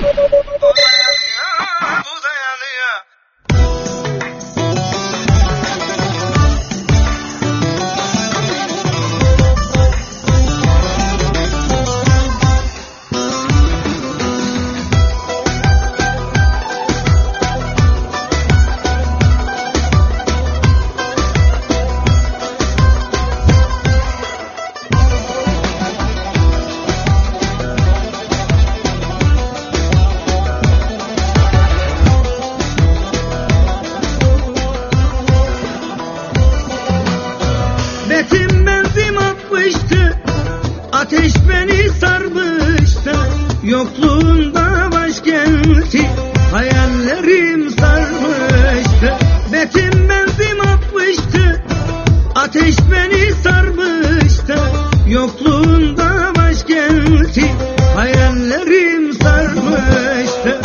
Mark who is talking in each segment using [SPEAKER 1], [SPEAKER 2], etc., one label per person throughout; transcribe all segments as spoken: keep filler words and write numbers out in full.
[SPEAKER 1] Betim benzin atmıştı, ateş beni sarmıştı. Yokluğunda başkenti hayallerim sarmıştı. Betim benzin atmıştı, ateş beni sarmıştı. Yokluğunda başkenti hayallerim sarmıştı.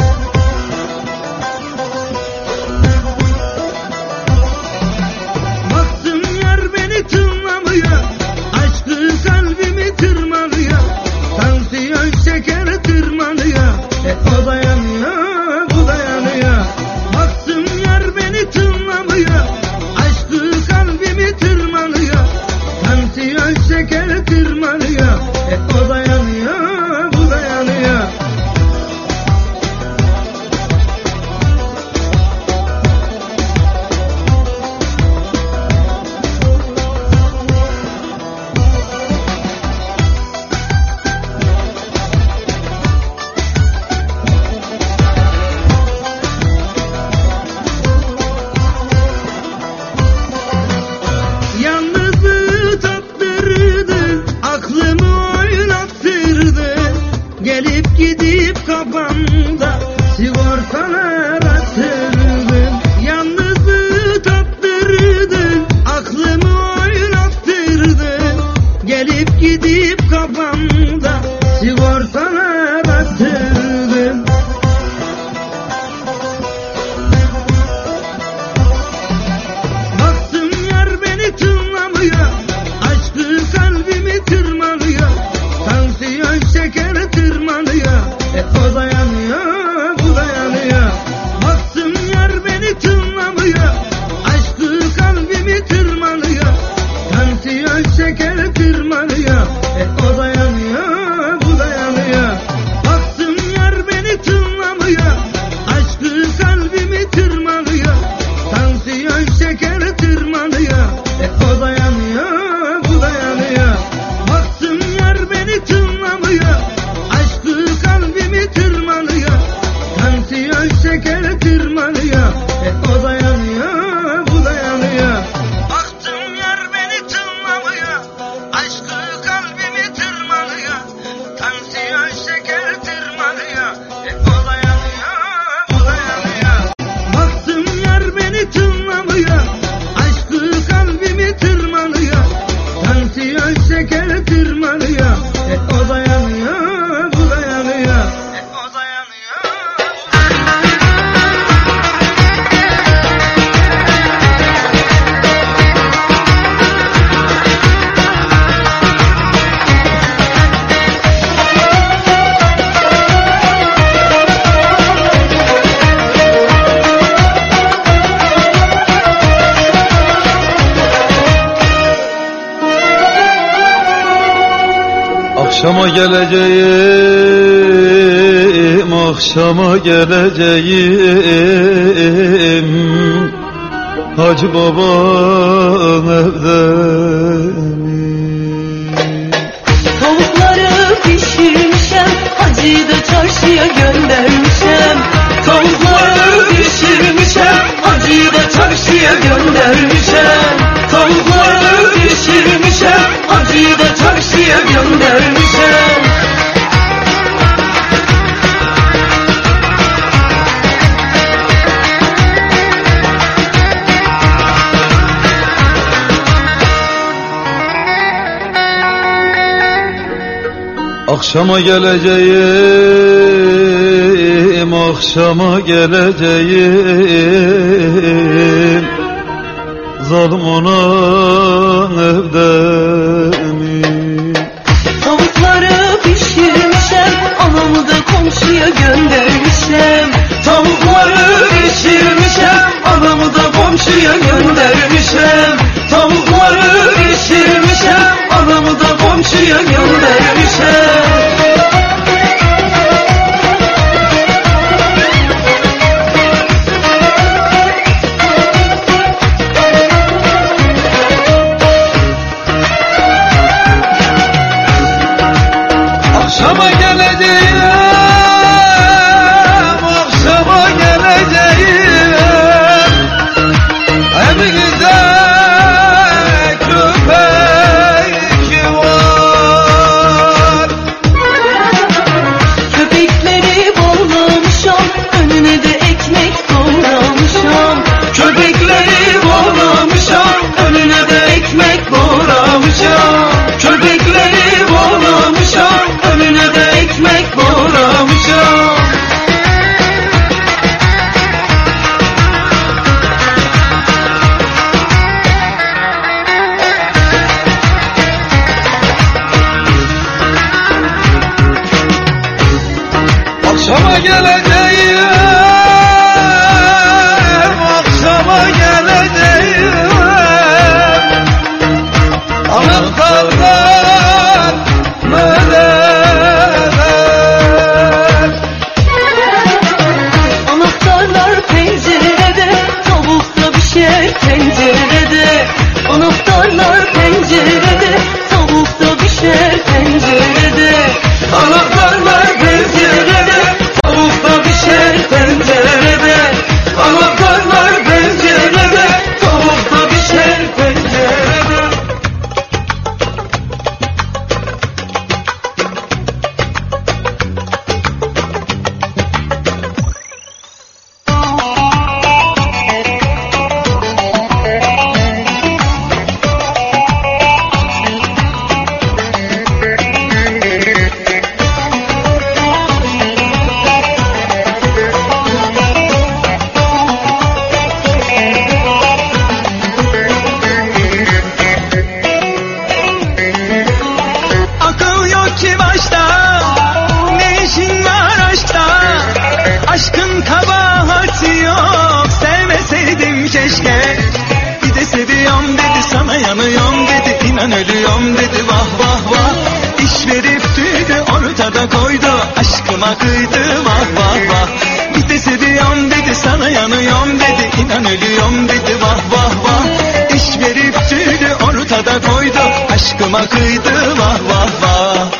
[SPEAKER 1] O dayanıyor, bu dayanıyor. Baktım yar beni tınlamıyor. Aşkı kalbimi tırmalıyor. Tansiyon şeker tırmalıyor. E o dayanıyor, bu dayanıyor. Gelip gidip kafamda sigortalar attırdın. Yalnızlığı tattırdın, aklımı oynattırdın. Gelip gidip kafamda sigortalar attırdın. Baktım yar beni tınlamıyor. Aşkı kalbimi tırmalıyor. Tansiyon şeker tırmalıyor. E o dayanıyor, bu dayanıyor. Baktım yar beni tınlamıyor. Aşkı kalbimi tırmalıyor. Tansiyon şeker tırmalıyor. E o dayanıyor, bu dayanıyor. Baktım yar beni tınlamıyor. Aşkı kalbimi tırmalıyor. Tansiyon şeker tırmalıyor. E o dayanıyor, bu dayanıyor. Baktım yar beni tınlamıyor. Aşkı kalbimi tırmalıyor. Tansiyon şeker tırmalıyor. E o dayanıyor, bu dayanıyor. Baktım yar beni tınlamıyor. Aşkı kalbimi tırmalıyor. Tansiyon şeker tırmalıyor. E o dayanıyor, bu dayanıyor. Baktım yar beni tınlamıyor. Aşkı kalbimi tırmalıyor. Tansiyon şeker tırmalıyor. E o dayanıyor, bu dayanıyor. E o dayanıyor.
[SPEAKER 2] Akşama geleceğim, akşama geleceğim. Hacı babam evde mi?
[SPEAKER 3] Tavukları pişirmişem, hacıyı da çarşıya göndermişem. Tavukları pişirmişem, hacıyı da çarşıya göndermişem. Tavukları pişirmişem, hacıyı da çarşıya göndermişem.
[SPEAKER 2] Akşama geleceğim, akşama geleceğim. Zalim olan evde mi?
[SPEAKER 3] Tavukları pişirmişem, anamı da komşuya gönder. göndermişem. Tavukları pişirmişem, anamı da komşuya göndermişem. Tavukları pişirmişem, anamı da komşuya göndermişem.
[SPEAKER 2] Akşama geleceğim, akşama geleceğim. Evimizde köpek var.
[SPEAKER 3] Köpekleri bağlamışam, önüne de ekmek doğramışam. Köpekleri bağlamışam, önüne de ekmek doğramışam. Köpekleri bağlamışam, önüne de ekmek doğramışam.
[SPEAKER 2] Akşama geleceğim, akşama geleceğim. Anahtarlar neler?
[SPEAKER 3] Anahtarlar pencerede, tavuk da pişer tencerede. Anahtarlar pencerede, tavuk da pişer tencerede. Anahtarlar pencerede, tavuk da pişer tencerede. Anahtarlar pencerede, tavuk da pişer tencerede.
[SPEAKER 1] Akıl yok ki başta, ne işin var aşkta? Aşkın kabahati yok, sevmeseydim keşke. Bir de seviyorum dedi, sana yanıyorum dedi, inan ölüyorum dedi, vah vah vah. İş verip tüydü, ortada koydu, aşkıma kıydı, vah vah vah. Bir de seviyorum dedi, sana yanıyorum dedi, inan ölüyorum dedi, vah vah vah. İş verip tüydü, ortada koydu, aşkıma kıydı, vah vah vah.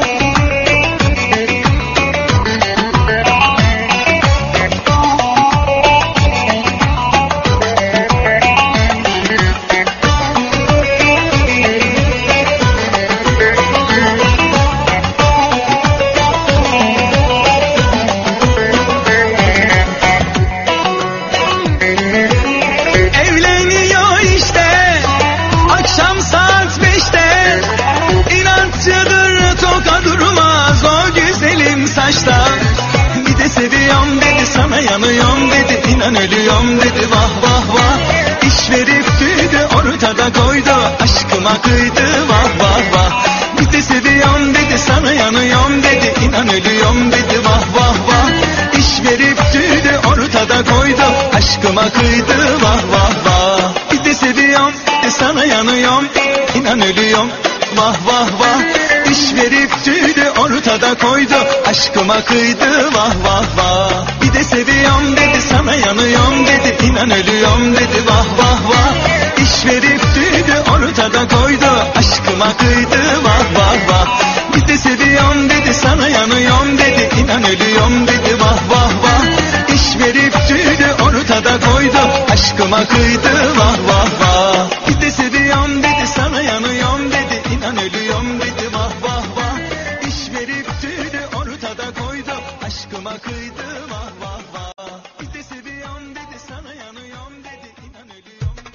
[SPEAKER 1] Evleniyor işte, akşam saat beşte. İnatçıdır, toka durmaz o güzelim saçta. Bir de seviyorum dedi, sana yanıyorum dedi, inan ölüyorum dedi, vah vah vah. İş verip tüydü, ortada koydu, aşkıma kıydı, vah vah vah. Bir de seviyorum dedi, sana yanıyorum dedi, inan ölüyorum dedi, vah vah vah. İş verip tüydü, ortada koydu, aşkıma kıydı, vah vah vah. Bir de seviyorum dedi, sana yanıyorum, inan ölüyorum, vah vah vah. İş verip tüydü, ortada koydu, aşkıma kıydı, vah vah vah. Bir de seviyorum dedi, sana yanıyorum dedi, inan ölüyorum dedi, vah vah vah. İş verip tüydü, ortada koydu, aşkıma kıydı, vah vah vah. Bir de seviyorum dedi, sana yanıyorum dedi, inan ölüyorum dedi, vah vah vah. İş verip tüydü, ortada koydu, aşkıma kıydı, vah vah vah. Bir de seviyorum dedi, sana yanıyorum dedi, inan ölüyorum dedi, vah vah vah. İş verip tüydü, ortada koydu, aşkıma kıydı, vah vah vah. Bir de seviyorum dedi, sana yanıyorum dedi, inan ölüyorum dedi.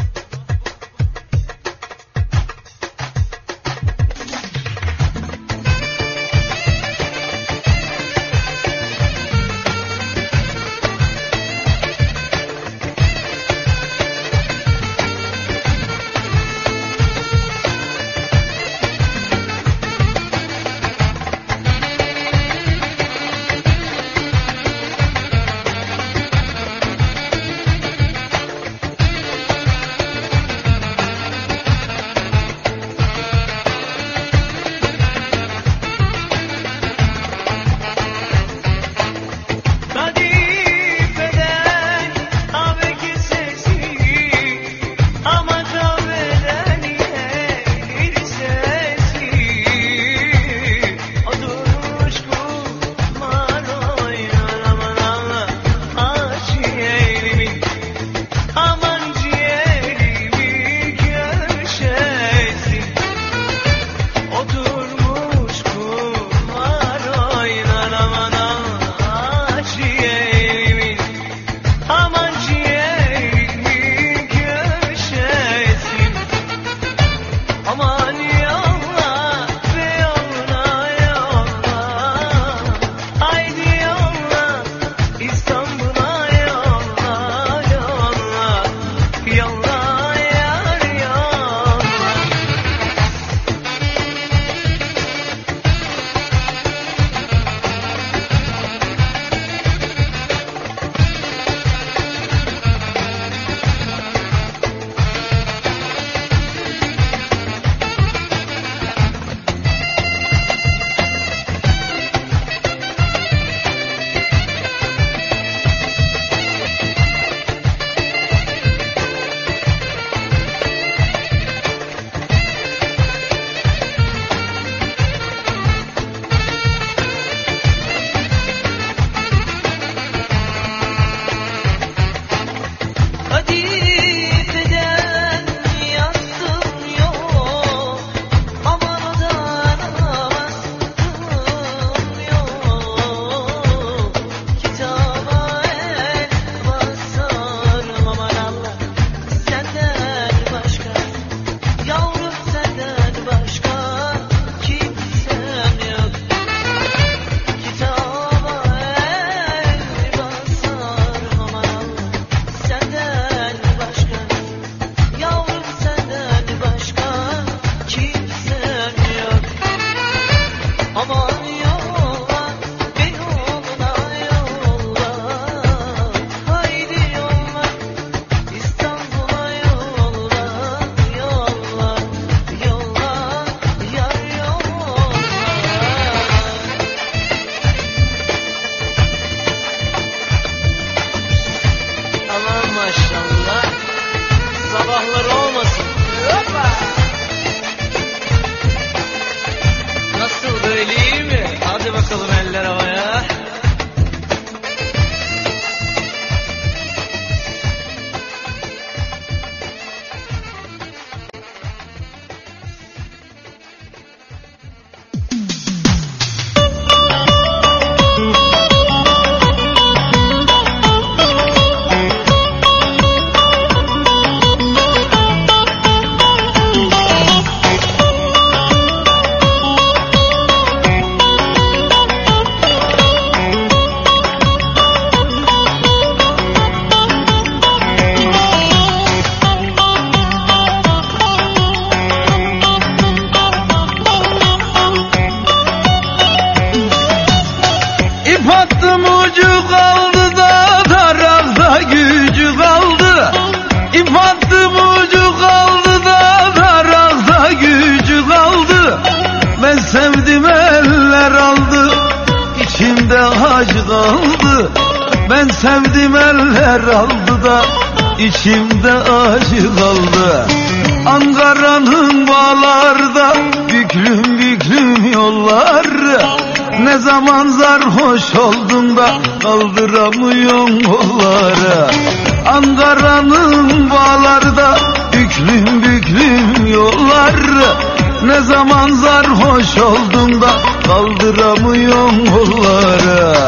[SPEAKER 2] İp attım ucu kaldı da tarakta gücü kaldı. İp attım ucu kaldı da tarakta gücü kaldı. Ben sevdim eller aldı, içimde acı kaldı. Ben sevdim eller aldı da içimde acı kaldı. Ankara'nın bağlarda büklüm büklüm yollar. Ne zaman sarhoş oldum da kaldıramıyorum kolları. Ankara'nın bağlarda büklüm büklüm yollar. Ne zaman sarhoş oldum da kaldıramıyorum kolları.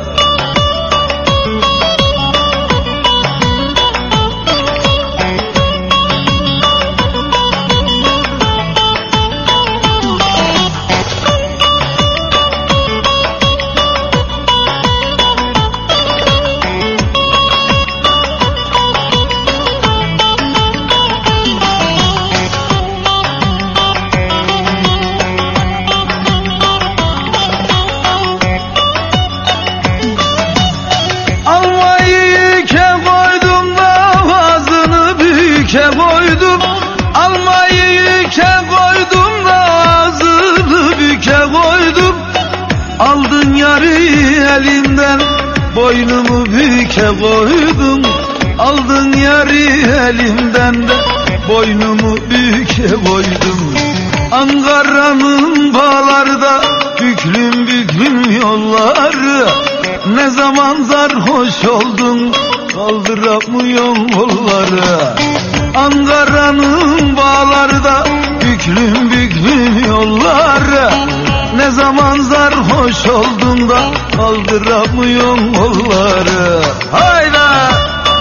[SPEAKER 2] Aldın yarı elimden, boynumu büke koydum. Aldın yarı elimden de boynumu büke koydum. Ankara'nın bağlarda büklüm büklüm yolları. Ne zaman sarhoş oldun kaldıramıyorum kolları. Ankara'nın bağlarda büklüm büklüm yolları. Ne zaman sarhoş oldum da kaldıramıyorum kolları. Hayda!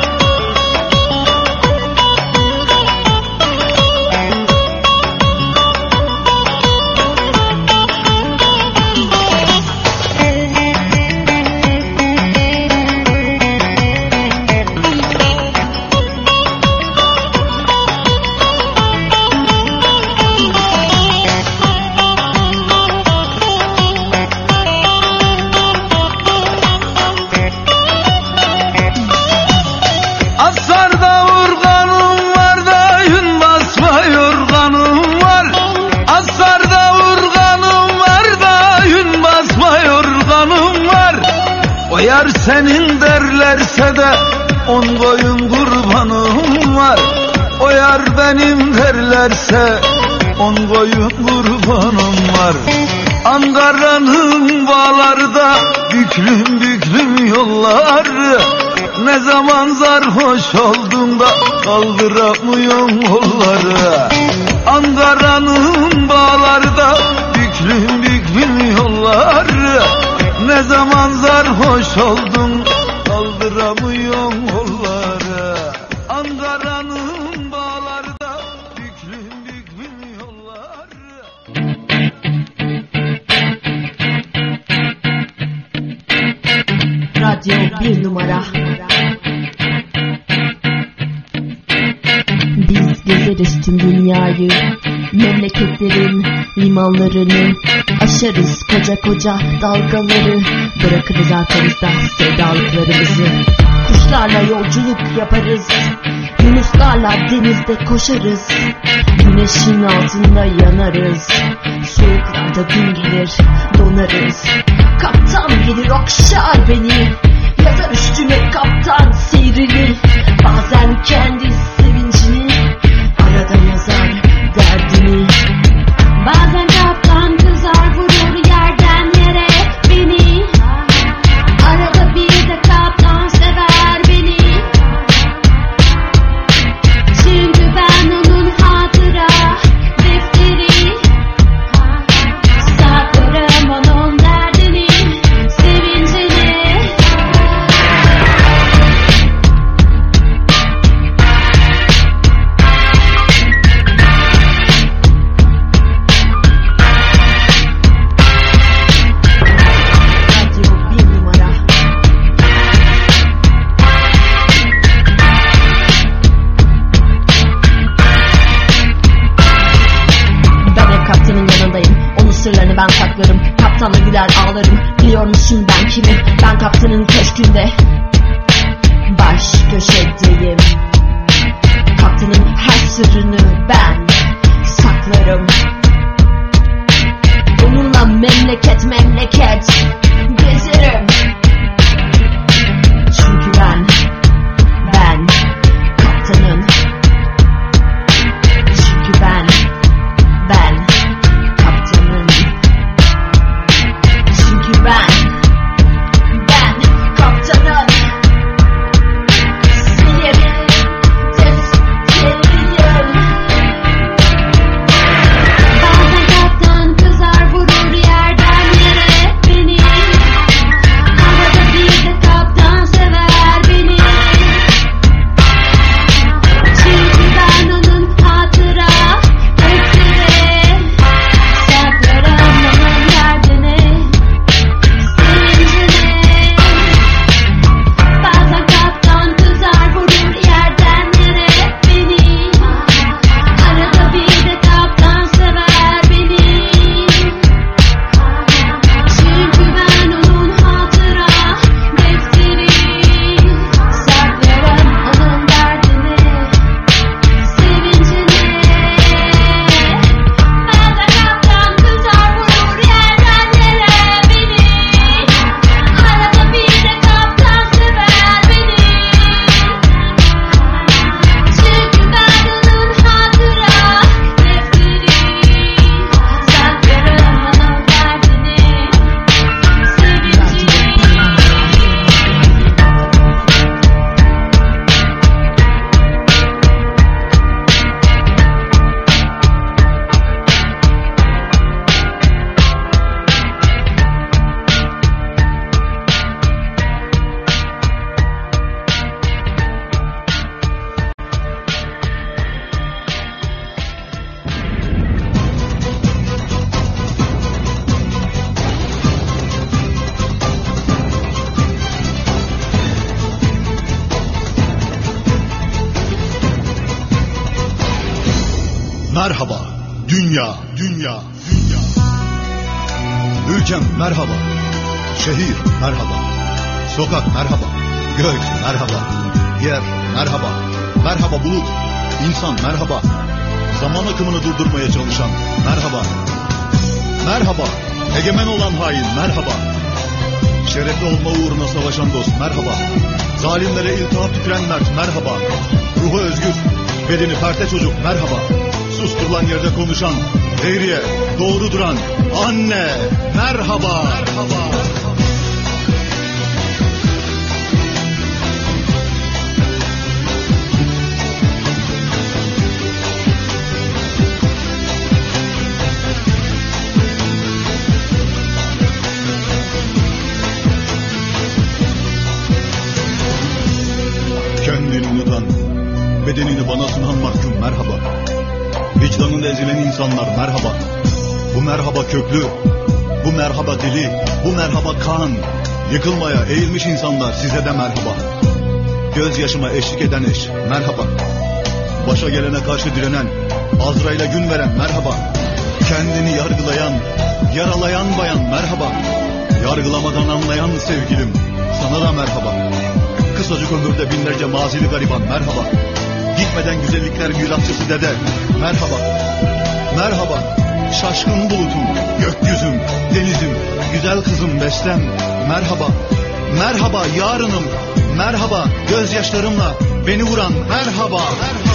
[SPEAKER 2] Yar senin derlerse de on koyun kurbanım var. O yar benim derlerse on koyun kurbanım var. Ankara'nın bağlarda büklüm büklüm yollar. Ne zaman sarhoş oldum da kaldıramıyorum kolları. Ankara'nın bağlarda büklüm büklüm yollar. Ne zaman sarhoş oldum kaldıramıyorum kolları. Ankara'nın bağlarda büklüm büklüm yollar.
[SPEAKER 3] Radyo bir numara. Biz gezeriz tüm dünyayı, memleketlerin limanlarını, aşarız koca koca dalgaları, bırakırız arkamızda sevdalıklarımızı. Kuşlarla yolculuk yaparız, yunuslarla denizde koşarız, güneşin altında yanarız, soğuklarda gün gelir donarız. Kaptan gelir okşar beni, yazar üstüme kaptan seyrini, bazen kendi sevincini, arada yazar derdini. Bazen kaptan kızar vurur yerden yere beni, arada bir de kaptan sever beni. Çünkü ben onun hatıra defteri, saklarım onun derdini, sevincini. kaptanın köşkünde baş köşedeyim. Kaptanın her sırrını ben saklarım. Onunla memleket memleket gezerim. Çünkü ben, ben kaptanın. Çünkü ben, ben kaptanın. Çünkü ben, ben kaptanın. Siyerim, defteriyim. Bazen kaptan kızar vurur yerden yere beni. Arada bir de kaptan sever beni. Çünkü ben onun hatıra defteri. Saklarım onun derdini, sevincini. Bazen kaptan kızar vurur yerden yere beni. Arada bir de kaptan sever beni. Çünkü ben onun hatıra defteri. Saklarım onun derdini, sevincini. Bazen kaptan kızar vurur yerden yere beni. Arada bir de kaptan sever beni. Çünkü ben onun hatıra defteri. Saklarım onun derdini, sevincini.
[SPEAKER 4] Merhaba dünya, dünya, dünya. Ülkem merhaba, şehir merhaba, sokak merhaba, gök merhaba, yer merhaba, merhaba bulut, insan merhaba, zaman akımını durdurmaya çalışan merhaba, merhaba, egemen olan hain merhaba, şerefli olma uğruna savaşan dost merhaba, zalimlere iltihap tüküren mert merhaba, ruhu özgür, bedeni perte çocuk merhaba, susturulan yerde konuşan, eğriye doğru duran anne merhaba, merhaba. Kendini unutan, bedenini bana sunan mahkum merhaba. Vicdanında ezilen insanlar merhaba. Bu merhaba köklü, bu merhaba deli, bu merhaba kan. Yıkılmaya eğilmiş insanlar size de merhaba. Gözyaşıma eşlik eden eş merhaba. Başa gelene karşı direnen, Azrail'e gün veren merhaba. Kendini yargılayan, yaralayan bayan merhaba. Yargılamadan anlayan sevgilim sana da merhaba. Kısacık ömürde binlerce mazili gariban merhaba. Gitmeden güzellikler milatçısı dede merhaba. Merhaba şaşkın bulutum, gökyüzüm, denizim, güzel kızım bestem merhaba. Merhaba yarınım, merhaba gözyaşlarımla beni vuran merhaba, merhaba.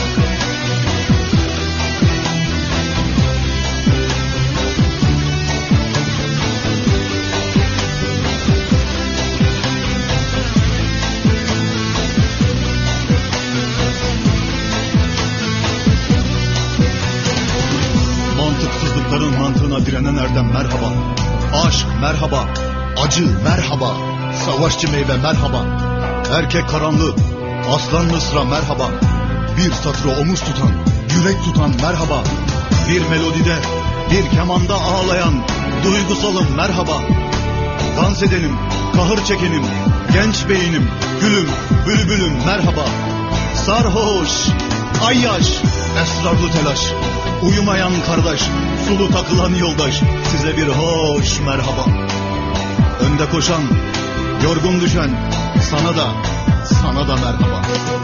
[SPEAKER 4] Mantıksızlıkların mantığına direnen erdem merhaba. Aşk merhaba, acı merhaba, savaşçı meyve merhaba. Erkek karanlığı, aslan mısra merhaba. Bir satırı omuz tutan, yürek tutan merhaba. Bir melodide, bir kemanda ağlayan duygusalım merhaba. Dans edenim, kahır çekenim, genç beynim, gülüm, bülbülüm merhaba. Sarhoş, ayyaş, esrarlı telaş, uyumayan kardeş, sulu takılan yoldaş, size bir hoş merhaba. Önde koşan, Yorgun düşen sana da, sana da merhaba.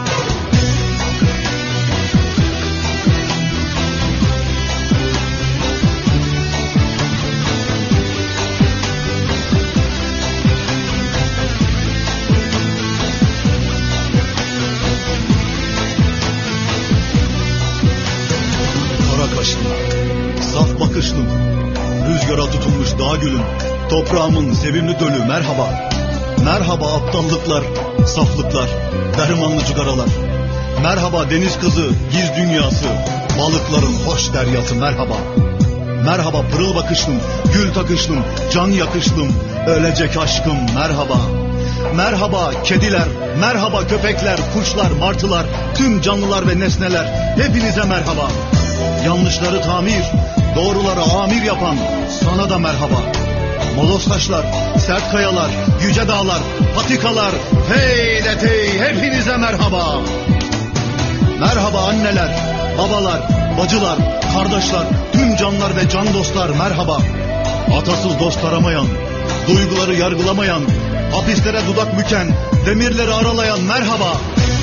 [SPEAKER 4] Kara kaşlım, saf bakışlım, rüzgara tutulmuş dağ gülüm, toprağımın sevimli dölü merhaba. Merhaba aptallıklar, saflıklar, dermanlı cigaralar. Merhaba deniz kızı, giz dünyası, balıkların hoş deryası merhaba. Merhaba pırıl bakışlım, gül takışlım, can yakışlım, ölecek aşkım merhaba. Merhaba kediler, merhaba köpekler, kuşlar, martılar, tüm canlılar ve nesneler, hepinize merhaba. Yanlışları tamir, doğruları amir yapan sana da merhaba. Moloz taşlar, sert kayalar, yüce dağlar, patikalar, hey de hey, hepinize merhaba. Merhaba anneler, babalar, bacılar, kardeşler, tüm canlar ve can dostlar merhaba. Atasız dost aramayan, duyguları yargılamayan, hapislere dudak büken, demirleri aralayan merhaba.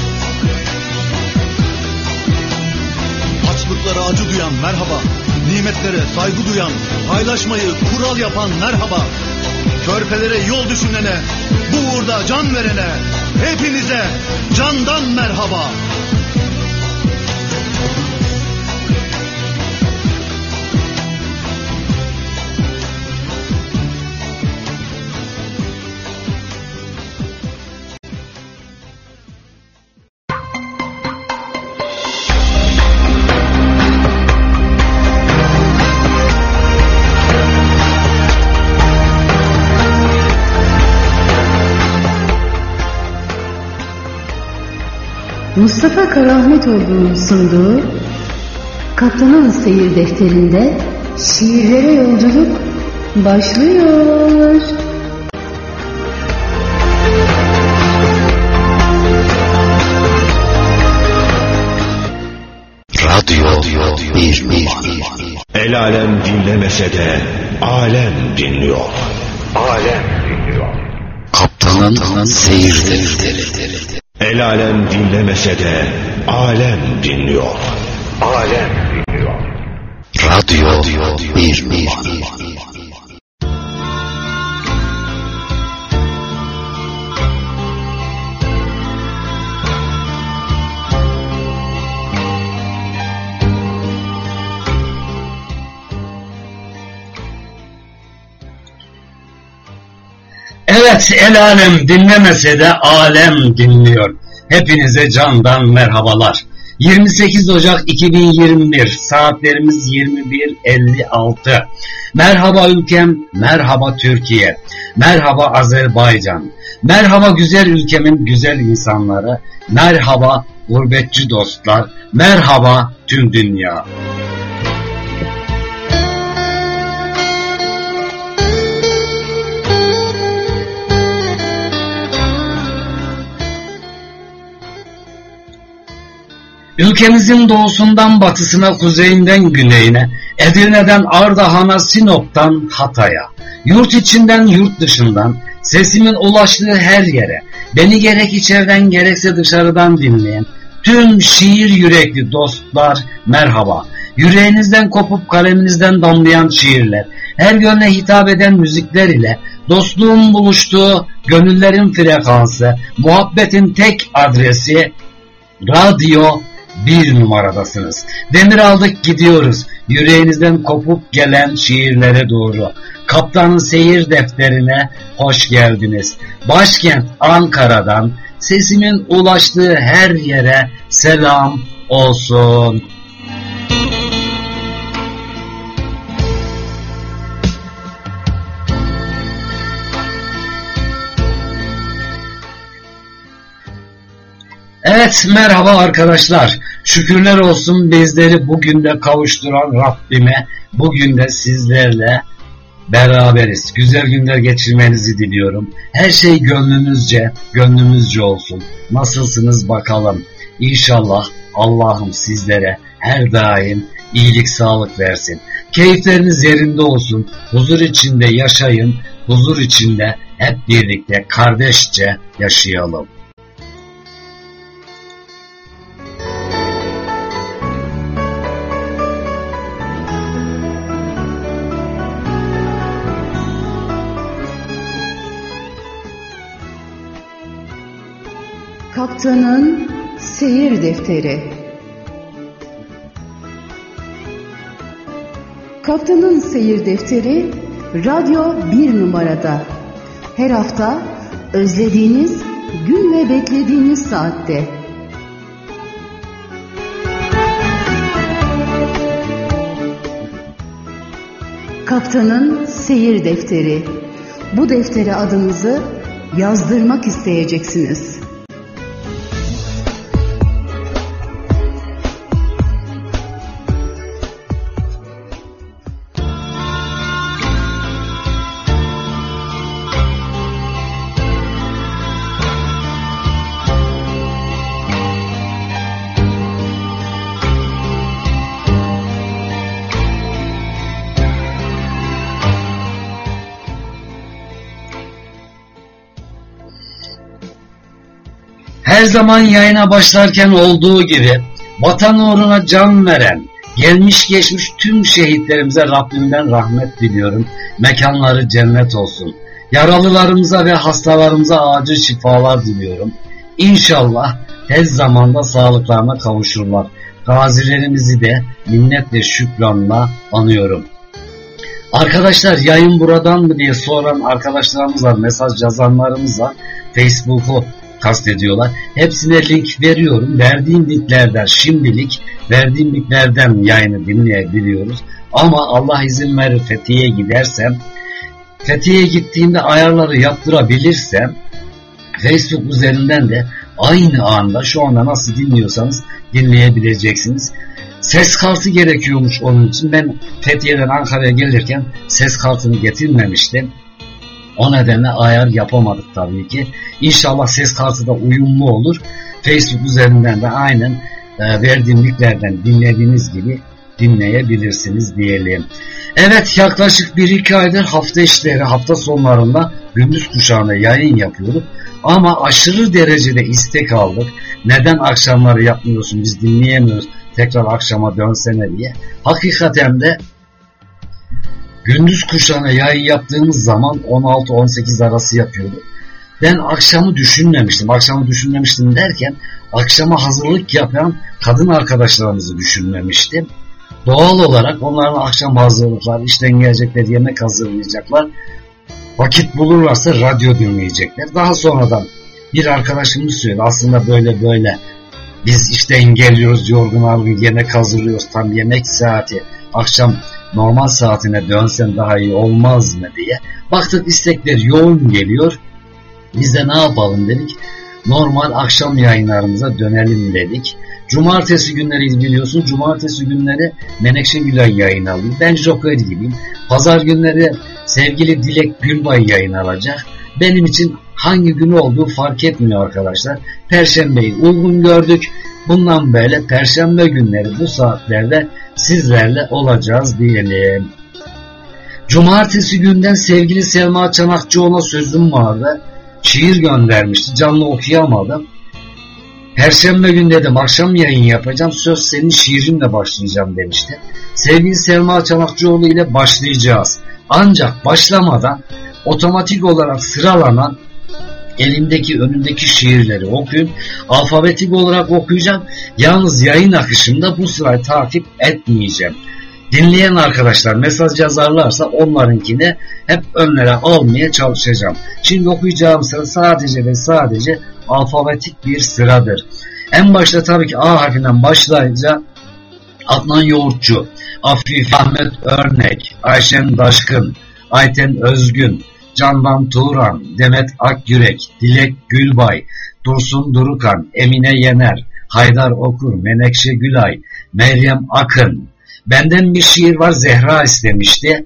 [SPEAKER 4] Açlıklara acı duyan merhaba. Nimetlere saygı duyan, paylaşmayı kural yapan merhaba. Körpelere yol düşünene, bu uğurda can verene, hepinize candan merhaba.
[SPEAKER 5] Mustafa Karahmetoğlu'nun sunduğu Kaptanın Seyir Defteri'nde şiirlere yolculuk başlıyor.
[SPEAKER 6] Radyo bir El alem dinlemese de alem dinliyor. Alem dinliyor. Kaptanın Seyir Defteri. El alem dinlemese de alem dinliyor. Alem dinliyor. Radyo bir.
[SPEAKER 7] Evet, el alem dinlemese de alem dinliyor. Hepinize candan merhabalar. yirmi sekiz Ocak iki bin yirmi bir, saatlerimiz yirmi bir elli altı. Merhaba ülkem, merhaba Türkiye, merhaba Azerbaycan, merhaba güzel ülkemin güzel insanları, merhaba gurbetçi dostlar, merhaba tüm dünya. Ülkemizin doğusundan batısına, kuzeyinden güneyine, Edirne'den Ardahan'a, Sinop'tan Hatay'a, yurt içinden yurt dışından, sesimin ulaştığı her yere, beni gerek içeriden gerekse dışarıdan dinleyen tüm şiir yürekli dostlar merhaba. Yüreğinizden kopup kaleminizden damlayan şiirler, her gönle hitap eden müzikler ile dostluğun buluştuğu gönüllerin frekansı, muhabbetin tek adresi Radyo bir numaradasınız. Demir aldık gidiyoruz. Yüreğinizden kopup gelen şiirlere doğru. Kaptanın Seyir Defteri'ne hoş geldiniz. Başkent Ankara'dan sesimin ulaştığı her yere selam olsun. Evet, merhaba arkadaşlar. Şükürler olsun bizleri bugün de kavuşturan Rabbime, bugün de sizlerle beraberiz. Güzel günler geçirmenizi diliyorum. Her şey gönlünüzce, gönlümüzce olsun. Nasılsınız bakalım? İnşallah Allah'ım sizlere her daim iyilik, sağlık versin. Keyifleriniz yerinde olsun. Huzur içinde yaşayın. Huzur içinde hep birlikte kardeşçe yaşayalım.
[SPEAKER 5] Kaptanın Seyir Defteri. Kaptanın Seyir Defteri Radyo bir numarada. Her hafta özlediğiniz gün ve beklediğiniz saatte. Kaptanın Seyir Defteri. Bu deftere adınızı yazdırmak isteyeceksiniz.
[SPEAKER 7] Her zaman yayına başlarken olduğu gibi vatan uğruna can veren, gelmiş geçmiş tüm şehitlerimize Rabbimden rahmet diliyorum. Mekanları cennet olsun. Yaralılarımıza ve hastalarımıza acil şifalar diliyorum. İnşallah tez zamanda sağlıklarına kavuşurlar. Gazilerimizi de minnet ve şükranla anıyorum. Arkadaşlar yayın buradan mı diye soran arkadaşlarımız var, mesaj yazanlarımız var. Facebook'u kastediyorlar. Hepsine link veriyorum. Verdiğim linklerden şimdilik verdiğim linklerden yayını dinleyebiliyoruz. Ama Allah izin verir Fethiye'ye gidersem, Fethiye'ye gittiğimde ayarları yaptırabilirsem Facebook üzerinden de aynı anda şu anda nasıl dinliyorsanız dinleyebileceksiniz. Ses kartı gerekiyormuş onun için. Ben Fethiye'den Ankara'ya gelirken ses kartını getirmemiştim. O nedenle ayar yapamadık tabii ki. İnşallah ses kartı da uyumlu olur. Facebook üzerinden de aynen e, verdiğim linklerden dinlediğiniz gibi dinleyebilirsiniz diyelim. Evet, yaklaşık bir iki aydır hafta işleri, hafta sonlarında gündüz kuşağında yayın yapıyorduk. Ama aşırı derecede istek aldık. Neden akşamları yapmıyorsun, biz dinleyemiyoruz, tekrar akşama dönsene diye. Hakikaten de gündüz kuşağına yayın yaptığımız zaman on altı on sekiz arası yapıyorduk. Ben akşamı düşünmemiştim. Akşamı düşünmemiştim derken akşama hazırlık yapan kadın arkadaşlarımızı düşünmemiştim. Doğal olarak onların akşam hazırlıkları, işten gelecekler, yemek hazırlayacaklar. Vakit bulurlarsa radyo dinleyecekler. Daha sonradan bir arkadaşımız söyledi. Aslında böyle böyle biz işten geliyoruz, yorgun argın yemek hazırlıyoruz. Tam yemek saati, akşam normal saatine dönsen daha iyi olmaz mı diye. Baktık istekler yoğun geliyor. Biz de ne yapalım dedik. Normal akşam yayınlarımıza dönelim dedik. Cumartesi günleri biliyorsun. Cumartesi günleri Menekşe Gülay yayın alıyor. Ben Joker gibiyim. Pazar günleri sevgili Dilek Gülbay yayın alacak. Benim için hangi gün olduğu fark etmiyor arkadaşlar. Perşembeyi uygun gördük. Bundan böyle perşembe günleri bu saatlerde sizlerle olacağız diyelim. Cumartesi günden sevgili Selma Çanakçıoğlu'na sözüm vardı. Şiir göndermişti. Canlı okuyamadım. Perşembe gün dedim akşam yayın yapacağım. Söz senin şiirinle başlayacağım demişti. Sevgili Selma Çanakçıoğlu ile başlayacağız. Ancak başlamadan otomatik olarak sıralanan elimdeki önündeki şiirleri okuyun. Alfabetik olarak okuyacağım. Yalnız yayın akışımda bu sırayı takip etmeyeceğim. Dinleyen arkadaşlar mesaj yazarlarsa onlarınkini hep önlere almaya çalışacağım. Şimdi okuyacağım sıra sadece ve sadece alfabetik bir sıradır. En başta tabii ki A harfinden başlayınca Adnan Yoğurtçu, Afif Ahmet Örnek, Ayşen Daşkın, Ayten Özgün, Candan Turan, Demet Akyürek, Dilek Gülbay, Dursun Durukan, Emine Yener, Haydar Okur, Menekşe Gülay, Meryem Akın. Benden bir şiir var, Zehra istemişti.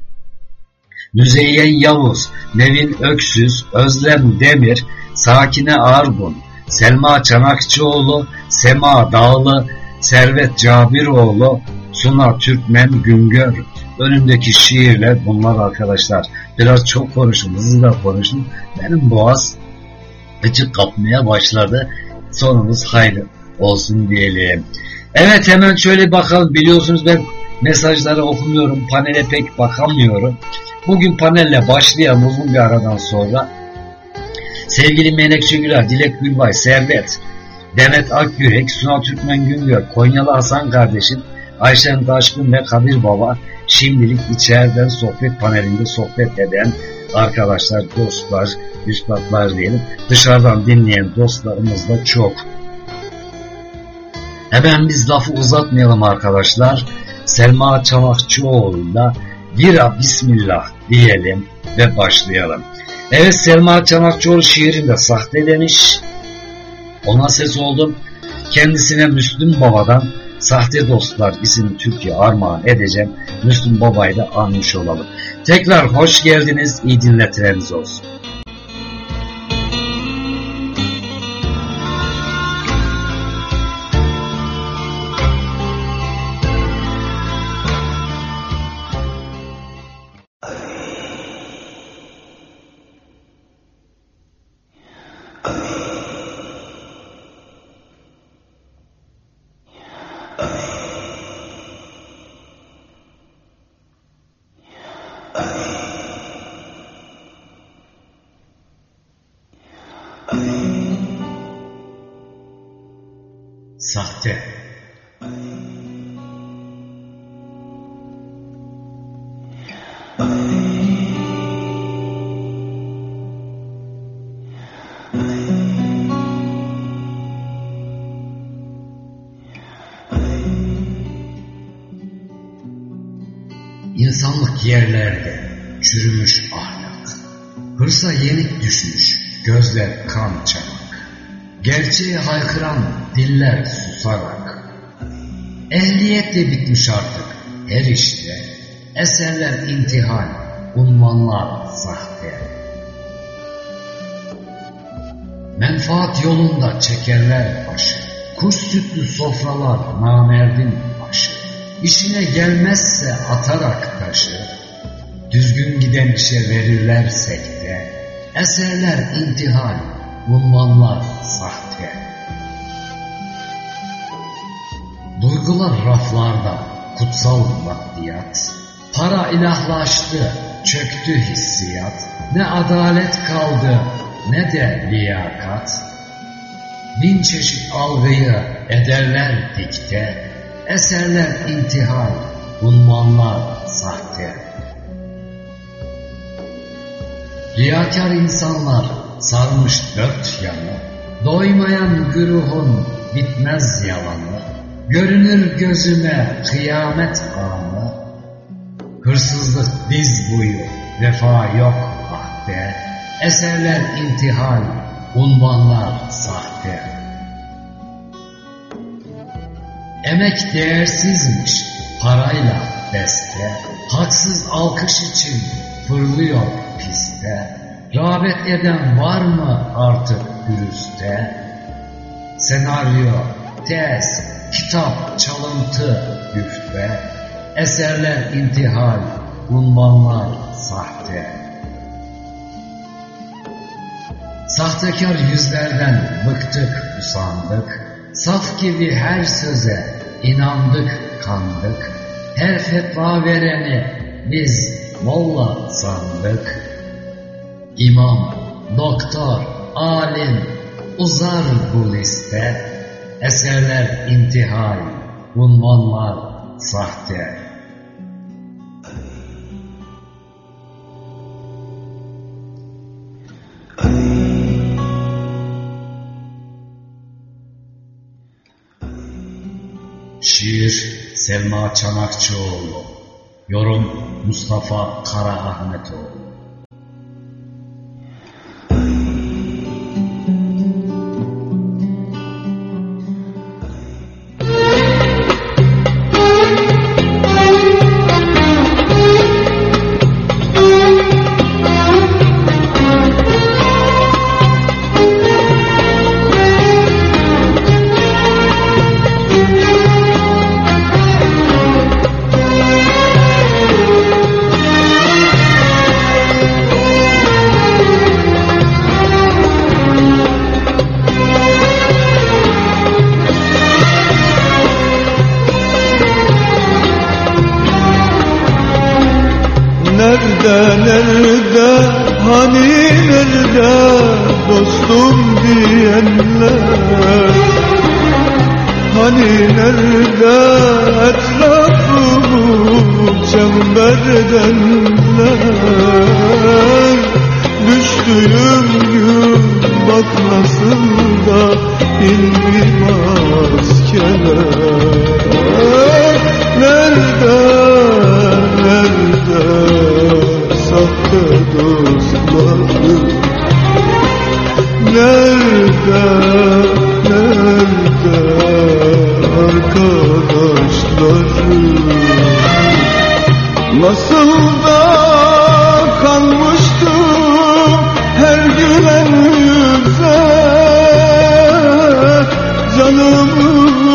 [SPEAKER 7] Müzeyyen Yavuz, Nevin Öksüz, Özlem Demir, Sakine Argun, Selma Çanakçıoğlu, Sema Dağlı, Servet Cabiroğlu, Suna Türkmen Güngör. Önümdeki şiirler bunlar arkadaşlar. biraz çok konuşun, hızlı da konuşun. Benim boğaz gıcık kapmaya başladı. Sonumuz hayır olsun diyelim. Evet, hemen şöyle bakalım. Biliyorsunuz ben mesajları okumuyorum, panele pek bakamıyorum. Bugün panelle başlayalım uzun bir aradan sonra. Sevgili Menekşe Güler, Dilek Gülbay, Servet, Demet Akgürek, Sunal Türkmen Güngör, Konyalı Hasan kardeşim, Ayşen Taşkın ve Kadir Baba şimdilik içeriden sohbet panelinde sohbet eden arkadaşlar, dostlar, üstadlar diyelim. Dışarıdan dinleyen dostlarımız da çok. Hemen biz lafı uzatmayalım arkadaşlar. Selma Çanakçıoğlu'yla Bira Bismillah diyelim ve başlayalım. Evet, Selma Çanakçıoğlu şiirinde sahte demiş. Ona ses oldum. Kendisine Müslüm Baba'dan Sahte Dostlar isimli türküyü armağan edeceğim. Müslüm Baba'yı da anmış olalım. Tekrar hoş geldiniz. İyi dinletileriniz olsun. Sahte. İnsanlık yerlerde çürümüş ahlak, hırsa yenik düşmüş gözler kan çanak, gerçeği haykıran diller susarak, ehliyetle bitmiş artık her işte, eserler intihal, unvanlar sahte. Menfaat yolunda çekerler başı, kuş sütlü sofralar namerdin başı, işine gelmezse atarak taşı, düzgün giden işe verirler sekte, eserler intihal, unvanlar sahte. Duygular raflarda, kutsal maddiyat, para ilahlaştı, çöktü hissiyat, ne adalet kaldı ne de liyakat. Bin çeşit algıyı ederler dikte, eserler intihal, unvanlar sahte. Riyakar insanlar sarmış dört yanı, doymayan güruhun bitmez yalanı, görünür gözüme kıyamet anı, hırsızlık diz boyu, vefa yok ahde, eserler intihal, unvanlar sahte. Emek değersizmiş, parayla beste, haksız alkış için fırlıyor piste, rağbet eden var mı artık dürüste? Senaryo, tez, kitap, çalıntı, güfte, eserler intihal, unvanlar sahte. Sahtekar yüzlerden bıktık, usandık, saf gibi her söze inandık, kandık, her fetva vereni biz molla sandık. İmam, doktor, alim uzar bu liste, eserler intihal, unvanlar sahte. Şiir Selma Çanakçıoğlu, yorum Mustafa Karaahmetoğlu.
[SPEAKER 2] nerede, hani nerede dostum diyenler? Hani nerede etrafımı çember edenler? Düştüğüm gün bak nasıl da indi maskeler. Nerede, nerede sahte dostlarım? Nerede, nerede arkadaşlarım? Nasıl da kanmıştım her gülen yüze, canımı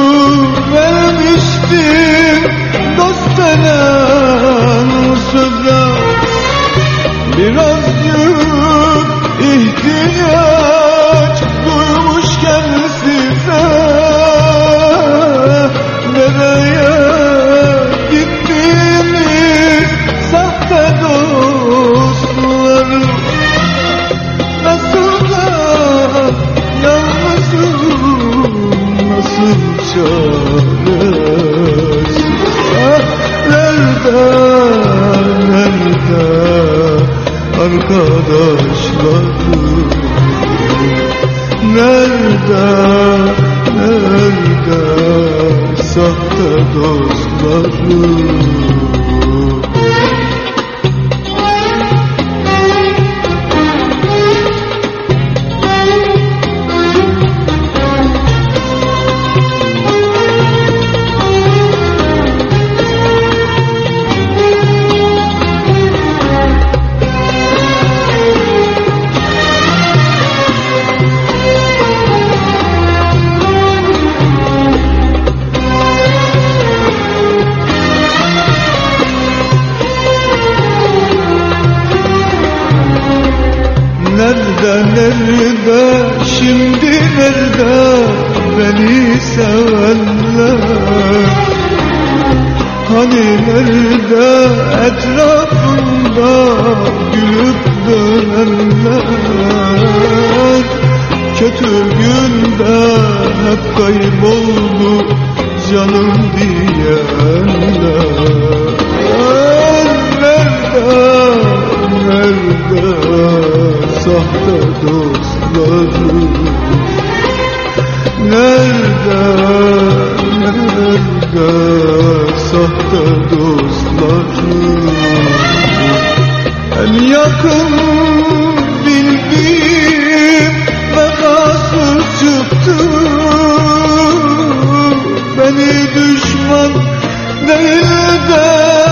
[SPEAKER 2] vermiştim dost denen söze. Birazcık ihtiyaç duymuşken size, nereye gittiniz sahte dostlarım? Nasıl da yalnızım, nasıl çaresiz? Ah, nerede, nerede arkadaşlarım? Nerede, nerede sahte dostlarım? Nerede, şimdi nerede beni sevenler? Hani nerede etrafımda gülüp dönenler? Kötü günde hep kayboldu canım diyenler. Nerede, nerede sahte dostlarım? Nerede, nerede sahte dostlarım? En yakın bildiğim vefasız çıktı, beni düşman değil de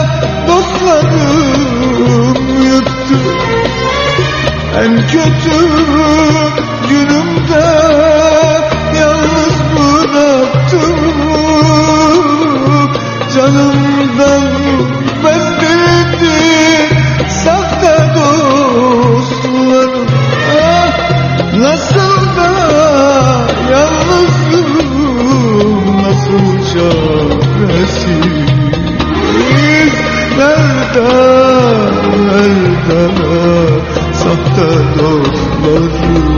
[SPEAKER 2] dostlarım yıktı. En kötü günümde yalnız bıraktı, canımdan bezdirdi sahte dostlarım. Ah, nasıl da yalnızım, nasıl çaresiz? Nerede, nerede sahte dostlarım?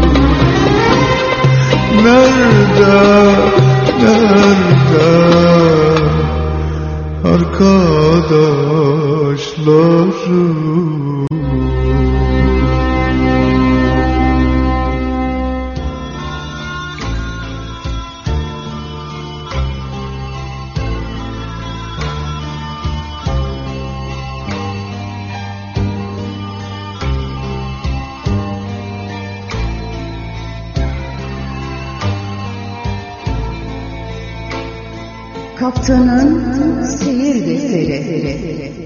[SPEAKER 2] Nerede, nerede arkadaşlarım?
[SPEAKER 5] Kaptanın Seyir Defteri.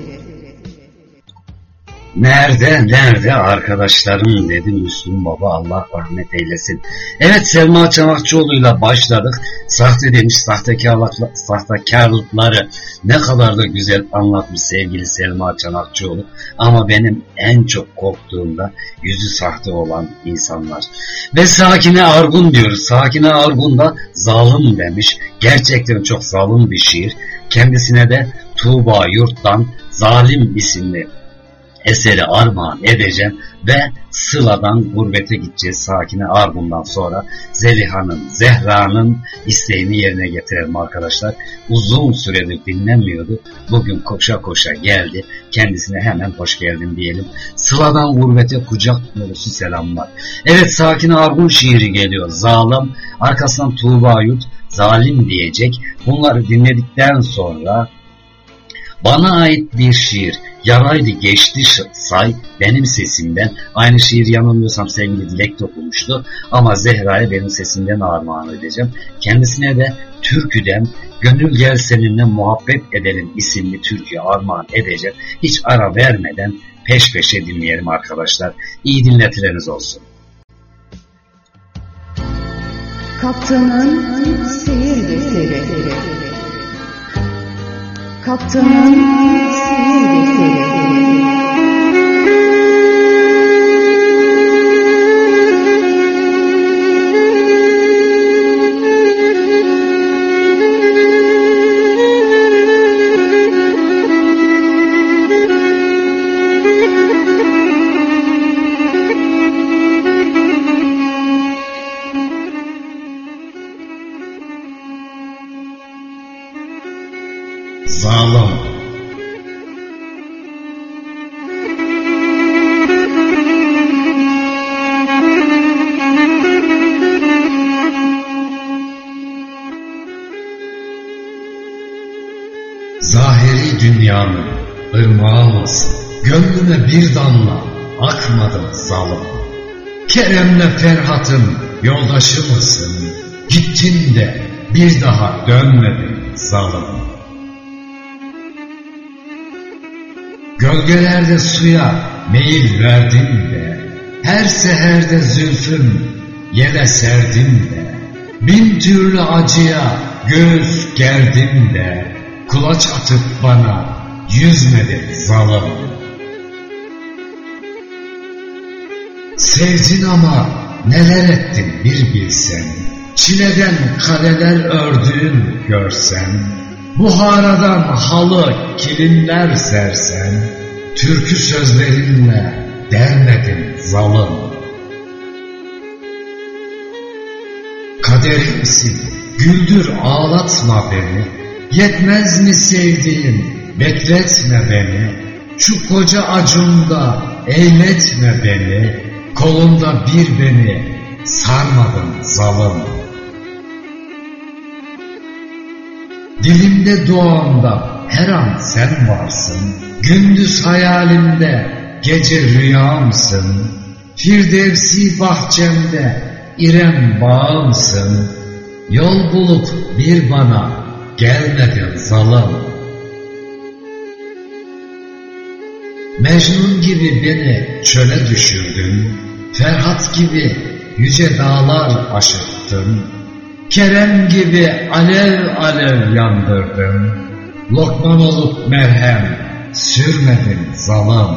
[SPEAKER 7] Nerede, nerede arkadaşlarım dedi Müslüm Baba, Allah rahmet eylesin. Evet, Selma Çanakçıoğlu'yla başladık. Sahte demiş, sahtekarlıkla, sahtekarlıkları ne kadar da güzel anlatmış sevgili Selma Çanakçıoğlu. Ama benim en çok korktuğumda yüzü sahte olan insanlar. Ve Sakine Argun diyoruz. Sakine Argun da zalim demiş. Gerçekten çok zalim bir şiir. Kendisine de Tuğba Yurt'tan Zalim isimli eseri armağan edeceğim ve Sıla'dan gurbete gideceğiz. Sakine Argun'dan sonra Zeliha'nın, Zehra'nın isteğini yerine getirelim arkadaşlar. Uzun süredir dinlenmiyordu. Bugün koşa koşa geldi. Kendisine hemen hoş geldin diyelim. Sıla'dan gurbete kucak dolusu selamlar. Evet, Sakine Argun şiiri geliyor. Zalim, arkasından Tuğba Yurt zalim diyecek. Bunları dinledikten sonra bana ait bir şiir, yaraydı geçti say benim sesimden. Aynı şiir yanılmıyorsam sevgili Dilek de okumuştu ama Zehra'ya benim sesimden armağan edeceğim. Kendisine de türküden Gönül Gel Seninle Muhabbet Edelim isimli türküye armağan edeceğim. Hiç ara vermeden peş peşe dinleyelim arkadaşlar. İyi dinletileriniz olsun.
[SPEAKER 5] Kaptanın seyir defteri. Kaptanın seyir defteri.
[SPEAKER 7] Zalim. Zahiri dünyanın ırmağı mısın? Gönlüme bir damla akmadım zalim. Kerem'le Ferhat'ın yoldaşı mısın? Gittin de bir daha dönmedin zalim. Gölgelerde suya meyil verdin de, her seherde zülfüm yele serdin de, bin türlü acıya göğüs gerdin de, kulaç atıp bana yüzmedin zalim. Sevdin ama neler ettin bir bilsen, çileden kaleler ördüğün görsen, Buharadan halı kilimler sersen, türkü sözlerinle dermedin zalim. Kaderimsin, güldür ağlatma beni, yetmez mi sevdiğin, bekletme beni, şu koca acımda eğletme beni, kolunda bir beni sarmadın zalim. Dilimde duamda her an sen varsın, gündüz hayalimde gece rüyamsın, Firdevsi bahçemde İrem bağımsın, yol bulup bir bana gelmedin zalim. Mecnun gibi beni çöle düşürdün, Ferhat gibi yüce dağlar aşıttın, Kerem gibi alev alev yandırdın, Lokman olup merhem sürmedin zalim.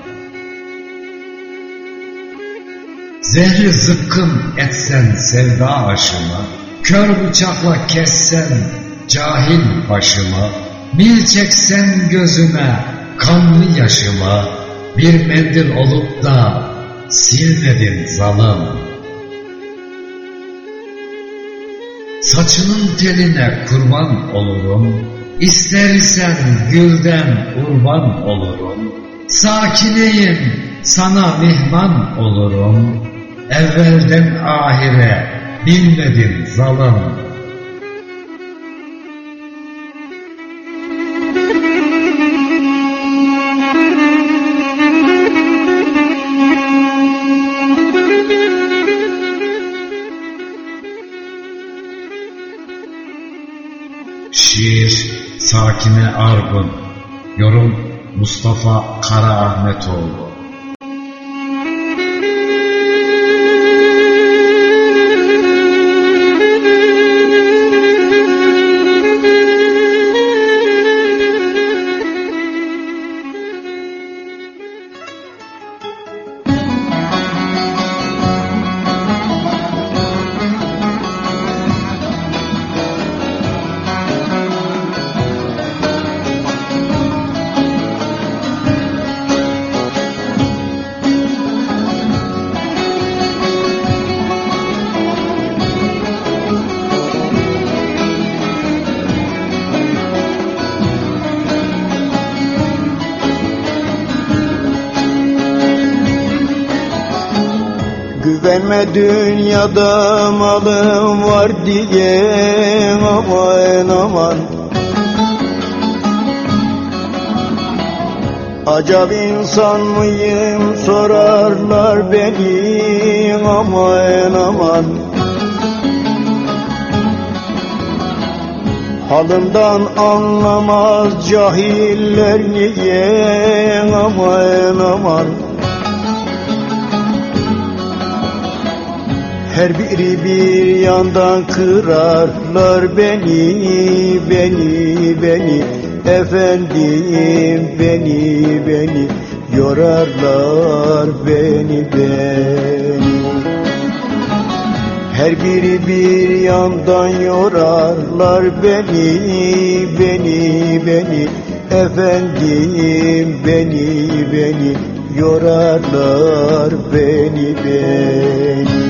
[SPEAKER 7] Zehri zıkkım etsen sevda aşımı, kör bıçakla kessen cahil başımı, mil çeksen gözüme kanlı yaşımı, bir mendil olup da silmedin zalim. Saçının teline kurban olurum, İstersen gülden urban olurum, sakineyim sana mihman olurum, evvelden ahire bilmedim zalim. Şiir Sakine Argun, yorum Mustafa Karaahmetoğlu.
[SPEAKER 2] Güvenme dünyada malım var diye, aman aman. Acaba insan mıyım sorarlar beni, aman aman. Halımdan anlamaz cahiller niye, aman aman. Her biri bir yandan kırarlar beni, beni, beni. Efendim beni, beni. Yorarlar beni, beni. Her biri bir yandan yorarlar beni, beni, beni. Efendim beni, beni. Yorarlar beni, beni.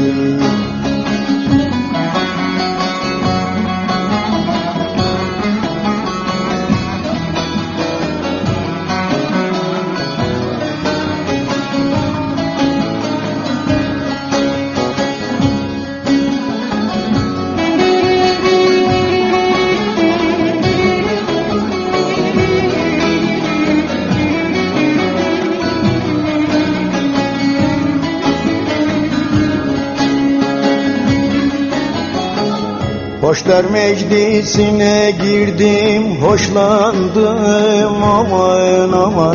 [SPEAKER 2] Hoşlar meclisine girdim, hoşlandım, aman aman.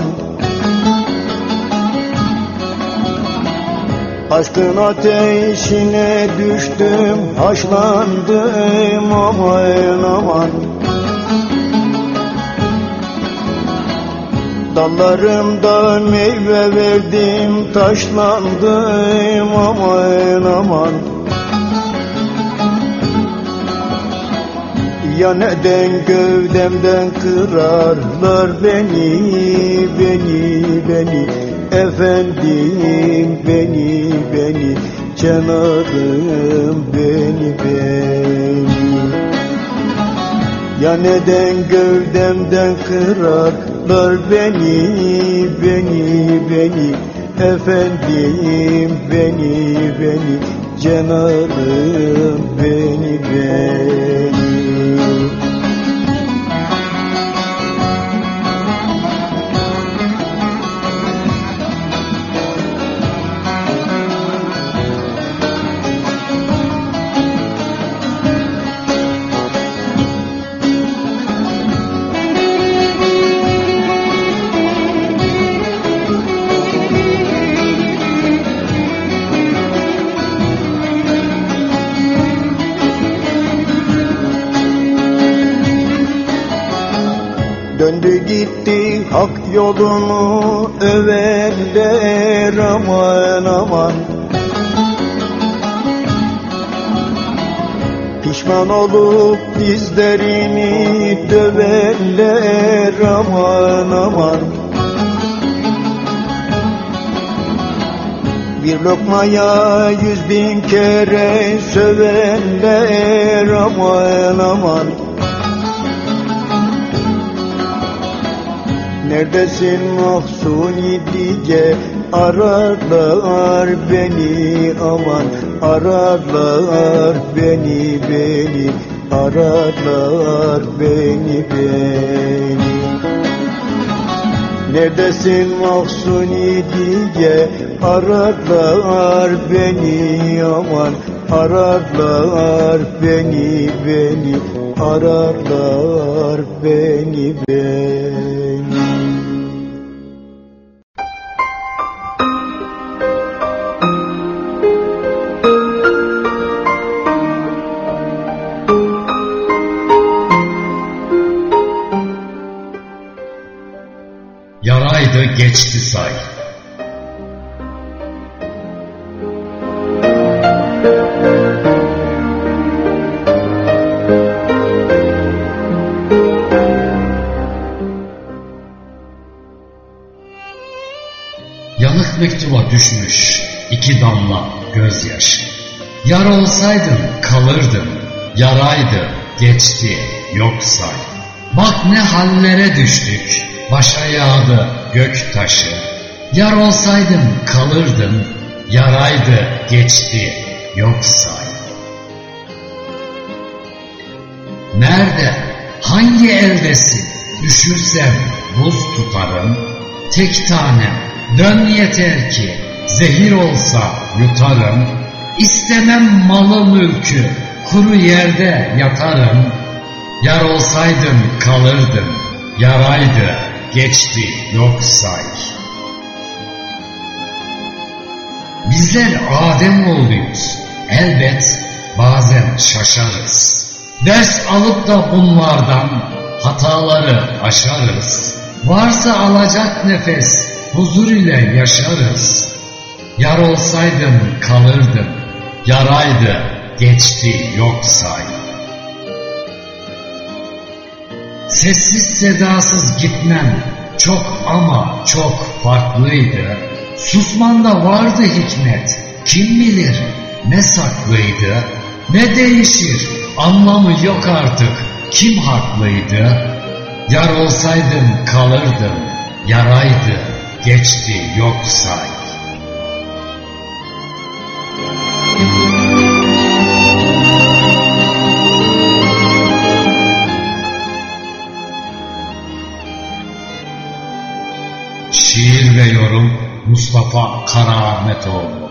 [SPEAKER 2] Aşkın ateşine düştüm, haşlandım, aman aman. Dallarımda meyve verdim, taşlandım, aman aman. Ya neden gövdemden kırarlar beni, beni, beni. Efendim beni, beni. Canarım beni, beni. Ya neden gövdemden kırarlar beni, beni, beni. Efendim beni, beni. Canarım beni, beni. Döndü gitti hak yolunu övenler, aman aman. Pişman olup dizlerini döverler, aman aman. Bir lokmaya yüz bin kere söverler, aman aman. Neredesin Mahsuni diye ararlar beni, aman. Ararlar beni, beni. Ararlar beni, beni. Neredesin Mahsuni diye ararlar beni, aman. Ararlar beni, beni. Ararlar beni, beni.
[SPEAKER 7] Yaraydı geçti say. Yanık mektuba düşmüş iki damla gözyaşı. Yar olsaydın kalırdın, yaraydı geçti yok say. Bak ne hallere düştük, başa yağdı gök taşı. Yar olsaydın kalırdın, yaraydı geçti yoksa. Nerede, hangi eldesin, üşürsem buz tutarım, tek tanem dön yeter ki zehir olsa yutarım, istemem malı mülkü, kuru yerde yatarım, yar olsaydın kalırdın, yaraydı geçti yoksa. Bizler Ademoğluyuz, elbet bazen şaşarız. Ders alıp da bunlardan hataları aşarız. Varsa alacak nefes, huzur ile yaşarız. Yar olsaydın kalırdın, yaraydı geçti yoksa. Sessiz sedasız gitmem çok ama çok farklıydı. Susmanda vardı hikmet, kim bilir ne saklıydı. Ne değişir, anlamı yok artık, kim haklıydı. Yar olsaydın kalırdın, yaraydı geçti yoksa. Şiir ve yorum Mustafa Karaahmetoğlu.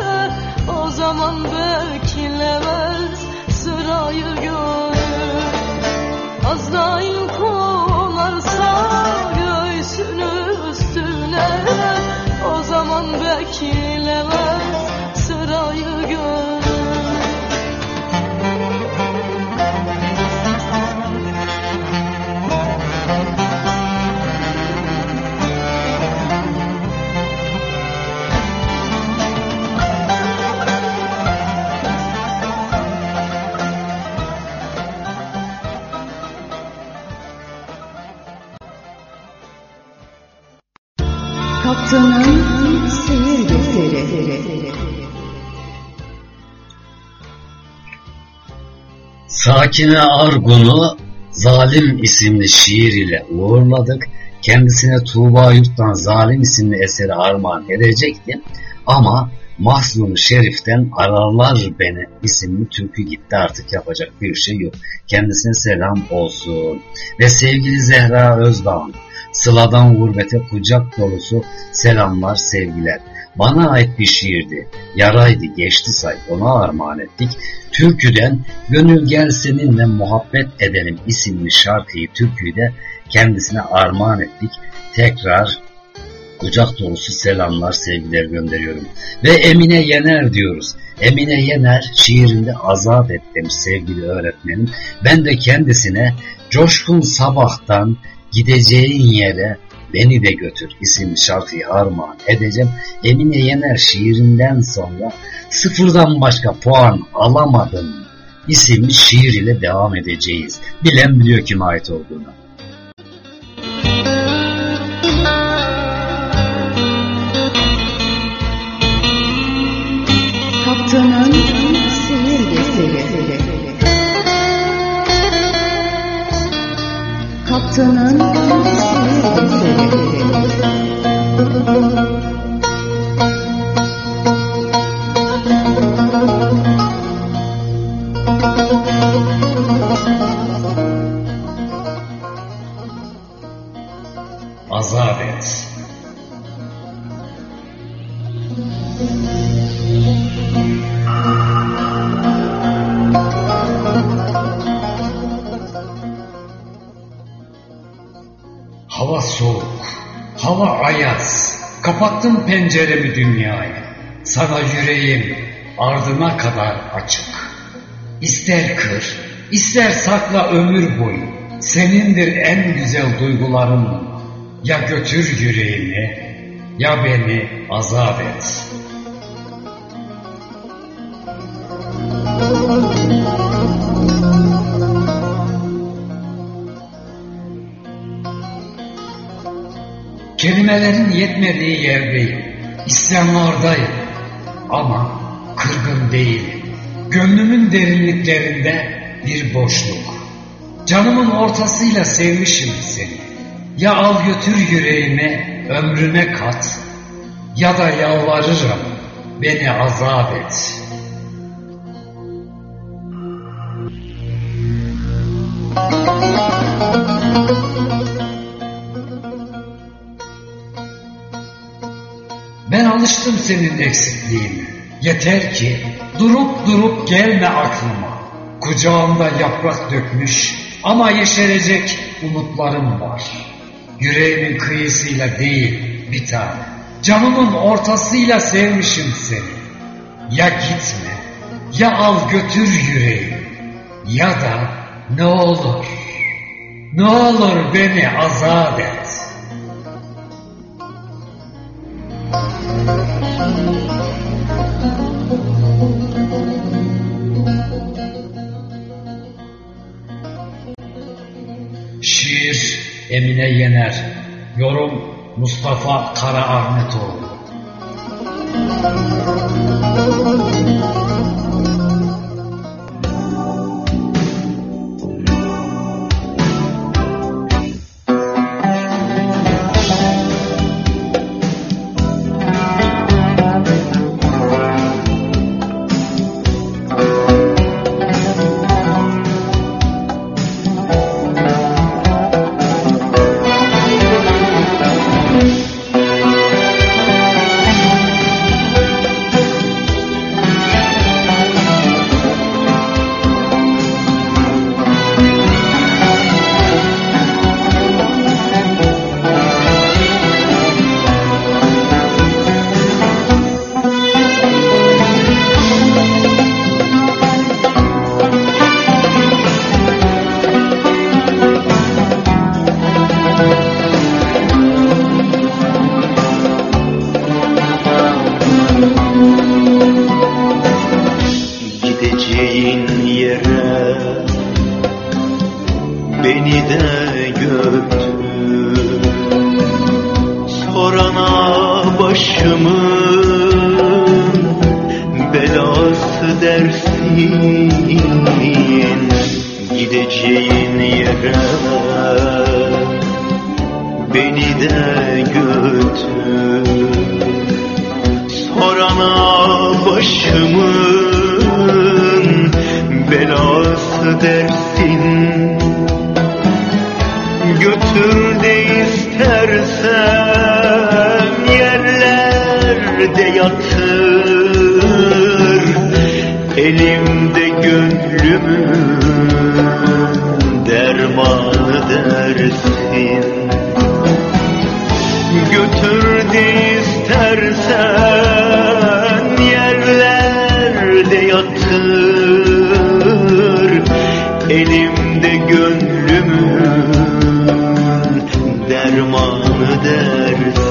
[SPEAKER 8] zaman beklemez sırayı gönül.
[SPEAKER 5] Kaptanın Seyir Defteri.
[SPEAKER 7] Sakine Argun'u Zalim isimli şiir ile uğurladık. Kendisine Tuğba Yurt'tan Zalim isimli eseri armağan edecektim. Ama Mahzun Şerif'ten Ararlar Beni isimli türkü gitti, artık yapacak bir şey yok. Kendisine selam olsun. Ve sevgili Zehra Özdağ'ın Sıladan Gurbete kucak dolusu selamlar, sevgiler. Bana ait bir şiirdi. Yaraydı geçti say, ona armağan ettik. Türküden Gönül Gel Seninle Muhabbet Edelim isimli şarkıyı, türküyü de kendisine armağan ettik. Tekrar kucak dolusu selamlar, sevgiler gönderiyorum. Ve Emine Yener diyoruz. Emine Yener şiirinde azat et demiş sevgili öğretmenim. Ben de kendisine Coşkun Sabah'tan Gideceğin Yere Beni de Götür isimli şarkıyı armağan edeceğim. Emine Yener şiirinden sonra Sıfırdan Başka Puan Alamadım isimli şiir ile devam edeceğiz. Bilen biliyor kime ait olduğunu.
[SPEAKER 5] Kaptanın Seyir Defteri. Kaptanın Seyir Defteri.
[SPEAKER 7] Azat et. Hava soğuk, hava ayaz, kapattım penceremi dünyaya. Sana yüreğim ardına kadar açık. İster kır, ister sakla ömür boyu. Senindir en güzel duygularım. Ya götür yüreğimi, ya beni azat et. Kelimelerin yetmediği yerdeyim, isyanlardayım ama kırgın değilim. Gönlümün derinliklerinde bir boşluk. Canımın ortasıyla sevmişim seni. Ya al götür yüreğimi, ömrüme kat, ya da yalvarırım, beni azat et. Ben alıştım senin eksikliğine. Yeter ki durup durup gelme aklıma. Kucağımda yaprak dökmüş ama yeşerecek umutlarım var. Yüreğimin kıyısıyla değil bir tane, canımın ortasıyla sevmişim seni. Ya gitme, ya al götür yüreğimi, ya da ne olur, ne olur beni azat et. Şiir Emine Yener, yorum Mustafa Karaahmetoğlu.
[SPEAKER 2] beni de gördü. Sorana başımın belası dersin, gideceğin yere beni de götür. Sorana başımın belası dersin, götür de istersen yerlerde yatır, elimde gönlümün dermanı dersin. Götür de istersen yerlerde yatır, elimde gönlümün dermanı dersin.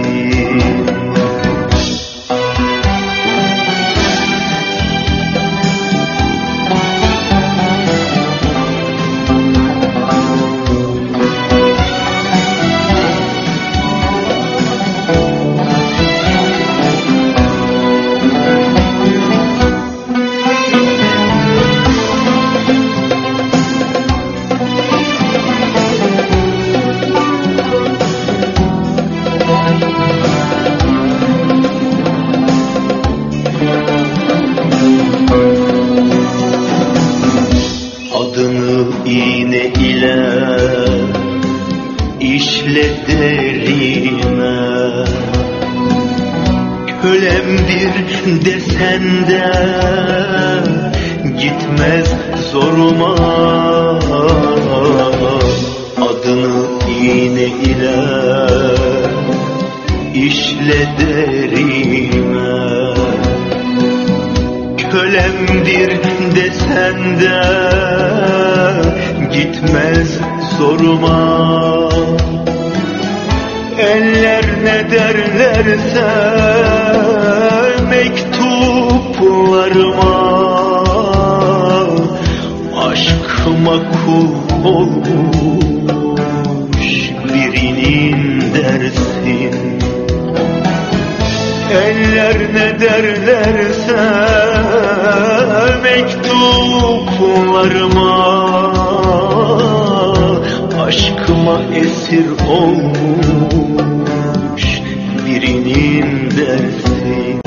[SPEAKER 2] Kölemdir desen de gitmez zoruma, adını iğne ile işle derime. Kölemdir desen de gitmez zoruma, eller ne derlerse mektuplarıma, aşkıma kul olmuş birinin dersin. Eller ne derlerse mektuplarıma, aşkıma esir olmuş birinin dersin.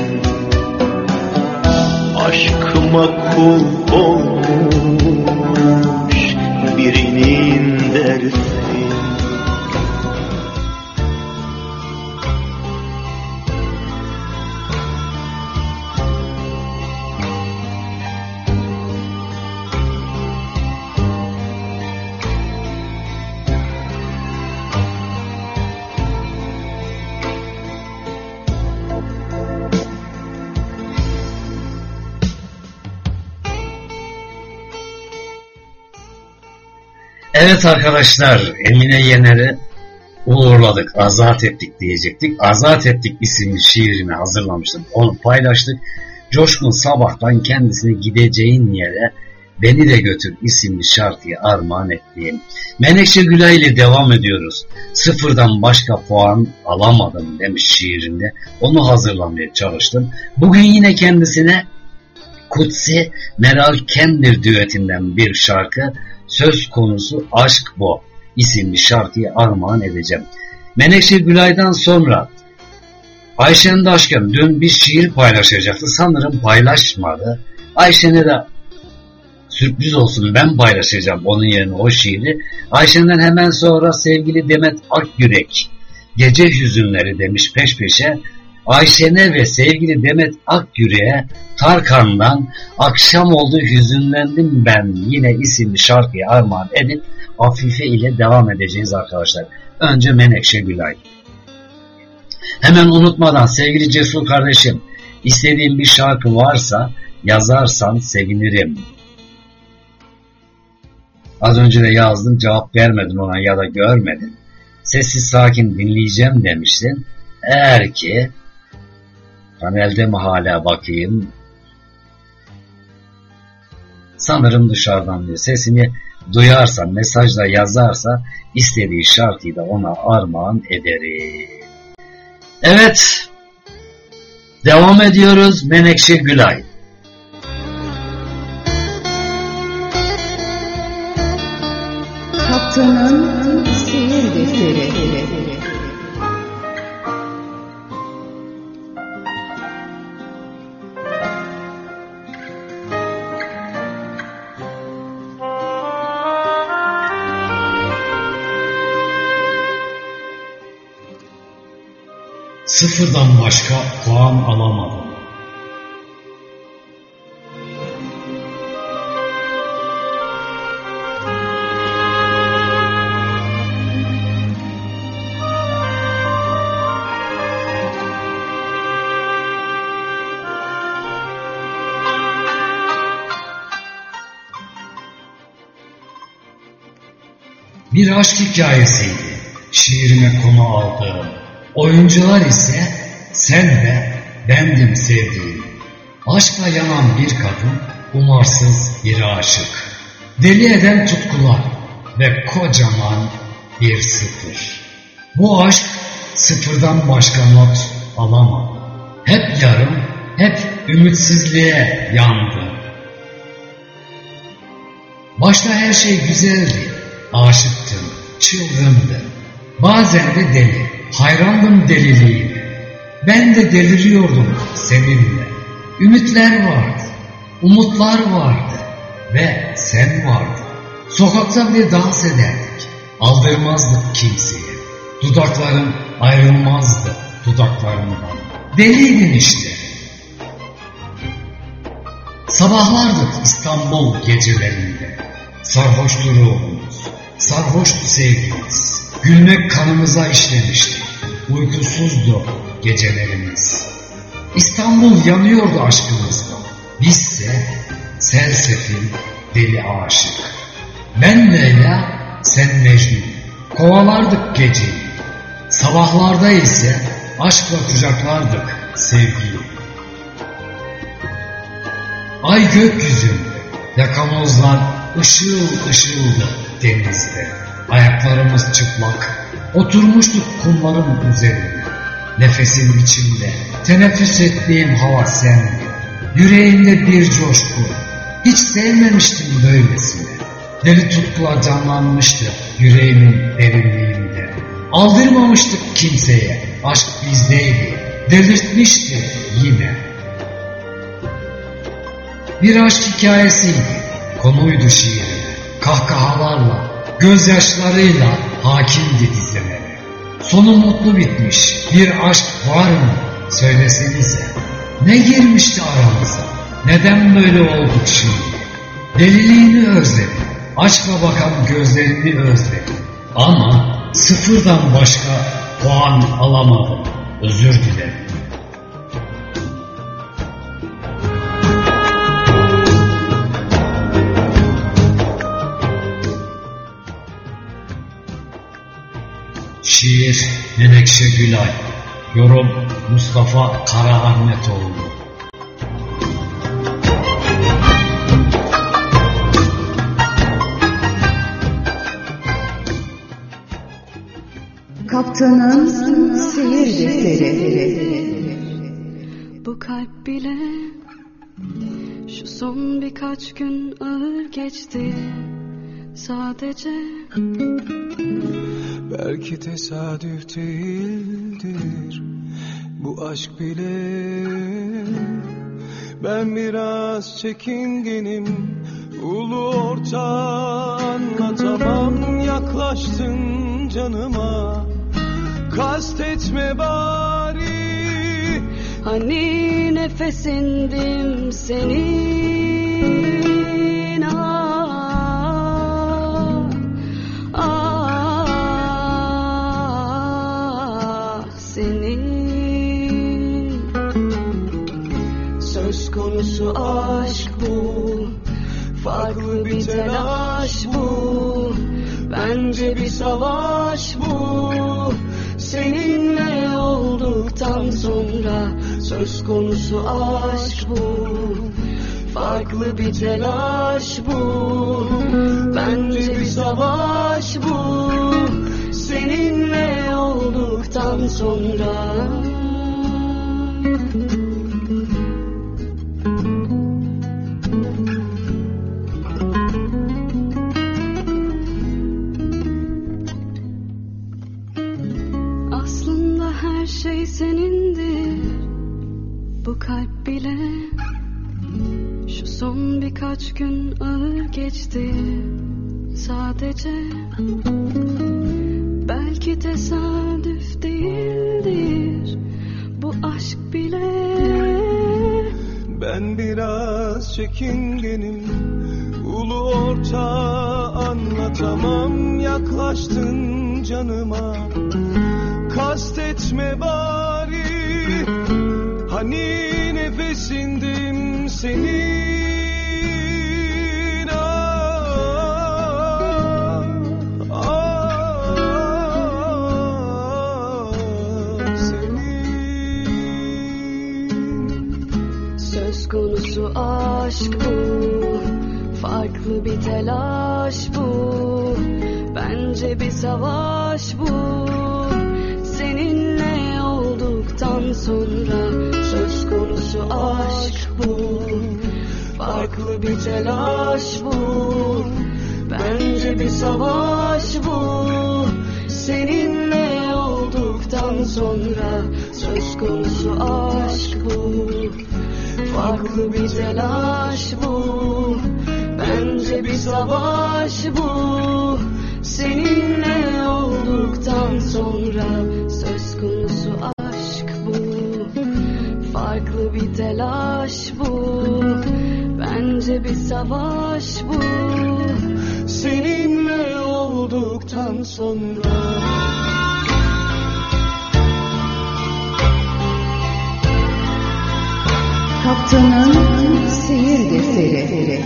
[SPEAKER 2] Aşkıma kul olmuş birinin dersin.
[SPEAKER 7] Evet arkadaşlar, Emine Yener'i uğurladık, azat ettik diyecektik. Azat ettik isimli şiirini hazırlamıştık, onu paylaştık. Coşkun Sabah'tan kendisine gideceğin yere beni de götür isimli şarkıyı armağan ettiğim. Menekşe Gülay ile devam ediyoruz. Sıfırdan başka puan alamadım demiş şiirinde. Onu hazırlamaya çalıştım. Bugün yine kendisine Kutsi Meral Kendir düetinden bir şarkı, söz konusu Aşk Bu isimli şarkıyı armağan edeceğim. Menekşe Gülay'dan sonra Ayşen Daşkın dün bir şiir paylaşacaktı. Sanırım paylaşmadı. Ayşen'e de sürpriz olsun, ben paylaşacağım onun yerine o şiiri. Ayşen'den hemen sonra sevgili Demet Akgürek Gece Hüzünleri demiş peş peşe. Ayşen'e ve sevgili Demet Akgürek'e Tarkan'dan Akşam Oldu Hüzünlendim Ben yine isimli şarkıyı armağan edip Afife ile devam edeceğiz arkadaşlar. Önce Menekşe Gülay. Hemen unutmadan sevgili Cesur kardeşim, istediğin bir şarkı varsa yazarsan sevinirim. Az önce de yazdım, cevap vermedin ona ya da görmedin. Sessiz sakin dinleyeceğim demiştin. Eğer ki panelde mi hala bakayım? Sanırım dışarıdan diyor. Sesini duyarsan, mesajla yazarsa istediği şarkıyı da ona armağan ederim. Evet, Devam ediyoruz. Menekşe Gülay.
[SPEAKER 5] Kaptanın seyir defteri.
[SPEAKER 7] Sıfırdan başka puan alamadım. Bir aşk hikayesiydi şiirime konu aldığım. Oyuncular ise sen de bendim sevdiğim. Aşkla yanan bir kadın, umarsız bir aşık. Deli eden tutkular ve kocaman bir sıfır. Bu aşk sıfırdan başka not alamadı. Hep yarım, hep ümitsizliğe yandı. Başta her şey güzeldi. Aşıktım, çılgındı. Bazen de deli, hayrandım deliliğine. Ben de deliriyordum seninle. Ümitler vardı, umutlar vardı ve sen vardın. Sokakta bir dans ederdik, aldırmazdık kimseye. Dudakların ayrılmazdı dudaklarımdan. Deliydin işte. Sabahlardık İstanbul gecelerinde. Sarhoştu ruhumuz, sarhoştu sevgimiz. Gülmek kanımıza işlemişti. Uykusuzdu gecelerimiz. İstanbul yanıyordu aşkımızda. Bizse sersefil, deli aşık. Ben Leyla, sen Mecnun. Kovalardık geceyi. Sabahlarda ise aşkla kucaklardık sevgiyi. Ay gökyüzünde, yakamozlar ışıl ışıldı denizde. Ayaklarımız çıplak, oturmuştuk kumların üzerine. Nefesin içinde, teneffüs ettiğim hava sendi. Yüreğimde bir coşku, hiç sevmemiştim böylesine. Deli tutkular canlanmıştı yüreğimin derinliğinde. Aldırmamıştık kimseye, aşk bizdeydi, delirtmişti yine. Bir aşk hikayesiydi, konuydu şiirine. Kahkahalarla, gözyaşlarıyla hakimdi dizelere. Sonu mutlu bitmiş bir aşk var mı? Söylesenize. Ne girmişti aramıza? Neden böyle olduk şimdi? Deliliğini özledim. Aşkla bakan gözlerini özledim. Ama sıfırdan başka puan alamadım. Özür dilerim. Şiir Menekşe Gülay. Yorum Mustafa Karaahmetoğlu.
[SPEAKER 5] Kaptanın seyir defteri.
[SPEAKER 8] Bu kalp bile şu son birkaç gün ağır geçti. Sadece
[SPEAKER 1] belki tesadüf değildir bu aşk bile. Ben biraz çekingenim, ulu orta anlatamam. Yaklaştın canıma, kastetme bari.
[SPEAKER 8] hani nefesindim senin. Ah, ah, senin.
[SPEAKER 1] Söz konusu aşk bu, farklı bir telaş bu. Bence bir savaş bu, seninle olduktan sonra. Söz konusu aşk bu, farklı bir telaş bu. Bence bir savaş bu, seninle olduktan sonra.
[SPEAKER 8] şey senindir. Bu kalp bile şu son birkaç gün ağır geçti. Sadece belki tesadüf değildir bu aşk bile.
[SPEAKER 1] Ben biraz çekingenim, ulu orta anlatamam. Yaklaştın canıma, kastetme bari. Hani nefesindim senin, ah, ah, senin.
[SPEAKER 8] Söz konusu aşk bu, farklı bir telaş bu. Bence bir savaş bu, seninle olduktan sonra. Söz konusu aşk bu, farklı bir telaş bu. Bence bir savaş bu, seninle olduktan sonra. Söz konusu aşk bu, farklı bir telaş bu. Bence bir savaş bu, seninle olduktan sonra. Söz konusu aşk bu, farklı bir telaş bu. Bence bir savaş bu,
[SPEAKER 1] seninle olduktan sonra.
[SPEAKER 5] Kaptanın Seyir Defteri.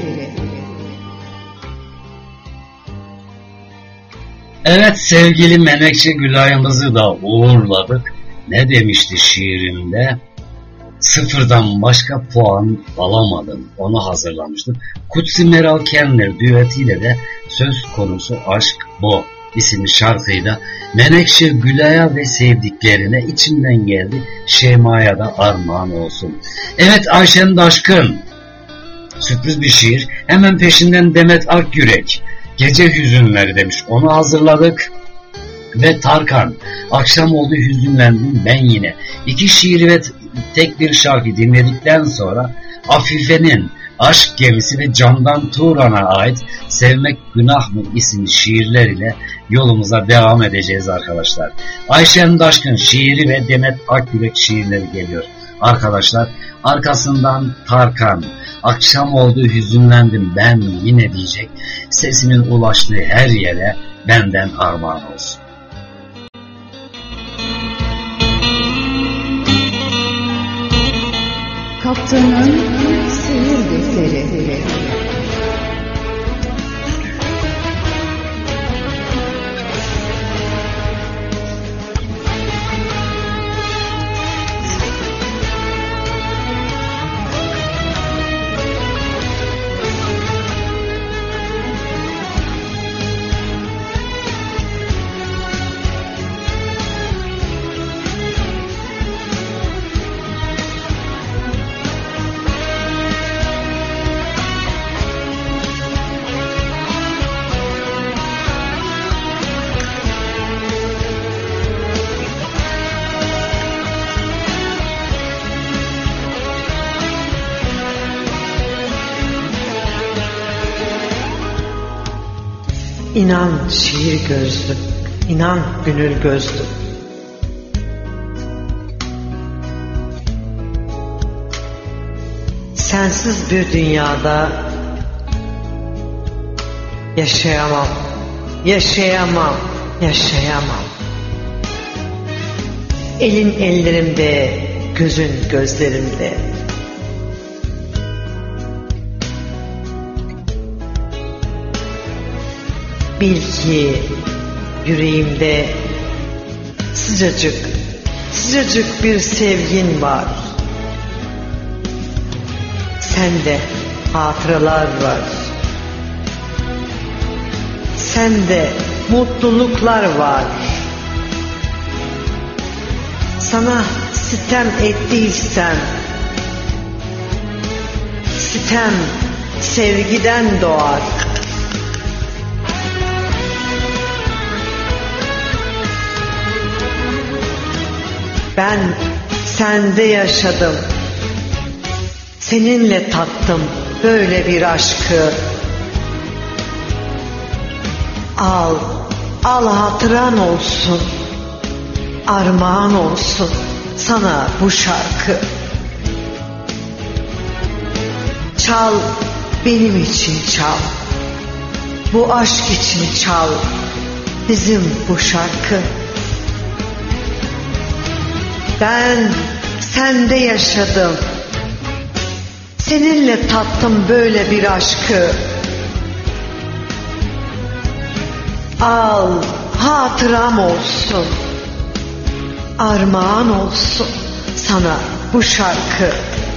[SPEAKER 7] Evet, sevgili Menekşe Gülay'ımızı da uğurladık. Ne demişti şiirinde? Sıfırdan başka puan alamadım. Onu hazırlamıştım. Kutsi Meral Kenner düetiyle de Söz Konusu Aşk Bu isimli şarkıyı da Menekşe Gülay'a ve sevdiklerine içinden geldi. Şeyma'ya da armağan olsun. Evet, Ayşen Daşkın. Sürpriz bir şiir. Hemen peşinden Demet Akyürek. Gece Hüzünleri demiş. Onu hazırladık. Ve Tarkan. Akşam oldu hüzünlendim ben yine. İki şiir ve tek bir şarkı dinledikten sonra Afife'nin Aşk Gemisi ve Candan Turan'a ait Sevmek Günah mı isimli şiirler ile yolumuza devam edeceğiz arkadaşlar. Ayşen Daşkın şiiri ve Demet Akyürek şiirleri geliyor. Arkadaşlar, arkasından Tarkan, akşam oldu hüzünlendim ben yine diyecek. Sesimin ulaştığı her yere benden armağan olsun.
[SPEAKER 5] Kaptanın Seyir Defteri.
[SPEAKER 9] İnan şiir gözlüm, inan gönül gözlüm. Sensiz bir dünyada yaşayamam, yaşayamam, yaşayamam. Elin ellerimde, gözün gözlerimde. Bil ki yüreğimde sıcacık, sıcacık bir sevgin var. Sende hatıralar var. Sende mutluluklar var. Sana sitem ettiysem, sitem sevgiden doğar. Ben sende yaşadım. Seninle tattım böyle bir aşkı. Al, al hatıran olsun. Armağan olsun sana bu şarkı. Çal, benim için çal. Bu aşk için çal. Bizim bu şarkı. Ben sende yaşadım. Seninle tattım böyle bir aşkı. Al, hatıram olsun. Armağan olsun sana bu şarkı.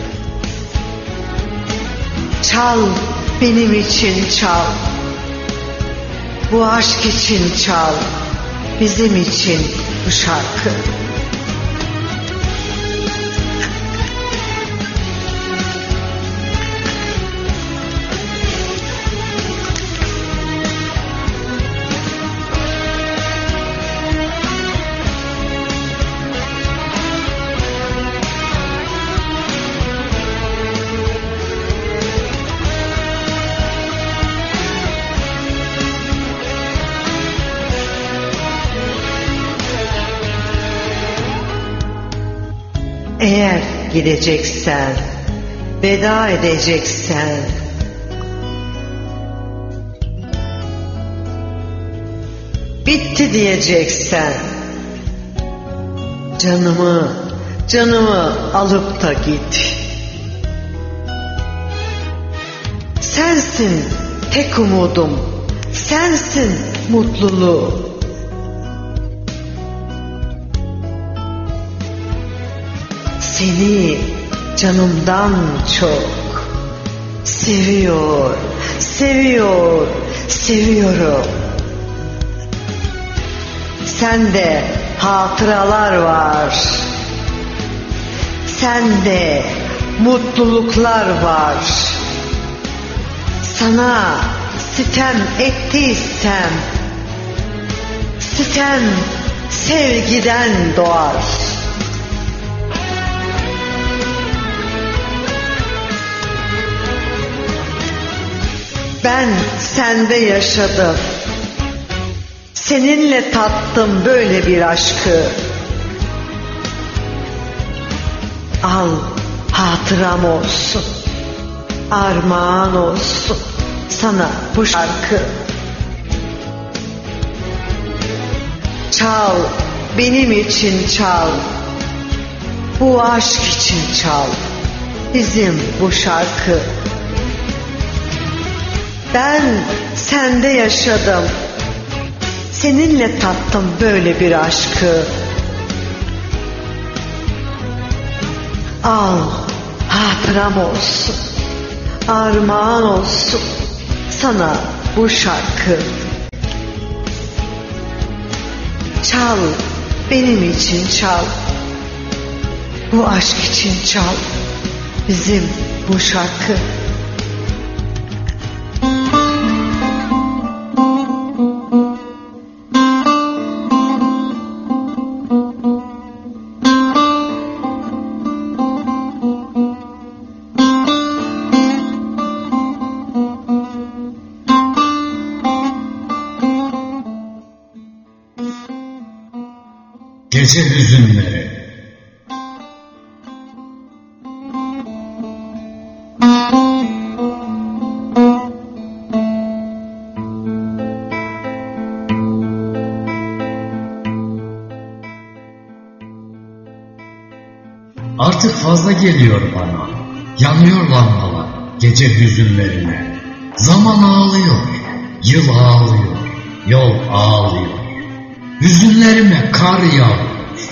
[SPEAKER 9] Çal, benim için çal. Bu aşk için çal. Bizim için bu şarkı. Eğer gideceksen, veda edeceksen, bitti diyeceksen, canımı, canımı alıp da git. Sensin tek umudum, sensin mutluluğum. Seni canımdan çok seviyor, seviyor, seviyorum. Sende hatıralar var. Sende mutluluklar var. Sana sitem ettiysem, sitem sevgiden doğar. Ben sende yaşadım. Seninle tattım böyle bir aşkı. Al, hatıram olsun. Armağan olsun sana bu şarkı. Çal, benim için çal. Bu aşk için çal. Bizim bu şarkı. Ben sende yaşadım. Seninle tattım böyle bir aşkı. Al, hatıram olsun. Armağan olsun sana bu şarkı. Çal, benim için çal. Bu aşk için çal. Bizim bu şarkı.
[SPEAKER 7] Gece hüzünleri. Artık fazla geliyor bana. Yanıyor lambalar gece hüzünlerine. Zaman ağlıyor, yıl ağlıyor, yol ağlıyor. Hüzünlerime kar yağıyor.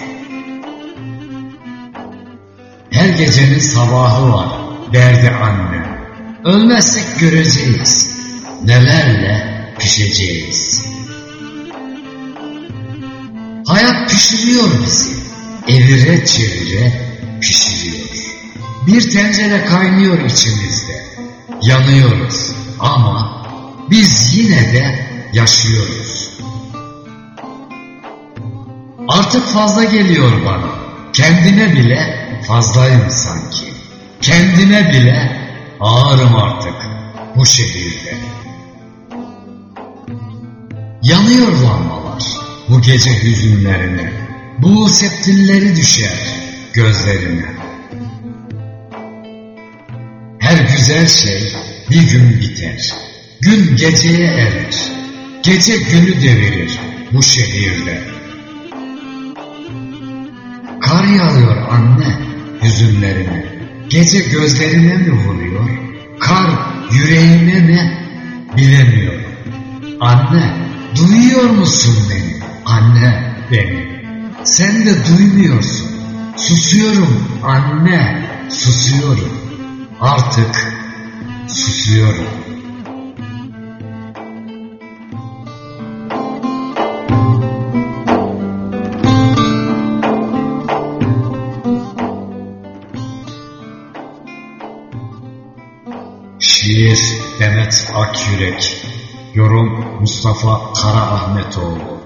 [SPEAKER 7] Her gecenin sabahı var derdi annem. Ölmezsek göreceğiz, nelerle pişeceğiz. Hayat pişiriyor bizi, evire çevire pişiriyor. Bir tencere kaynıyor içimizde, yanıyoruz ama biz yine de yaşıyoruz. Artık fazla geliyor bana, Kendime bile fazlayım sanki. Kendime bile ağırım artık bu şehirde. Yanıyor lambalar bu gece hüzünlerine. Bu septilleri düşer gözlerine. Her güzel şey bir gün biter. Gün geceye erer. Gece günü devirir bu şehirde. Kar yağıyor anne hüzünlerine. Gece gözlerine mi vuruyor? Kar yüreğime mi? Bilemiyorum. Anne, duyuyor musun beni? Anne, beni. Sen de duymuyorsun. Susuyorum anne, susuyorum. Artık susuyorum. Şiir Demet Akyürek. Yorum Mustafa Karaahmetoğlu.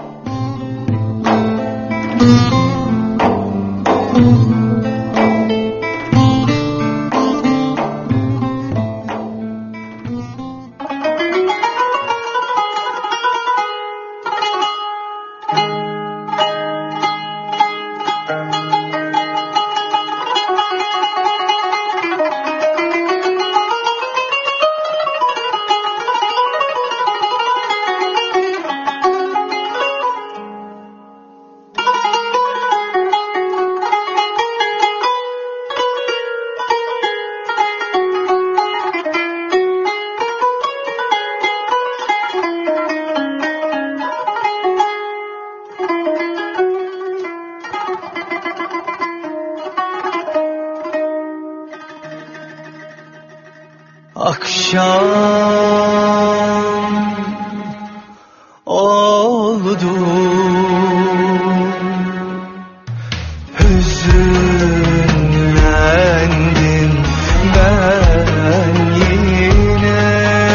[SPEAKER 1] Akşam oldu, hüzünlendim ben yine.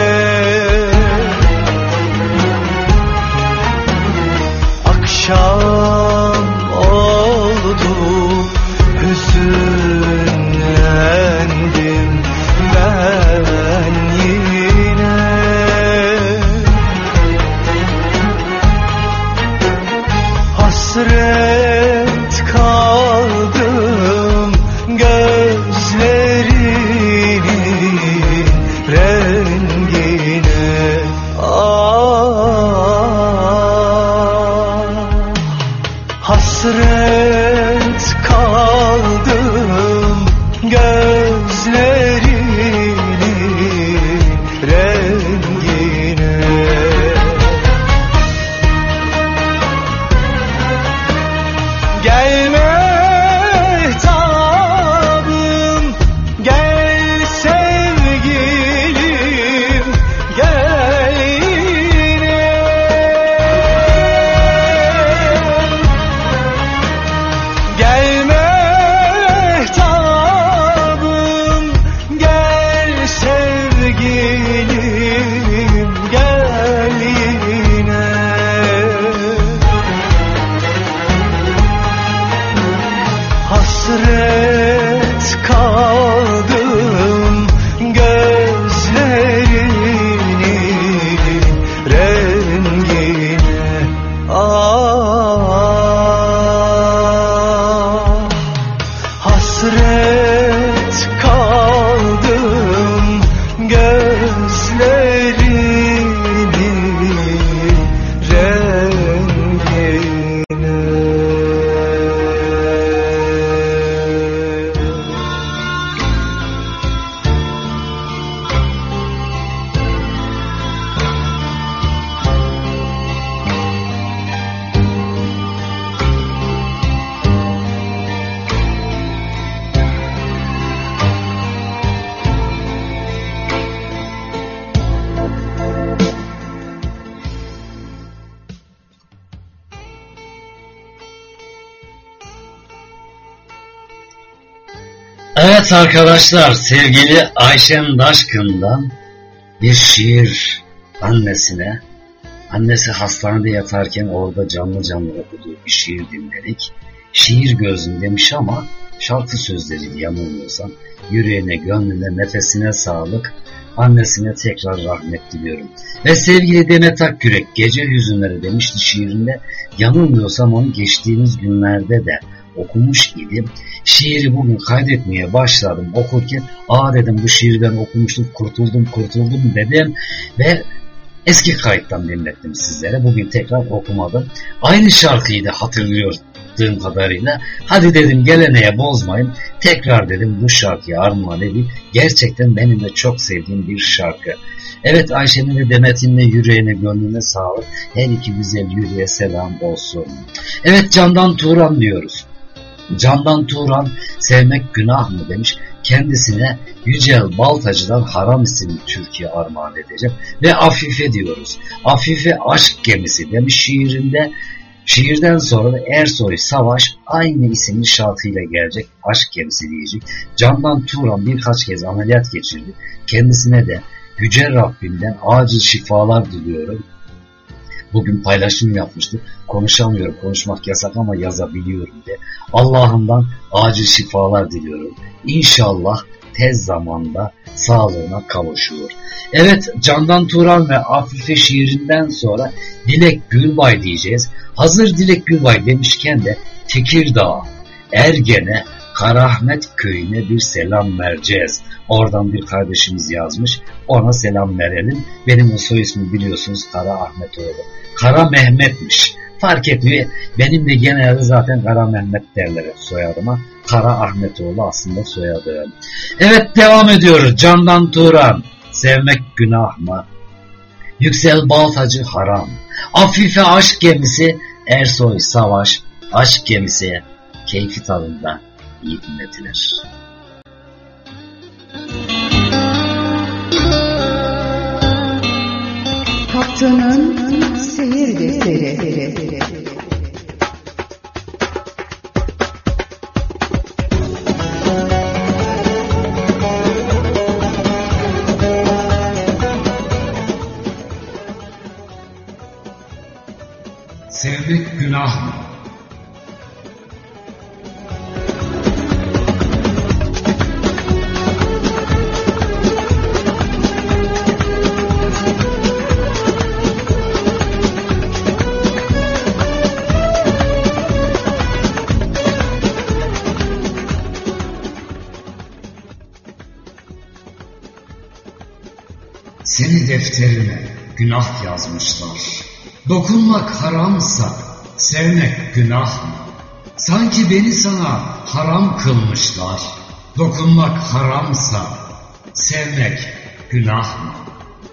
[SPEAKER 1] Akşam oldu, hüzünlendim ben yine. Hasret kaldım gözlerinin rengine. Ah, hasret kaldım gözlerinin rengine. Gel mehtabım, gel sevgilim, gel yine. Gel mehtabım, gel sevgilim, gel yine. Hasret kaldım gözlerinin rengine. Ah, hasret kaldım gözlerinin rengine.
[SPEAKER 7] Evet arkadaşlar, sevgili Ayşen Daşkın'dan bir şiir annesine, annesi hastanede yatarken orada canlı canlı okuduğu bir şiir dinledik. şiir gözlüm demiş ama şarkı sözleriydi yanılmıyorsam. Yüreğine, gönlüne, nefesine sağlık. Annesine tekrar rahmet diliyorum. Ve sevgili Demet Akgürek gece hüzünleri demişti şiirinde. Yanılmıyorsam onu geçtiğimiz günlerde de okumuş idim. Şiiri bugün kaydetmeye başladım. Okurken aa dedim bu şiiri ben okumuştum, kurtuldum kurtuldum dedim. Ve eski kayıttan dinlettim sizlere. Bugün tekrar okumadım. Aynı şarkıyı da hatırlıyordum kadarıyla. Hadi dedim geleneğe bozmayın. Tekrar dedim bu şarkıyı armağan edeyim. Gerçekten benim de çok sevdiğim bir şarkı. Evet, Ayşe'nin de Demet'in de yüreğine, gönlüne sağlık. Her iki güzel yüreğe selam olsun. Evet, Candan Turan diyoruz. Candan Turan sevmek günah mı demiş. Kendisine Yücel Baltacı'dan Haram isimli Türkiye armağan edeceğim. Ve Afife diyoruz. Afife aşk gemisi demiş şiirinde. Şiirden sonra da Ersoy Savaş aynı isimli şarkıyla gelecek. Aşk gemisi diyecek. Candan Turan birkaç kez ameliyat geçirdi. Kendisine de Yüce Rabbimden acil şifalar diliyorum. Bugün paylaşım yapmıştı. Konuşamıyorum, konuşmak yasak ama yazabiliyorum de. Allah'ımdan acil şifalar diliyorum. İnşallah tez zamanda sağlığına kavuşuyor. Evet, Candan Turan ve Afife şiirinden sonra Dilek Gülbay diyeceğiz. Hazır Dilek Gülbay demişken de Tekirdağ, Ergene, Karahmet köyüne bir selam vereceğiz. Oradan bir kardeşimiz yazmış. Ona selam verelim. Benim o soy ismi biliyorsunuz Kara Ahmetoğlu. Kara Mehmet'miş. Fark etmiyor. Benim de genelde zaten Kara Mehmet derler soyadıma. Kara Ahmetoğlu aslında soyadım. Evet, devam ediyoruz. Candan Turan. Sevmek günah mı? Yüksel Baltacı haram. Afife aşk gemisi. Ersoy Savaş aşk gemisi. Keyfi tadında. İyi dinletiler.
[SPEAKER 5] Kaptanın seyir defteri.
[SPEAKER 7] Sevmek günah mı? Seni defterine günah yazmışlar. Dokunmak haramsa sevmek günah mı? Sanki beni sana haram kılmışlar. Dokunmak haramsa sevmek günah mı?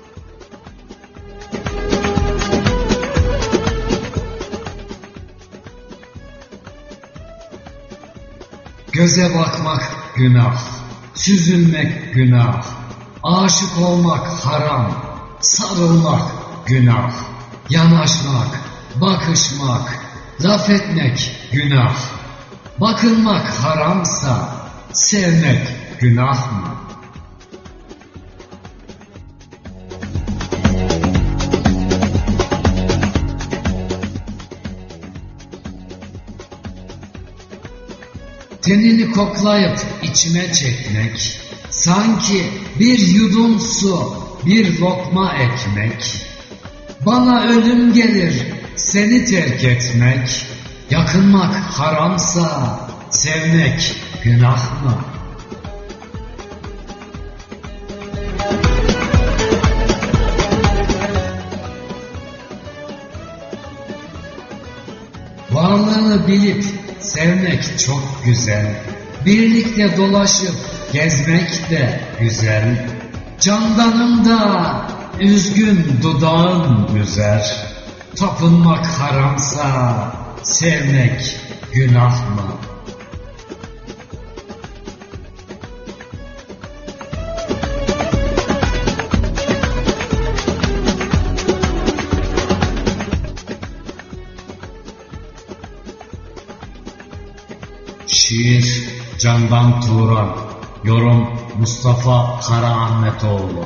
[SPEAKER 7] Göze bakmak günah, süzülmek günah, aşık olmak haram, sarılmak günah, yanaşmak, bakışmak, laf etmek günah, bakılmak haramsa sevmek günah mı? Tenini koklayıp içime çekmek, sanki bir yudum su, bir lokma ekmek. Bana ölüm gelir seni terk etmek, yakınmak haramsa sevmek günah mı? Varlığını bilip sevmek çok güzel, birlikte dolaşıp gezmek de güzel. Candanım da üzgün dudağın güzel, tapınmak haramsa sevmek günah mı? Şiir Candan Turan, yorum Mustafa Karaahmetoğlu.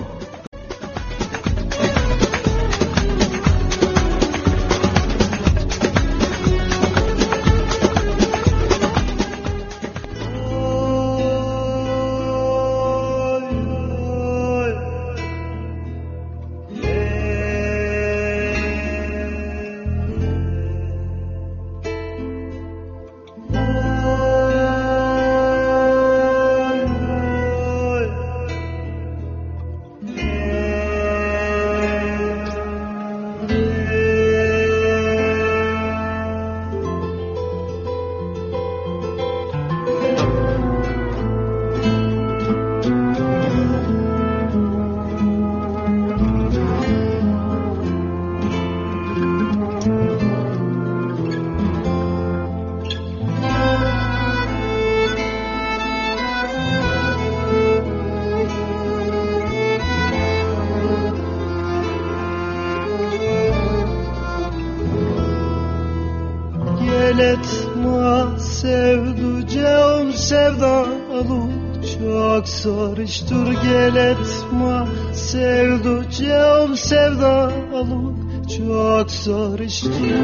[SPEAKER 10] gel etme sevducağım sevdalı çok zor iştir gel etme sevducağım sevdalı çok zor iştir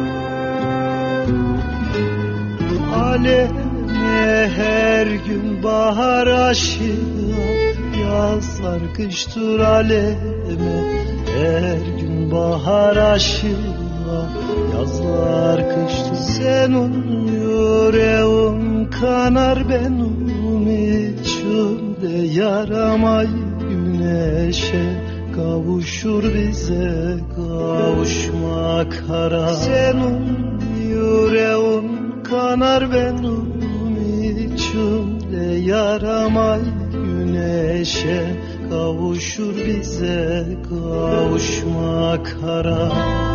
[SPEAKER 10] aleme her gün bahar aşığı yazlar kıştır aleme her gün bahar aşığı yazlar kıştır senin yüreğin kanar benim içimde yaramay güneşe kavuşur bize kavuşmak haram senin yüreğin kanar benim içimde yaramay güneşe kavuşur bize kavuşmak haram.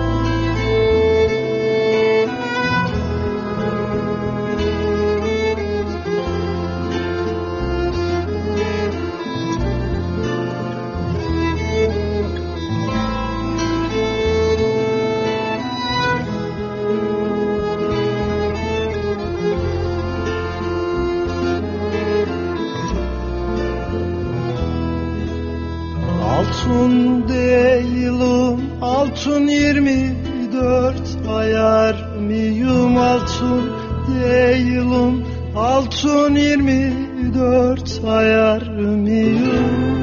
[SPEAKER 10] Altın değilim, altın yirmi dört ayar mıyım? Altın değilim, altın yirmi dört ayar mıyım?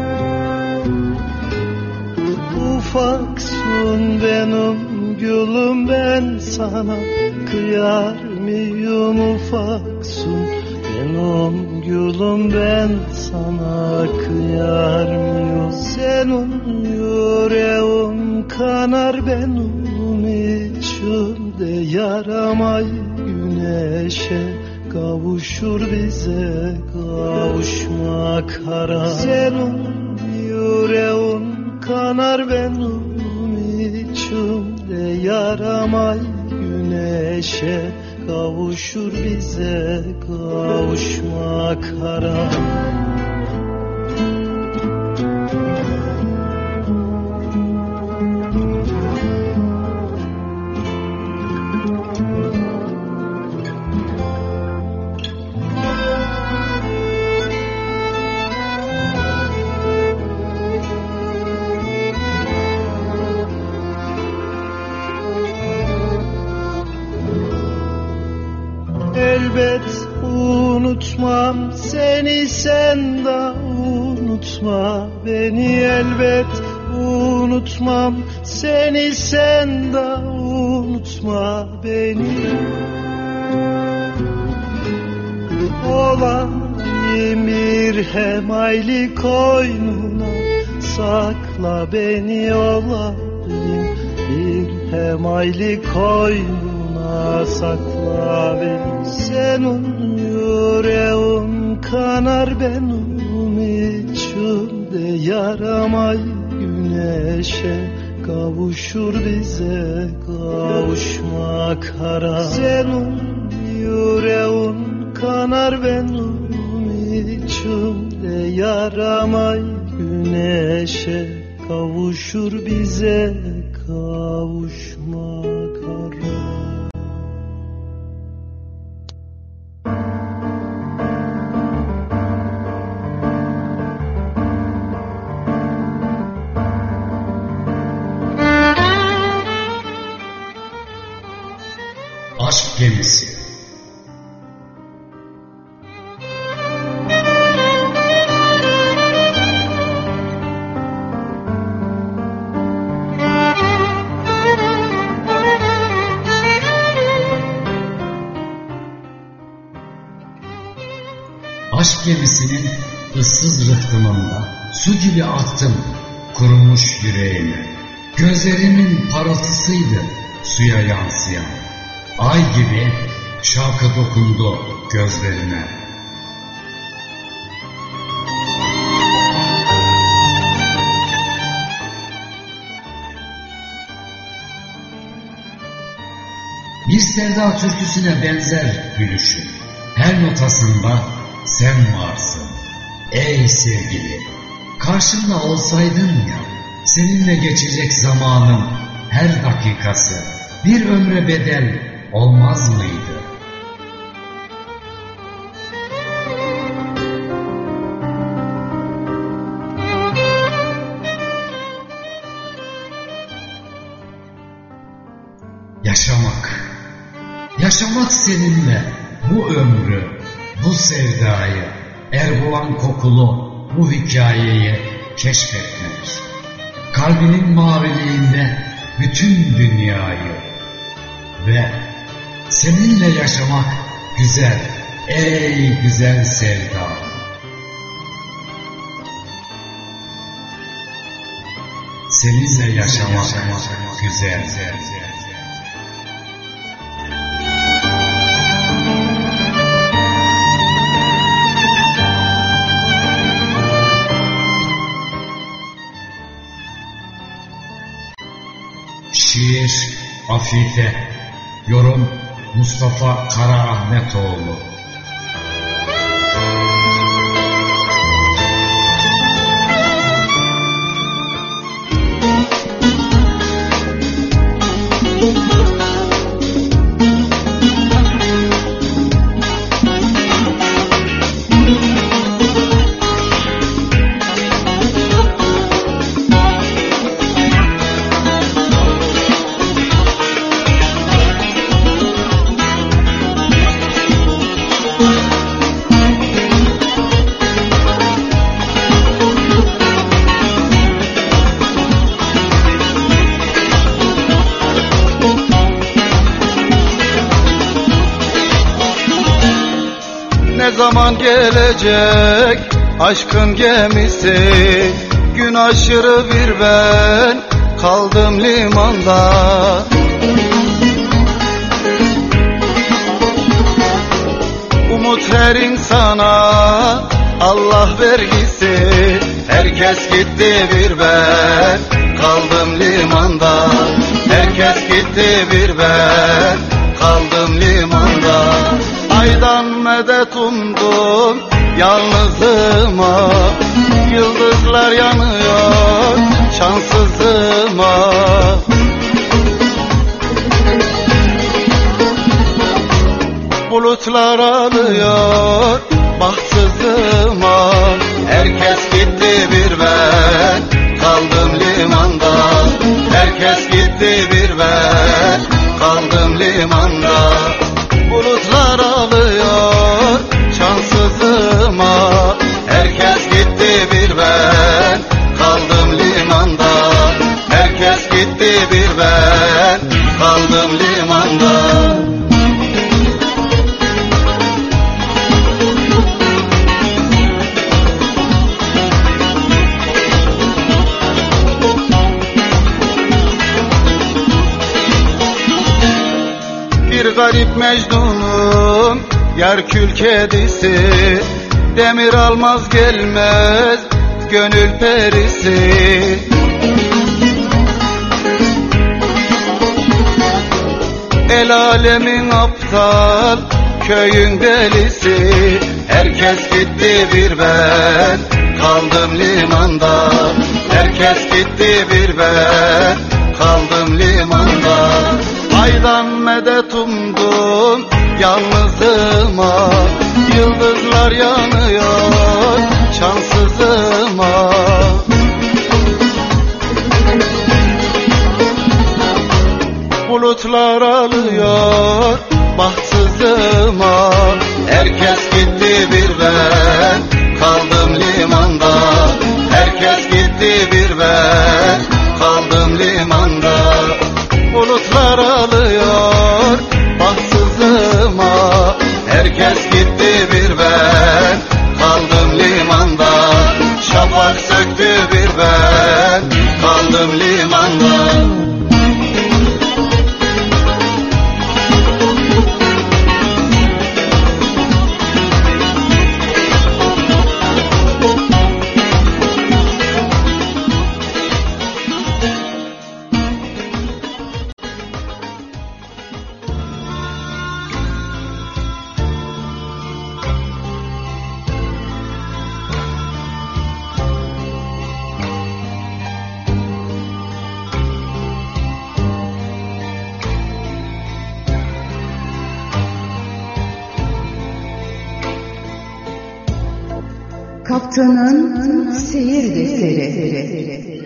[SPEAKER 10] Ufaksın benim gülüm ben sana kıyar mıyım? Ufaksın benim gülüm ben sana kıyar mıyım? Senin yüreğin kanar benim içimde yaramay güneşe kavuşur bize kavuşmak haram. Senin yüreğin kanar benim içimde yaramay güneşe kavuşur bize kavuşmak haram. Elbet unutmam seni sen de unutma beni elbet unutmam seni sen de unutma beni olayım bir hemayli koynuna sakla beni olayım bir hemayli koynuna sakla beni. Senin yüreğin kanar benim içimde yaramay güneşe kavuşur bize kavuşmak haram. Senin yüreğin kanar benim içimde yaramay güneşe kavuşur bize kavuşmak haram.
[SPEAKER 7] Aşk gemisi. Aşk gemisinin ıssız rıhtımında su gibi aktım kurumuş yüreğime. Gözlerimin parıltısıydı suya yansıyan. Ay gibi şavka dokundu gözlerime. Bir sevda türküsüne benzer gülüşün. Her notasında sen varsın. Ey sevgili, karşımda olsaydın ya, seninle geçecek zamanın her dakikası bir ömre bedel olmaz mıydı? Yaşamak, yaşamak seninle bu ömrü, bu sevdayı, Erguvan kokulu bu hikayeyi keşfetmek. Kalbinin maviliğinde bütün dünyayı ve seninle yaşamak güzel, ey güzel sevda. Seninle yaşamak güzel, güzel, güzel. Şiir Afife, yorum Mustafa Karaahmetoğlu.
[SPEAKER 10] Ne zaman gelecek aşkın gemisi? Gün aşırı bir ben kaldım limanda. Umut her insana Allah vergisi. Herkes gitti bir ben kaldım limanda. Herkes gitti bir ben kaldım limanda. Aydan medet umdum yalnızıma. Yıldızlar yanıyor şanssızıma. Bulutlar alıyor bahtsızıma. Herkes gitti bir ben kaldım limanda. Herkes gitti bir ben kaldım limanda. Bulutlar alıyor şanssızıma. Herkes gitti bir ben kaldım limanda. Herkes gitti bir ben kaldım limanda. Bir garip Mecnun'um, yar kül kedisi. Demir almaz gelmez gönül perisi. El alemin aptal, köyün delisi. Herkes gitti bir ben kaldım limanda. Herkes gitti bir ben kaldım limanda. Aydan medet umdum yalnızıma. Yıldızlar yanıyor şanssızıma. Bulutlar alıyor bahtsızıma. Herkes gitti bir ben kaldım limanda. Herkes gitti bir ben kaldım limanda. Bulutlar alıyor bahtsızıma. Herkes gitti bir ben kaldım limanda. Şafak söktü bir ben kaldım limanda.
[SPEAKER 5] Kaptanın Seyir Defteri.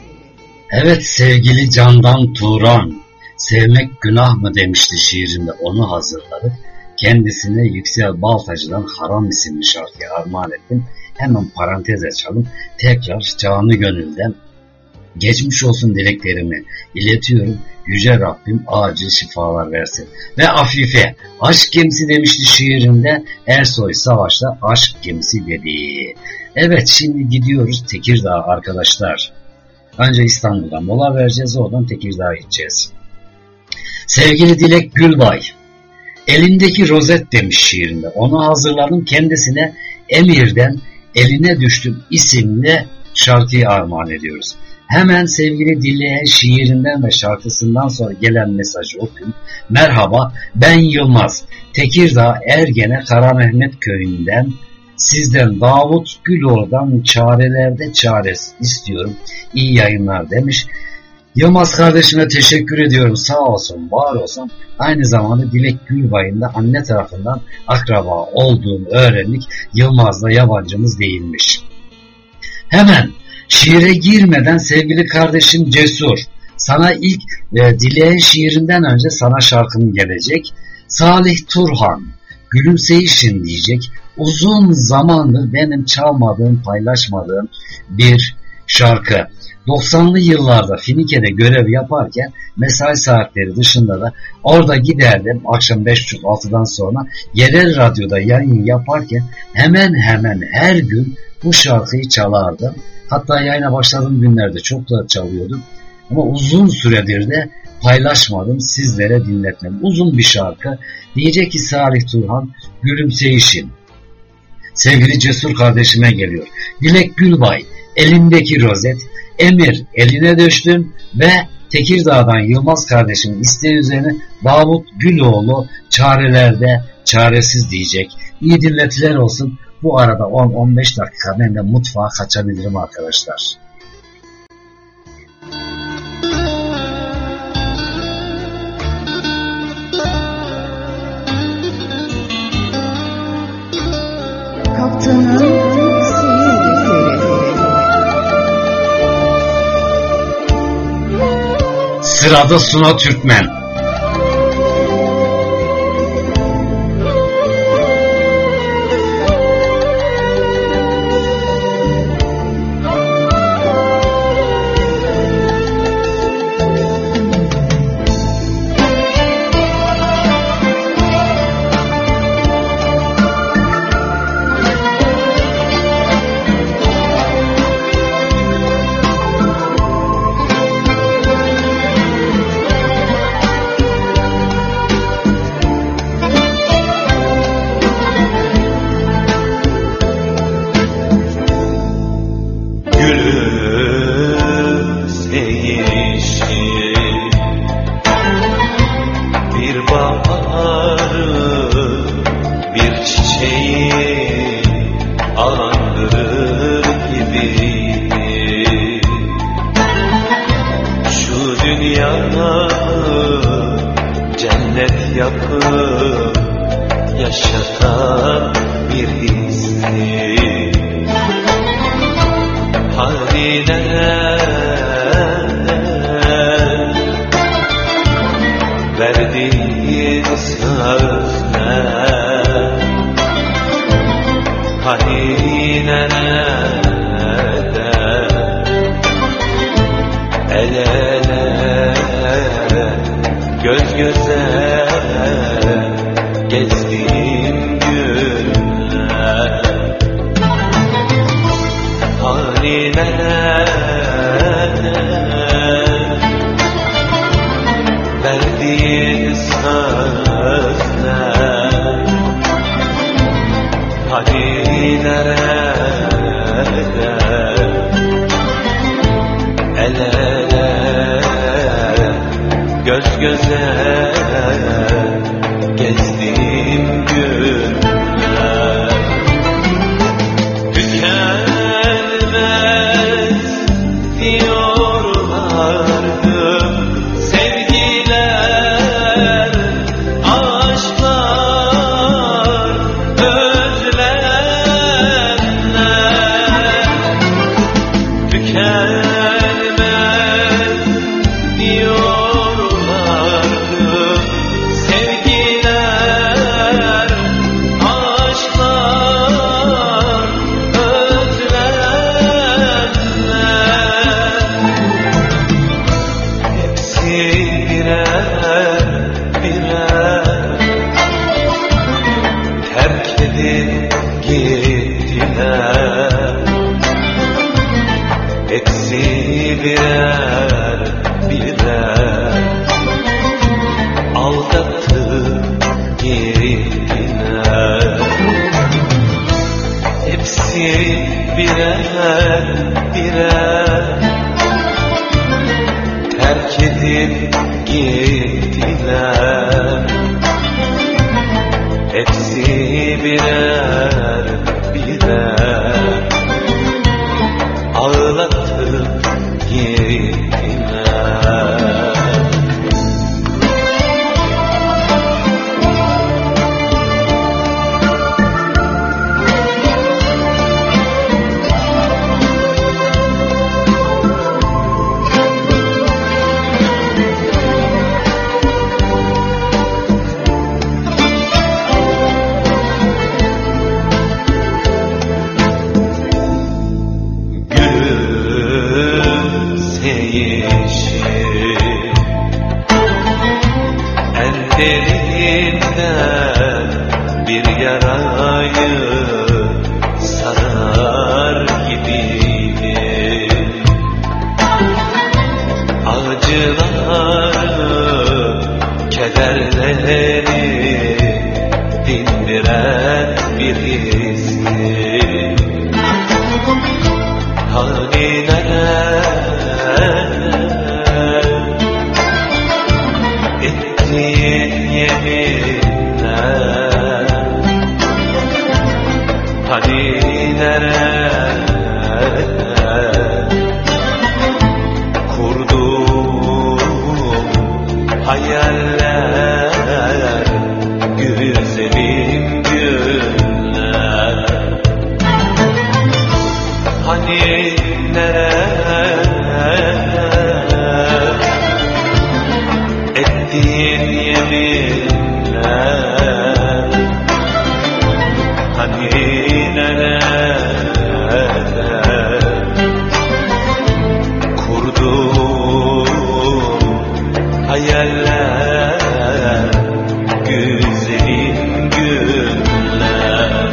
[SPEAKER 7] Evet sevgili Candan Turan, sevmek günah mı demişti şiirinde, onu hazırladık. Kendisine Yüksel Baltacı'dan Haram isimli şarkıyı armağan ettim. Hemen parantez açalım. Tekrar canı gönülden geçmiş olsun dileklerimi iletiyorum. Yüce Rabbim acil şifalar versin. Ve Afife, aşk gemisi demişti şiirinde, Ersoy Savaş'ta aşk gemisi dedi. Evet, şimdi gidiyoruz Tekirdağ arkadaşlar. Önce İstanbul'dan mola vereceğiz, oradan Tekirdağ'a gideceğiz. Sevgili Dilek Gülbay, elindeki rozet demiş şiirinde, onu hazırladım. Kendisine Emir'den Eline Düştüm isimli şarkıyı armağan ediyoruz. Hemen sevgili Dilek'e şiirinden ve şarkısından sonra gelen mesajı okuyun. Merhaba, ben Yılmaz. Tekirdağ Ergene Karamehmet köyünden, sizden Davut Güloğlu'dan çarelerde çaresi istiyorum. İyi yayınlar demiş. Yılmaz kardeşime teşekkür ediyorum. Sağ olsun, var olsun. Aynı zamanda Dilek Gülbay'ın da anne tarafından akraba olduğunu öğrendik. Yılmaz da yabancımız değilmiş. Hemen şiire girmeden sevgili kardeşim Cesur, sana ilk e, Dilek'in şiirinden önce sana şarkım gelecek. Salih Turhan, Gülümseyişin diyecek. Uzun zamandır benim çalmadığım, paylaşmadığım bir şarkı. doksanlı yıllarda Finike'de görev yaparken mesai saatleri dışında da orada giderdim akşam beş buçuk altıdan sonra yerel radyoda yayın yaparken hemen hemen her gün bu şarkıyı çalardım. Hatta yayına başladığım günlerde çok da çalıyordum. Ama uzun süredir de paylaşmadım, sizlere dinletmem. Uzun bir şarkı. Diyecek ki Salih Turhan, Gülümseyişin. Sevgili Cesur kardeşime geliyor. Dilek Gülbay, Elimdeki rozet, Emir, Eline Düştüm ve Tekirdağ'dan Yılmaz kardeşimin isteği üzerine Davut Güloğlu çarelerde çaresiz diyecek. İyi dinletiler olsun. Bu arada on on beş dakika ben de mutfağa kaçabilirim arkadaşlar.
[SPEAKER 5] Kaptanın Seyir Defteri.
[SPEAKER 7] Sırada Suna Türkmen.
[SPEAKER 2] Tükenmez derinden bir yarayı sarar gibiyim. Acıları, kederleri dindiren bir hissim. Hani neler ettiğin yeminler, hani neler kurduğum hayaller, güzelim günler. Hani neler ettiğin yeminler, hani neler kurduğum hayaller, güzelim günler.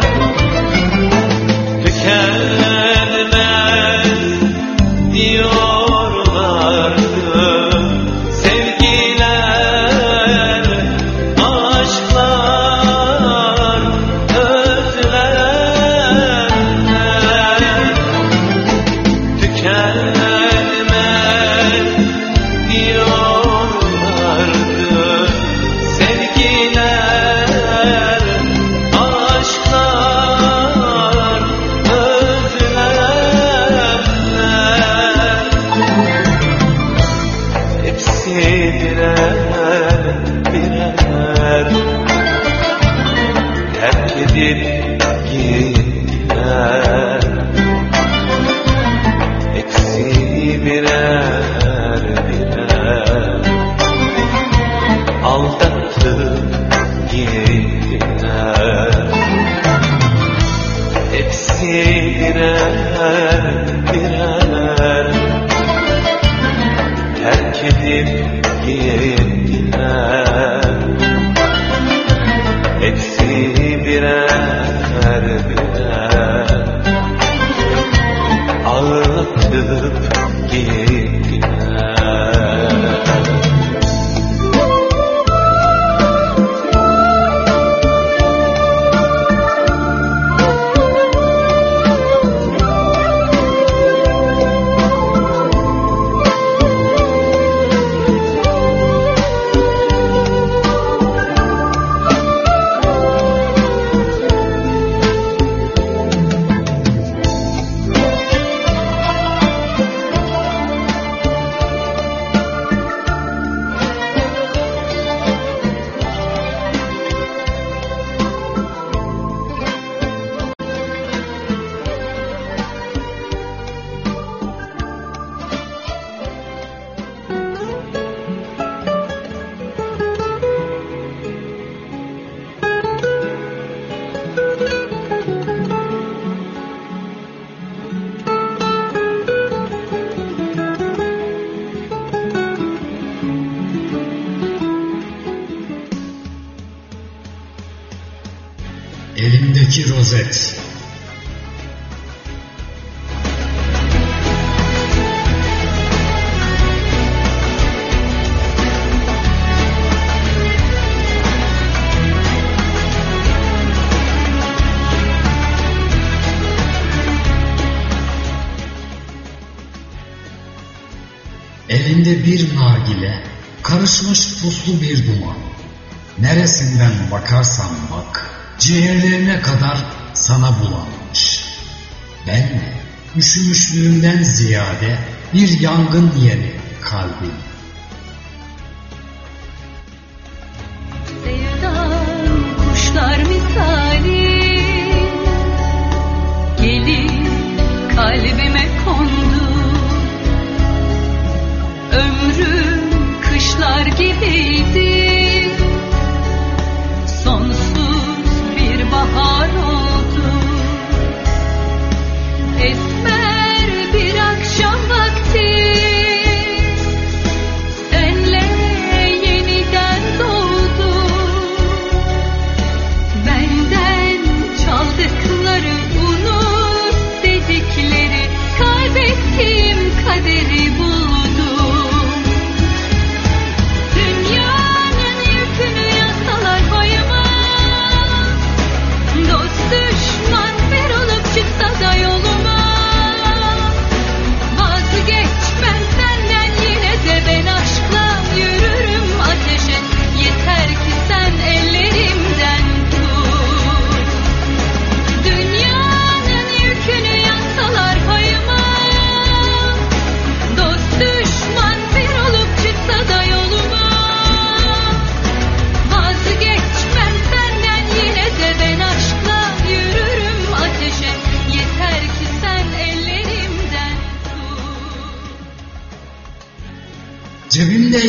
[SPEAKER 2] Tükenmez diyorlardı sevgiler, aşklar, özlemler. Tükenmez diyorlardı sevgiler, aşklar, özlemler. Hepsi birer birer terk edip gittiler. Hepsi birer birer aldatıp gittiler. Hepsi birer birer terk edip gittiler. Hepsi birer birer ağlatıp gittiler.
[SPEAKER 7] Elimdeki rozet. Elinde bir nargile, karışmış puslu bir duman. Neresinden bakarsan bak, ciğerlerine kadar sana bulanmış. Ben üşümüşlüğümden ziyade bir yangın yeri kalbim.
[SPEAKER 3] Sevdan kuşlar misali gelip kalbime kondu. Ömrüm kışlar gibiydi, sonsuz bir bahar oldu. Esmer bir akşam vakti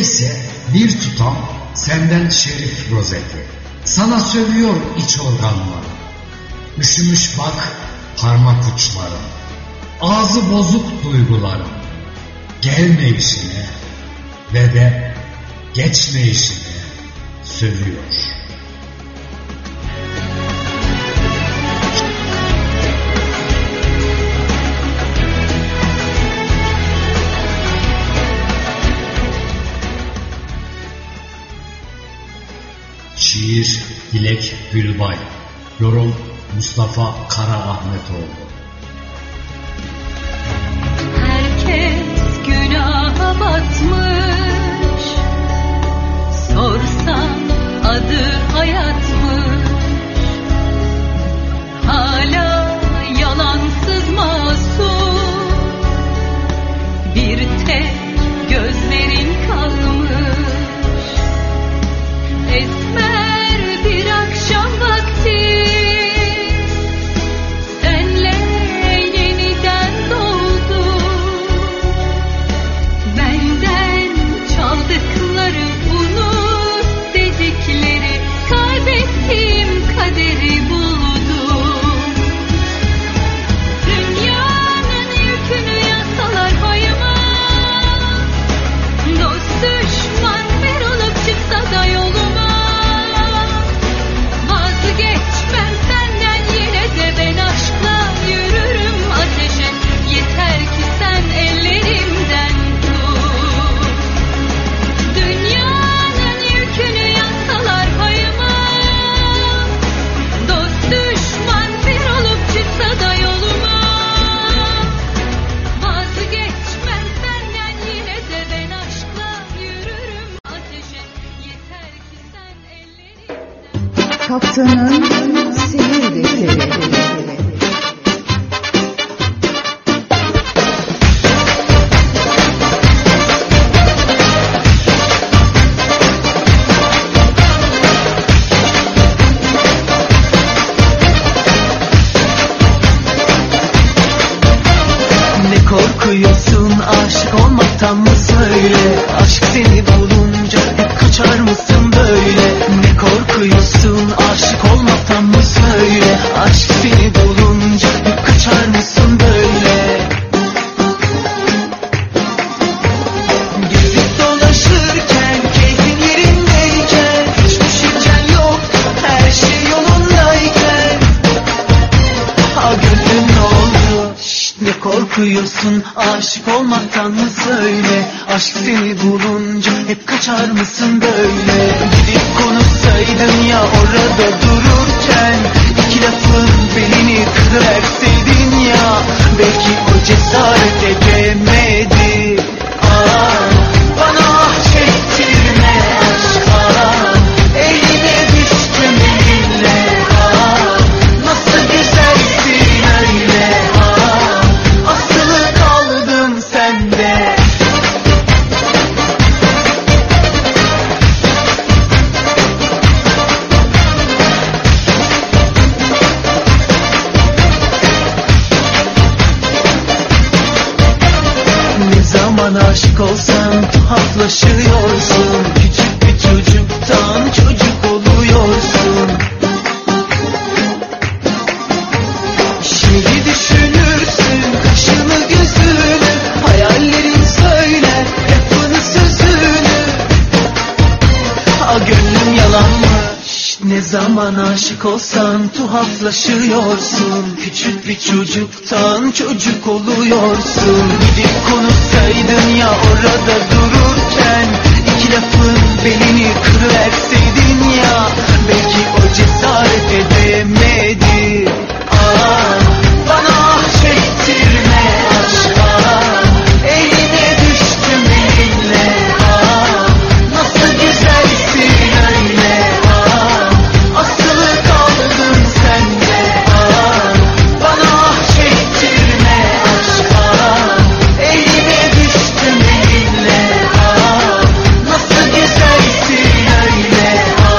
[SPEAKER 7] ise bir tutam senden şerif rozeti. Sana sövüyor iç organları. Üşümüş bak parmak uçlarım. Ağzı bozuk duygularım. Gelme işine ve de geçme işine sövüyor. Şiir Dilek Gülbay. Yorum Mustafa Karaahmetoğlu.
[SPEAKER 3] Herkes günaha batmış, sorsan adı hayatmış. Hala yalansız masum, bir tek gözlerin kalmış. Esmer bir akşam vakti, senle yeniden doğdu. Benden çaldıkları unut dedikleri, kaybettiğim kaderi buldum. Dünyanın yükünü yasalar payıma, dost düşman bir olup çıksa da yoluma. Vazgeçmem senden, yine de ben aşkla yürürüm ateşe. Yeter ki sen ellerimden tut. Dünyanın yükünü yazsalar payıma, dost düşman bir olup çıksa da yoluma. Vazgeçmem senden, yine de ben aşkla yürürüm ateşe. Yeter ki sen ellerimden.
[SPEAKER 5] Kaptanın seyir defteri.
[SPEAKER 1] Ne korkuyorsun aşık olmaktan mı söyle? Aşk seni bulunca hep kaçar mısın böyle? Ne korkuyorsun aşık olmaktan mı söyle? Aşk seni bulunca hep kaçar mısın böyle? Gezip dolaşırken, keyfin yerindeyken, hiç düşüncen yok, her şey yolundayken. Ha gönlüm ne oldu? Şşt, ne korkuyorsun aşık olmaktan mı söyle? Aşk seni bulunca hep kaçar mısın böyle? Gidip konuşsaydın ya orada dururken, iki lafın belini kırıverseydin ya, belki o cesaret edemedi. Aa, bana ah çektirme aşka, eline düştüm elinle. Aa, nasıl güzelsin öyle. Aa, asılı kaldım sende. Ne zaman aşık olsan tuhaflaşıyorsun. Küçük bir çocuktan çocuk oluyorsun. Şimdi düşünürsün kaşını gözünü, hayallerin söyler hep bunu sözünü. Ha gönlüm yalan mı? Şşt, ne zaman aşık olsan tuhaflaşıyorsun. Küçük bir çocuktan çocuk oluyorsun. Gidip konuşsaydın ya orada dururken, iki lafın belini kırıverseydin ya, belki o cesaret edemedi. Aa, bana ah çektirme aşka, eline düştüm elinle. Aa, nasıl güzelsin öyle. Aa, asılı kaldım sende. Aa, bana ah çektirme aşka, eline düştüm elinle. Aa, nasıl güzelsin öyle. Aa,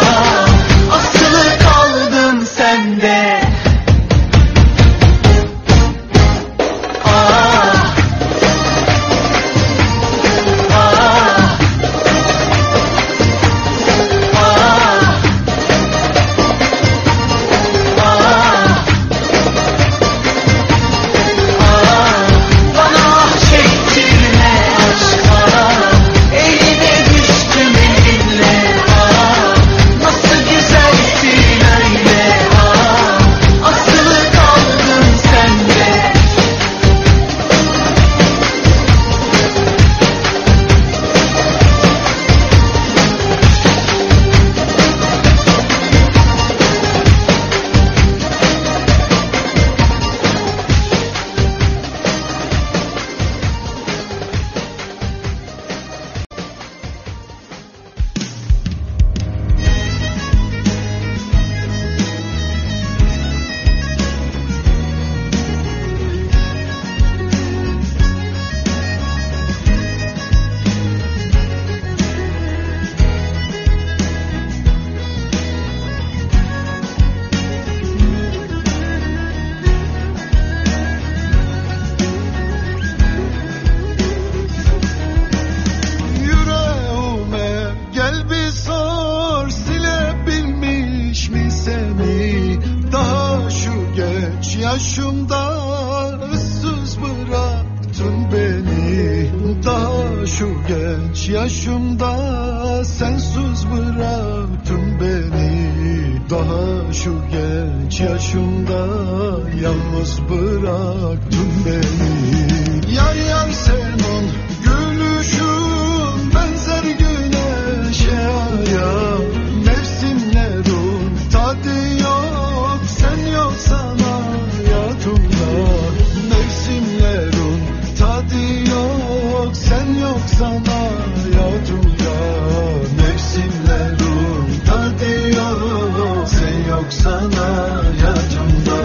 [SPEAKER 11] yaşımda ıssız bıraktın beni. Daha şu genç yaşımda sensiz bıraktın beni. Daha şu genç yaşımda yalnız bıraktın beni. Yar yar senin gülüşün benzer güneşe aya. Mevsimlerin tadı yok, sen yoksan hayatımda. Mevsimlerin tadı yok, sen yoksan hayatımda. Mevsimlerin tadı yok, sen yoksan hayatımda.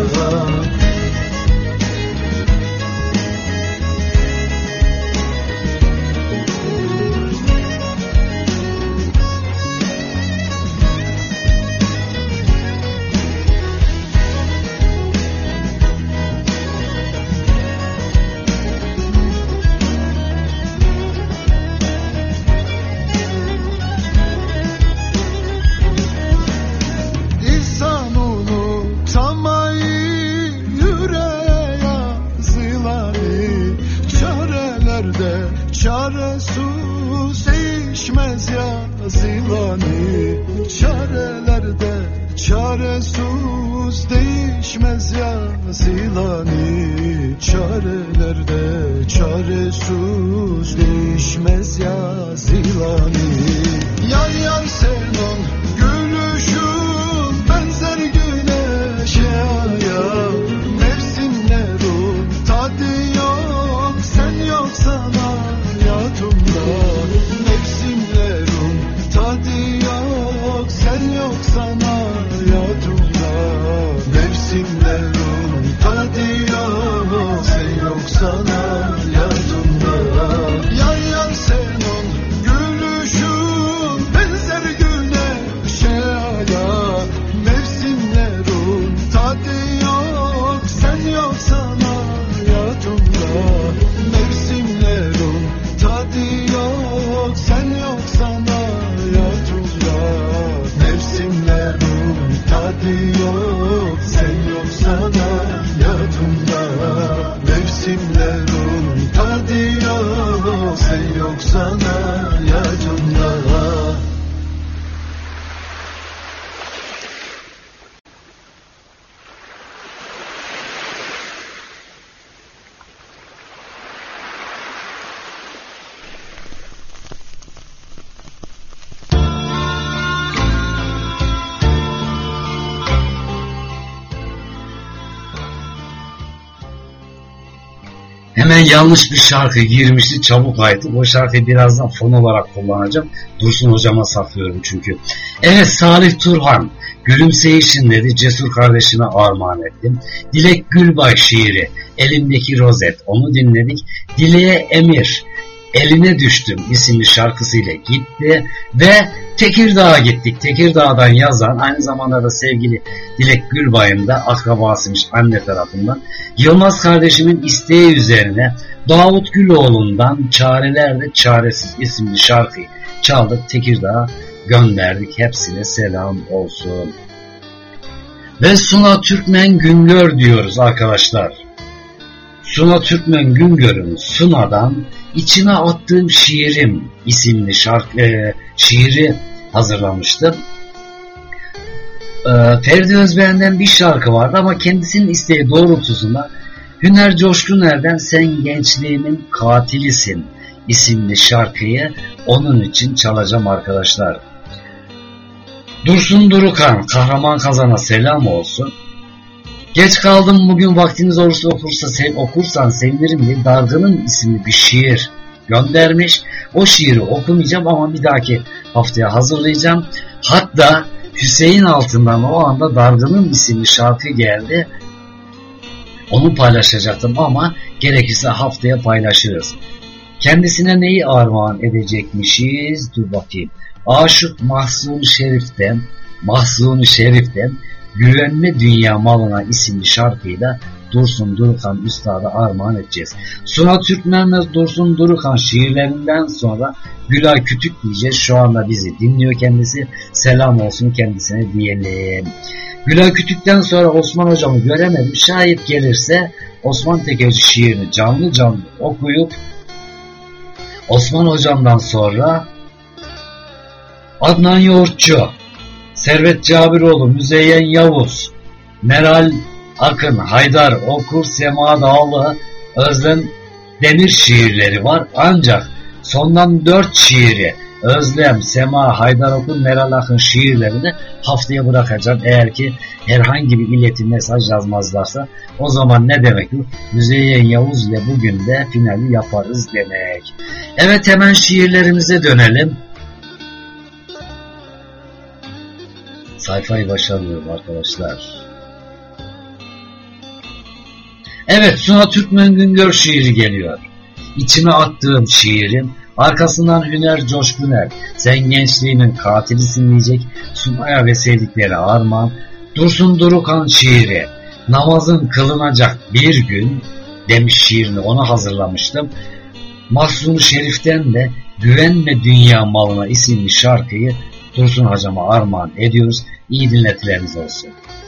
[SPEAKER 11] Çaresiz değişmez yazılanı. Çarelerde çaresiz değişmez yazılanı. Çarelerde çaresiz değişmez yazılanı. Yar yar senin gülüşün benzer güneşe aya. Mevsimlerin tadı yok, sen yoksan hayatımda. Mevsimlerin tadı yok, sen yoksan hayatımda. Mevsimlerin tadı yok, sen yoksan hayatımda. Yar yar senin gülüşün benzer güneşe aya. Mevsimlerin tadı yok, sen yoksan hayatımda. Mevsimlerin tadı yok, sen yoksan hayatımda. Mevsimlerin tadı yok, sen yoksan hayatımda. Mevsimlerin tadı yok, sen yoksan hayatımda.
[SPEAKER 7] Hemen yanlış bir şarkı girmişti, çabuk ayırtıp o şarkıyı birazdan fon olarak kullanacağım. Dursun hocama saklıyorum çünkü. Evet, Salih Turhan Gülümseyişin dedi, Cesur kardeşime armağan ettim. Dilek Gülbay şiiri Elimdeki Rozet, onu dinledik. Dileğe Emir Eline Düştüm isimli şarkısıyla gitti ve Tekirdağ'a gittik. Tekirdağ'dan yazan, aynı zamanda da sevgili Dilek Gülbay'ın da akrabasıymış anne tarafından. Yılmaz kardeşimin isteği üzerine Davut Güloğlu'ndan Çarelerde Çaresiz isimli şarkıyı çaldık, Tekirdağ'a gönderdik. Hepsine selam olsun. Ve Suna Türkmen Güngör diyoruz arkadaşlar. Suna Türkmen Güngör'ün Suna'dan İçine Attığım Şiirim isimli şarkı, e, şiiri hazırlamıştım. E, Ferdi Özbeğen'den bir şarkı vardı ama kendisinin isteği doğrultusunda Hüner Coşkuner'den Sen Gençliğimin Katilisin isimli şarkıyı onun için çalacağım arkadaşlar. Dursun Durukan Kahraman Kazan'a selam olsun. Geç kaldım bugün, vaktiniz olursa okursa, sev, okursan sevinirim diye Dargın'ın isimli bir şiir göndermiş. O şiiri okumayacağım ama bir dahaki haftaya hazırlayacağım. Hatta Hüseyin Altın'dan o anda Dargın'ın isimli şarkı geldi. Onu paylaşacaktım ama gerekirse haftaya paylaşırız. Kendisine neyi armağan edecekmişiz? Dur bakayım. Aşık Mahzun Şerif'ten, Mahzun Şerif'ten Güvenme Dünya Malına isimli şarkıyı da Dursun Durukan Üstad'a armağan edeceğiz. Suna Türkmen ve Dursun Durukan şiirlerinden sonra Gülay Kütük diyeceğiz. Şu anda bizi dinliyor kendisi. Selam olsun kendisine diyelim. Gülay Kütük'ten sonra Osman hocamı göremedim. Şayet gelirse Osman Tekelci şiirini canlı canlı okuyup Osman hocamdan sonra Adnan Yoğurtçu, Servet Cabiroğlu, Müzeyyen Yavuz, Meral Akın, Haydar Okur, Sema Dağlı, Özlem Demir şiirleri var. Ancak sondan dört şiiri Özlem, Sema, Haydar Okur, Meral Akın şiirlerini haftaya bırakacağım. Eğer ki herhangi bir iletim mesaj yazmazlarsa o zaman ne demek bu? Müzeyyen Yavuz ile bugün de finali yaparız demek. Evet, hemen şiirlerimize dönelim. Sayfayı başarıyorum arkadaşlar. Evet, Suna Türkmen Güngör şiiri geliyor. İçime attığım şiirim, arkasından Hüner Coşkuner, sen gençliğimin katilisin diyecek. Sunay'a ve sevdikleri armağan. Dursun Durukan şiiri, namazın kılınacak bir gün demiş şiirini, ona hazırlamıştım. Mahzun Şerif'ten de Güvenme Dünya Malına isimli şarkıyı Dursun hocama armağan ediyoruz. İyi dinletileriniz olsun.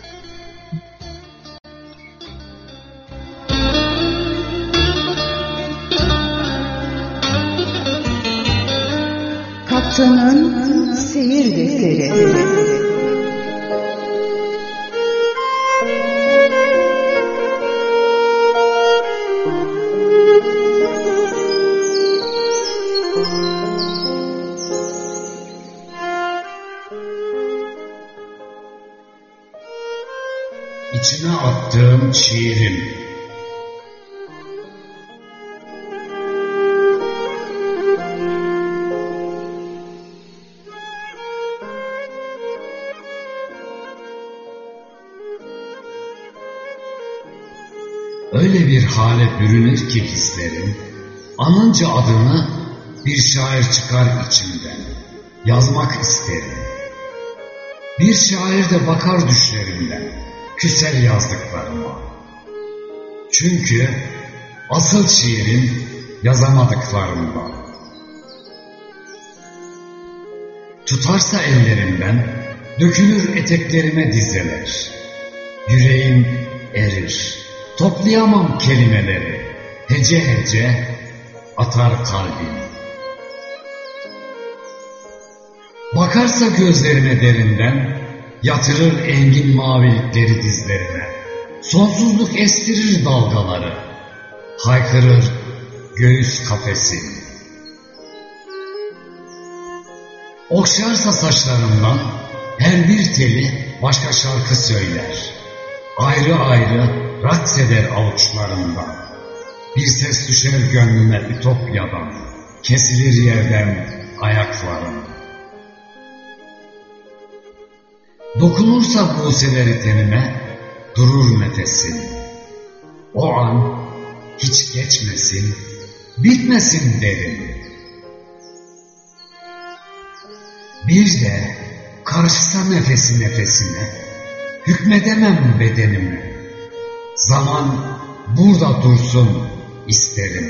[SPEAKER 5] Kaptanın Seyir Defteri.
[SPEAKER 7] İçine attığım şiirim. Öyle bir hale bürünür ki hislerim, anınca adını bir şair çıkar içimden, yazmak isterim. Bir şair de bakar düşlerimden, küser yazdıklarıma. Çünkü asıl şiirim yazamadıklarımda. Tutarsa ellerimden, dökülür eteklerime dizeler. Yüreğim erir, toplayamam kelimeleri. Hece hece atar kalbim. Bakarsa gözlerime derinden, yatırır engin mavilikleri dizlerine. Sonsuzluk estirir dalgaları, haykırır göğüs kafesi. Okşarsa saçlarımdan her bir teli başka şarkı söyler. Ayrı ayrı raks eder avuçlarımdan. Bir ses düşer gönlüme ütopyadan, kesilir yerden ayaklarım. Dokunursa buseleri tenime, durur nefesim. O an hiç geçmesin, bitmesin derim. Bir de karışsa nefesi nefesine, hükmedemem bedenimi. Zaman burada dursun isterim.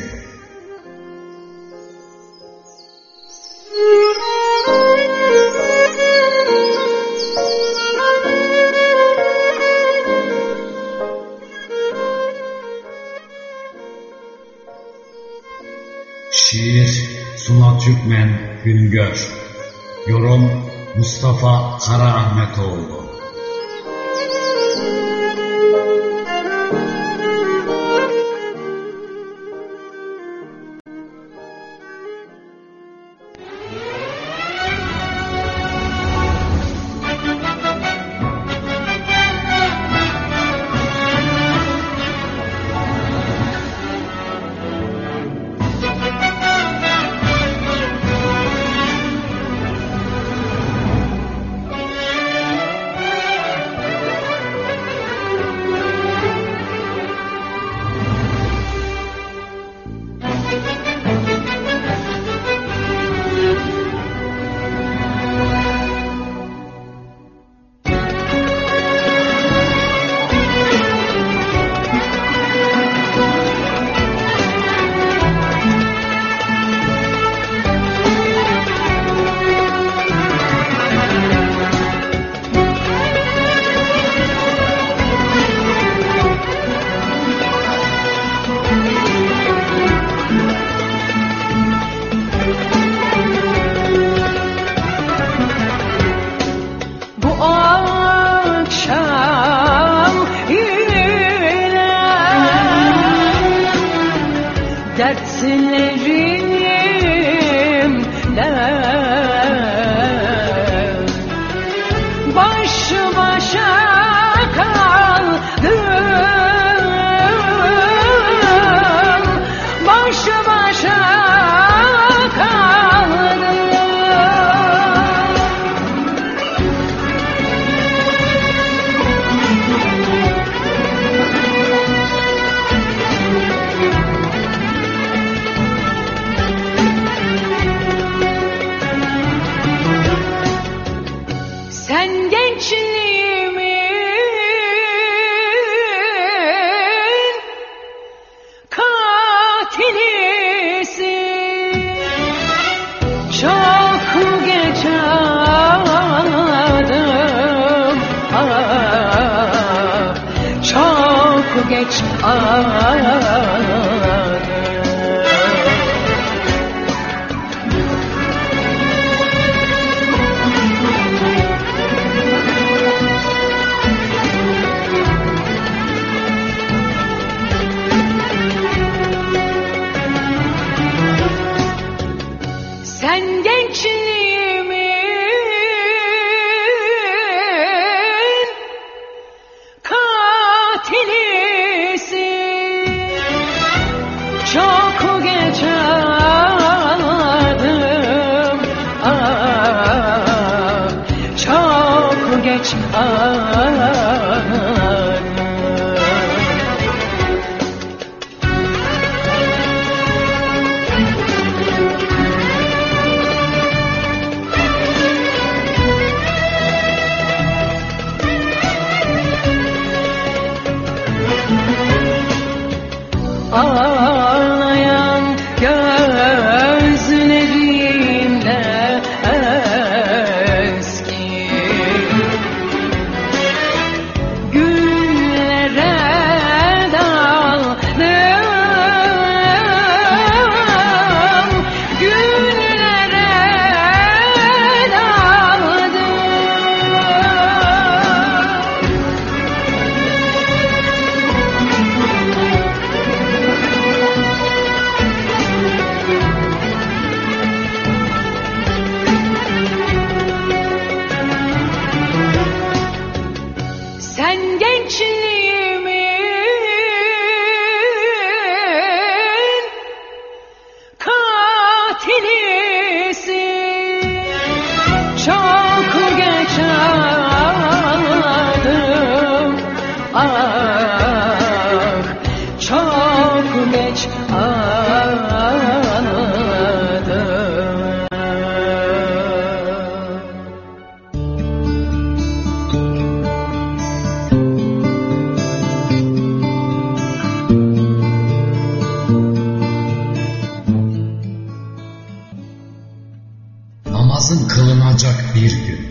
[SPEAKER 7] Şiir Suna Türkmen Güngör. Yorum Mustafa Karaahmetoğlu.
[SPEAKER 8] dertlerimden baş başa kaldım, baş başa kaldım. Sen gençliğimin katilisin. Çok geç ağladım, ah, çok geç ağladım. Sen gençliğimin katilisin. Çok geç ağladım, ah, çok geç ağladım. Ağlayan gözlerimle eski günlere daldım, günlere daldım. Sen gençliğimin katilisin. Çok geç ağladım, ah, çok geç ağladım.
[SPEAKER 7] Namazın kılınacak bir gün.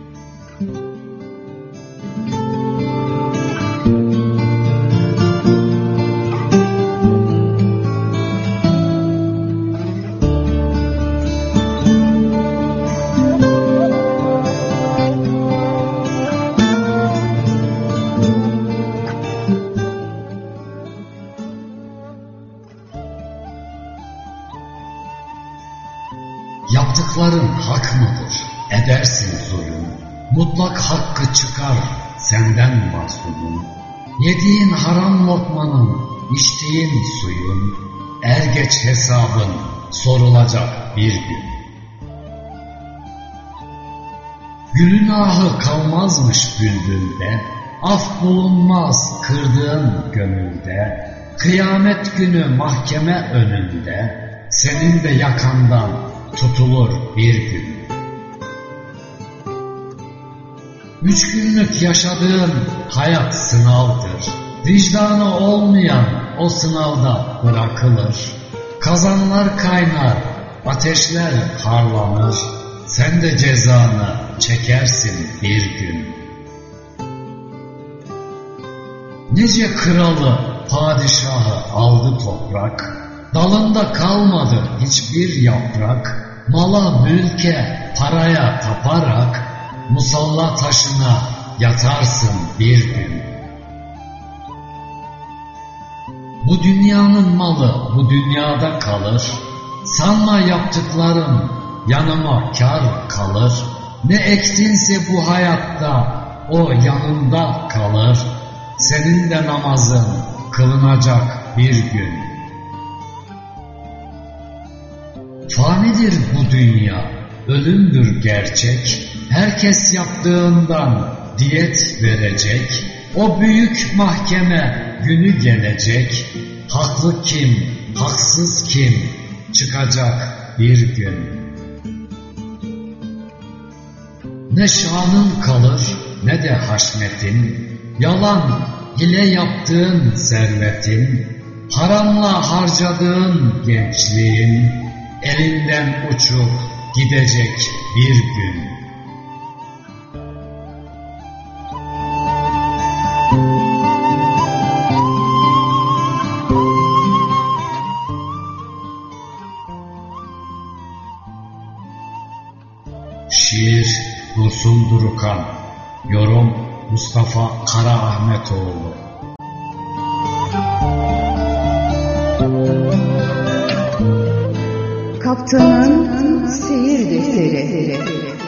[SPEAKER 7] Yaptıkların hak mıdır? Edersin zulüm. Mutlak hakkı çıkar senden mahzunum. Yediğin haram lokmanın, içtiğin suyun, er geç hesabın sorulacak bir gün. Gülün ahı kalmazmış bülbülde, af bulunmaz kırdığın gönülde, kıyamet günü mahkeme önünde, senin de yakandan tutulur bir gün. Üç günlük yaşadığın hayat sınavdır. Vicdanı olmayan o sınavda bırakılır. Kazanlar kaynar, ateşler harlanır. Sen de cezanı çekersin bir gün. Nice kralı, padişahı aldı toprak. Dalında kalmadı hiçbir yaprak. Mala, mülke, paraya taparak musalla taşına yatarsın bir gün. Bu dünyanın malı bu dünyada kalır. Sanma yaptıklarım yanıma kar kalır. Ne eksinse bu hayatta o yanında kalır. Senin de namazın kılınacak bir gün. Fanidir bu dünya, ölümdür gerçek. Herkes yaptığından diyet verecek. O büyük mahkeme günü gelecek. Haklı kim, haksız kim çıkacak bir gün. Ne şanın kalır ne de haşmetin. Yalan hile yaptığın servetin. Haramla harcadığın gençliğin elinden uçup gidecek bir gün. Şiir Dursun Durukan. Yorum Mustafa Karaahmetoğlu.
[SPEAKER 5] Kaptanın Seyir Defteri.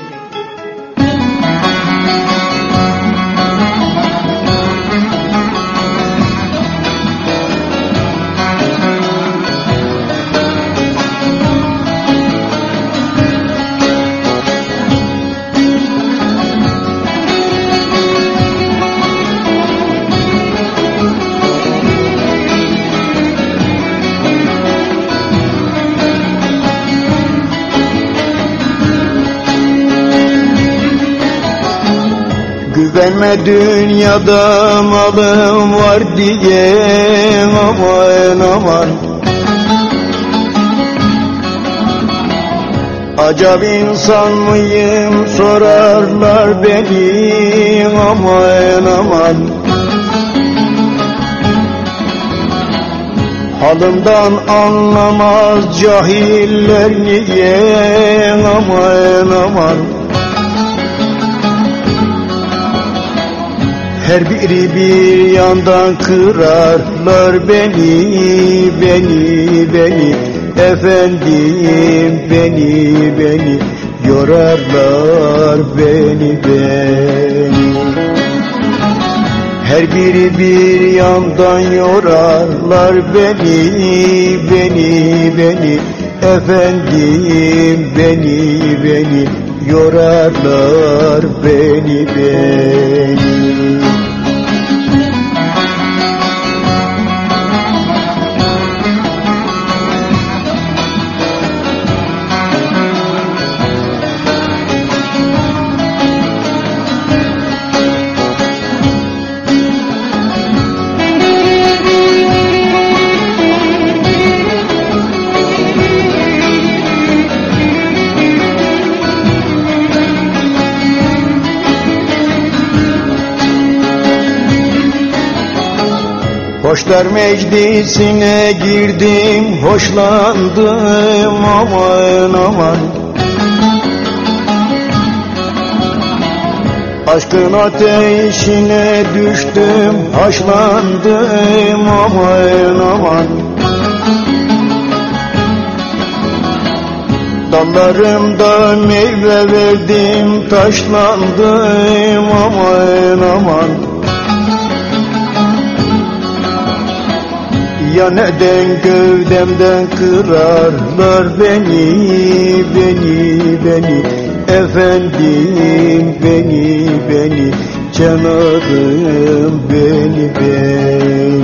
[SPEAKER 10] Güvenme dünyada malım var diye, aman aman. Acaba insan mıyım sorarlar beni, aman aman. Halımdan anlamaz cahiller niye, aman aman. Her biri bir yandan kırarlar beni, beni, beni. Efendim beni, beni. Yorarlar beni, beni. Her biri bir yandan yorarlar beni, beni, beni. Efendim beni, beni. Yorarlar beni, beni. Hoşlar meclisine girdim, hoşlandım, aman aman. Aşkın ateşine düştüm, haşlandım, aman aman. Dallarımda meyve verdim, taşlandım, aman aman. Ya neden gövdemden kırarlar beni, beni, beni. Efendim beni, beni. Canım beni, beni.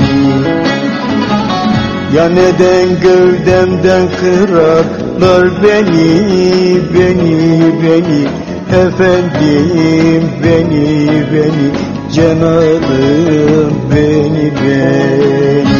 [SPEAKER 10] Ya neden gövdemden kırarlar beni, beni, beni. Efendim beni, beni. Canım beni, beni.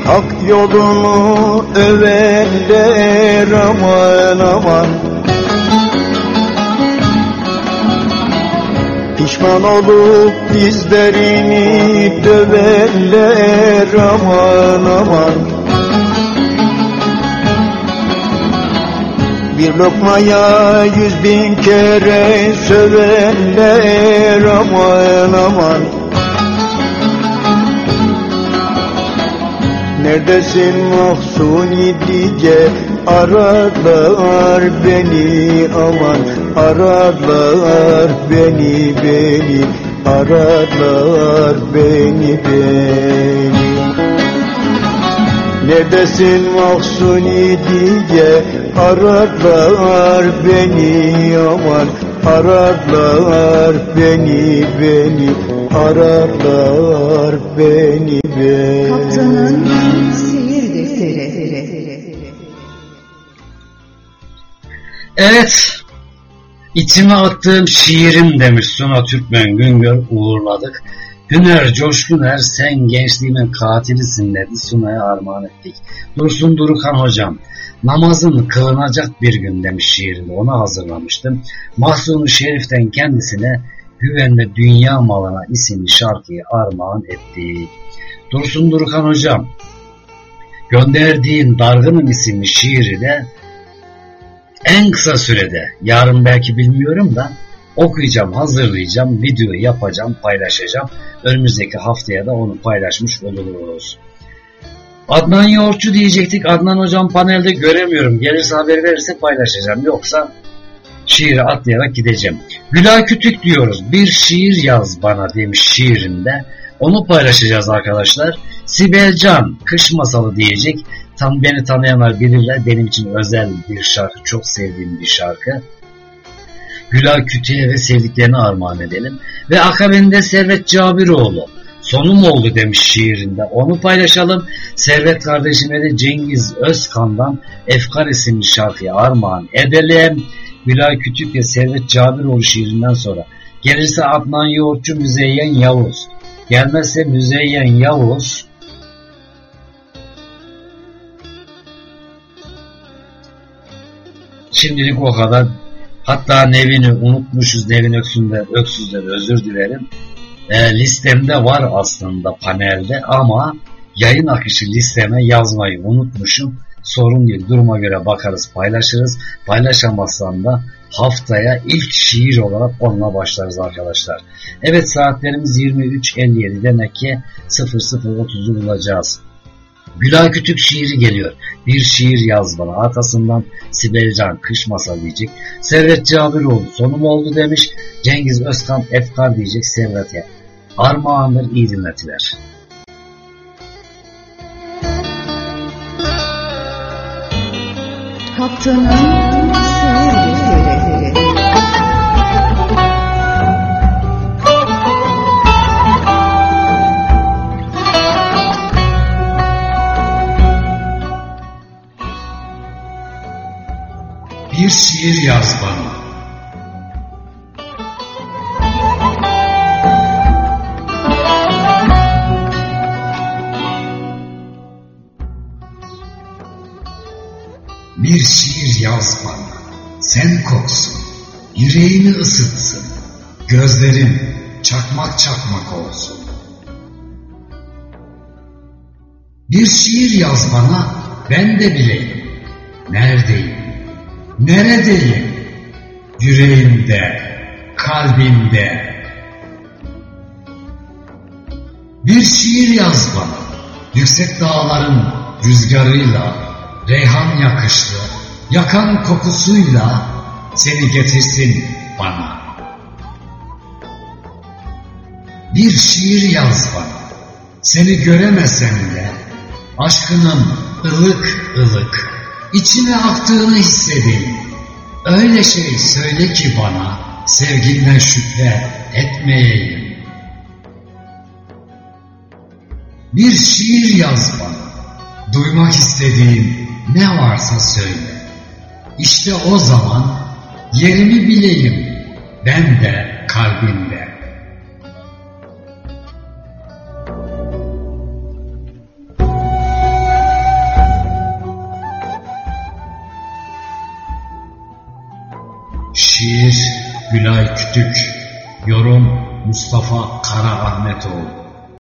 [SPEAKER 10] Hak yolunu övenler aman aman. Pişman olup dizlerini döverler aman aman. Bir lokmaya yüz bin kere söverler aman aman. Neredesin Mahsuni diye ararlar beni aman. Ararlar beni beni, ararlar beni beni. Neredesin Mahsuni diye ararlar beni aman. Ararlar beni beni, ararlar beni beni.
[SPEAKER 5] Kaptanın Seyir Defteri.
[SPEAKER 7] Evet, içime attığım şiirim demiş Suna Türkmen Güngör, uğurladık. Hüner Coşkuner, sen gençliğimin katilisin dedi, Suna'ya armağan ettik. Dursun Durukan hocam, namazın kılınacak bir gün demiş şiirinde, onu hazırlamıştım. Mahsuni Şerif'ten kendisine Güvenle Dünya Malına isimli şarkıyı armağan ettik. Dursun Durukan hocam, gönderdiğin Dargınım isimli şiiri de en kısa sürede, yarın belki bilmiyorum da, okuyacağım, hazırlayacağım, video yapacağım, paylaşacağım. Önümüzdeki haftaya da onu paylaşmış oluruz. Adnan Yoğurtçu diyecektik. Adnan hocam panelde göremiyorum. Gelirse haber verirse paylaşacağım. Yoksa şiiri atlayarak gideceğim. Gülay Kütük diyoruz. Bir şiir yaz bana demiş şiirinde. Onu paylaşacağız arkadaşlar. Sibel Can, Kış Masalı diyecek. Tam beni tanıyanlar bilirler. Benim için özel bir şarkı. Çok sevdiğim bir şarkı. Gülay Kütük'e ve sevdiklerine armağan edelim. Ve akabinde Servet Cabiroğlu, sonum oldu demiş şiirinde. Onu paylaşalım. Servet kardeşime de Cengiz Özkan'dan Efkar isimli şarkıyı armağan edelim. Gülay Kütük ve Servet Cabiroğlu şiirinden sonra gelirse Adnan Yoğurtçu, Müzeyyen Yavuz. Gelmezse Müzeyyen Yavuz. Şimdilik o kadar. Hatta Nevin'i unutmuşuz. Nevin Öksüz'den, Öksüz'den özür dilerim. E, listemde var aslında panelde ama yayın akışı listeme yazmayı unutmuşum. Sorun değil. Duruma göre bakarız, paylaşırız. Paylaşamazsam da haftaya ilk şiir olarak onunla başlarız arkadaşlar. Evet, saatlerimiz yirmi üç elli yedi. Demek ki sıfır sıfır otuzu bulacağız. Gülay Kütük şiiri geliyor. Bir şiir yaz bana. Arkasından Sibel Can, Kış Masalı diyecek. Servet Cabiroğlu, sonum oldu demiş. Cengiz Özkan, Efkar diyecek Servet'e. Armağandır, iyi dinletiler.
[SPEAKER 5] Kaptanın Seyir Defteri.
[SPEAKER 7] Bir şiir yaz bana. Bir şiir yaz bana, sen koksun, yüreğimi ısıtsın, gözlerim çakmak çakmak olsun. Bir şiir yaz bana, ben de bileyim, neredeyim, neredeyim, yüreğimde, kalbimde. Bir şiir yaz bana, yüksek dağların rüzgarıyla, reyhan yakışlı, yakan kokusuyla seni getirsin bana. Bir şiir yaz bana, seni göremesem de aşkının ılık ılık içime aktığını hissedeyim. Öyle şey söyle ki bana, sevginden şüphe etmeyeyim. Bir şiir yaz bana, duymak istediğim ne varsa söyle. İşte o zaman yerimi bileyim, ben de kalbimde. Şiir Gülay Kütük, yorum Mustafa Karaahmetoğlu.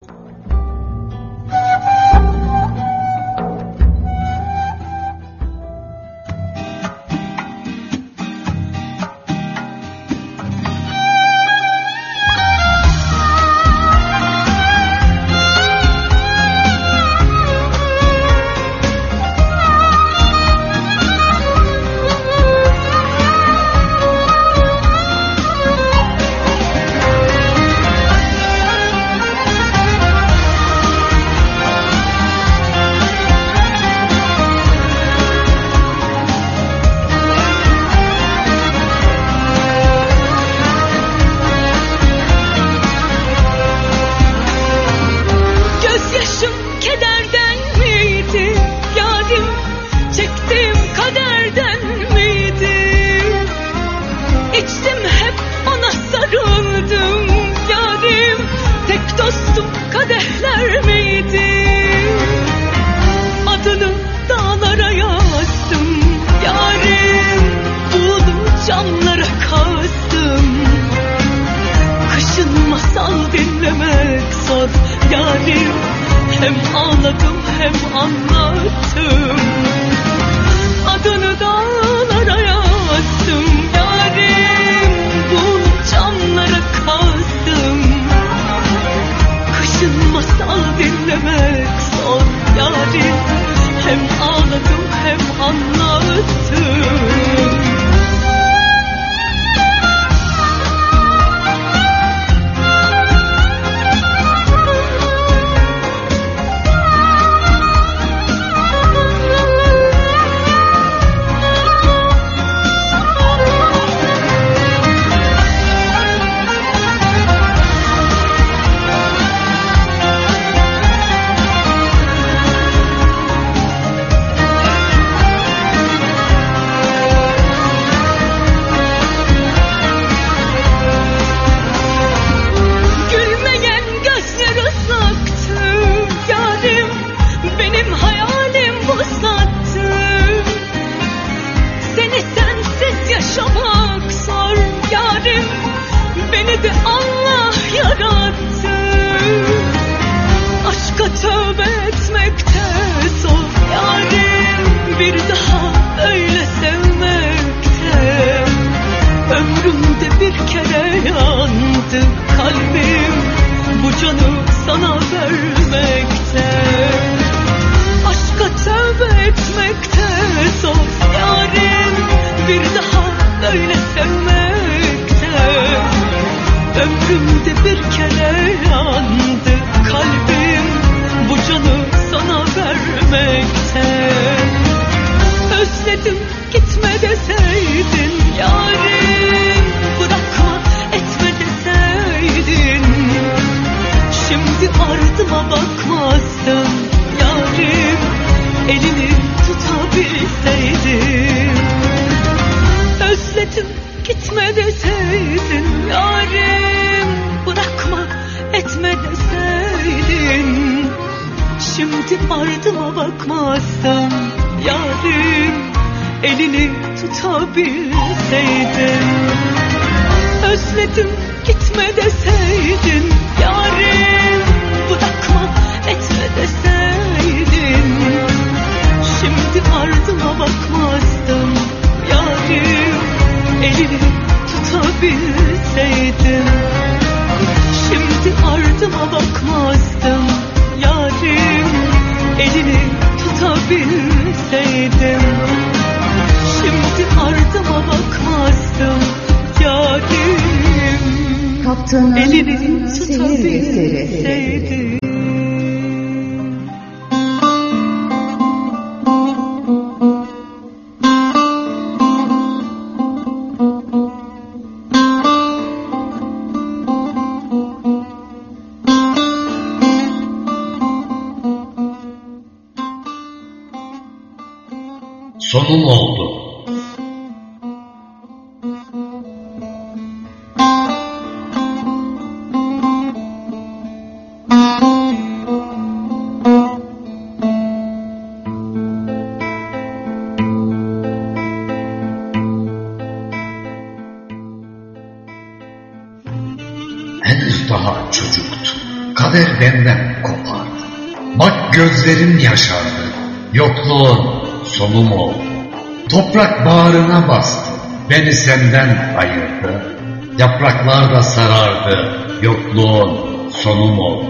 [SPEAKER 7] Sonum oldu. çocuk daha çocuktu. Kader benden kopardı. Bak gözlerim yaşardı. Yokluğun sonum oldu. Toprak bağrına bastı. Beni senden ayırdı. Yapraklar da sarardı. Yokluğun sonum oldu.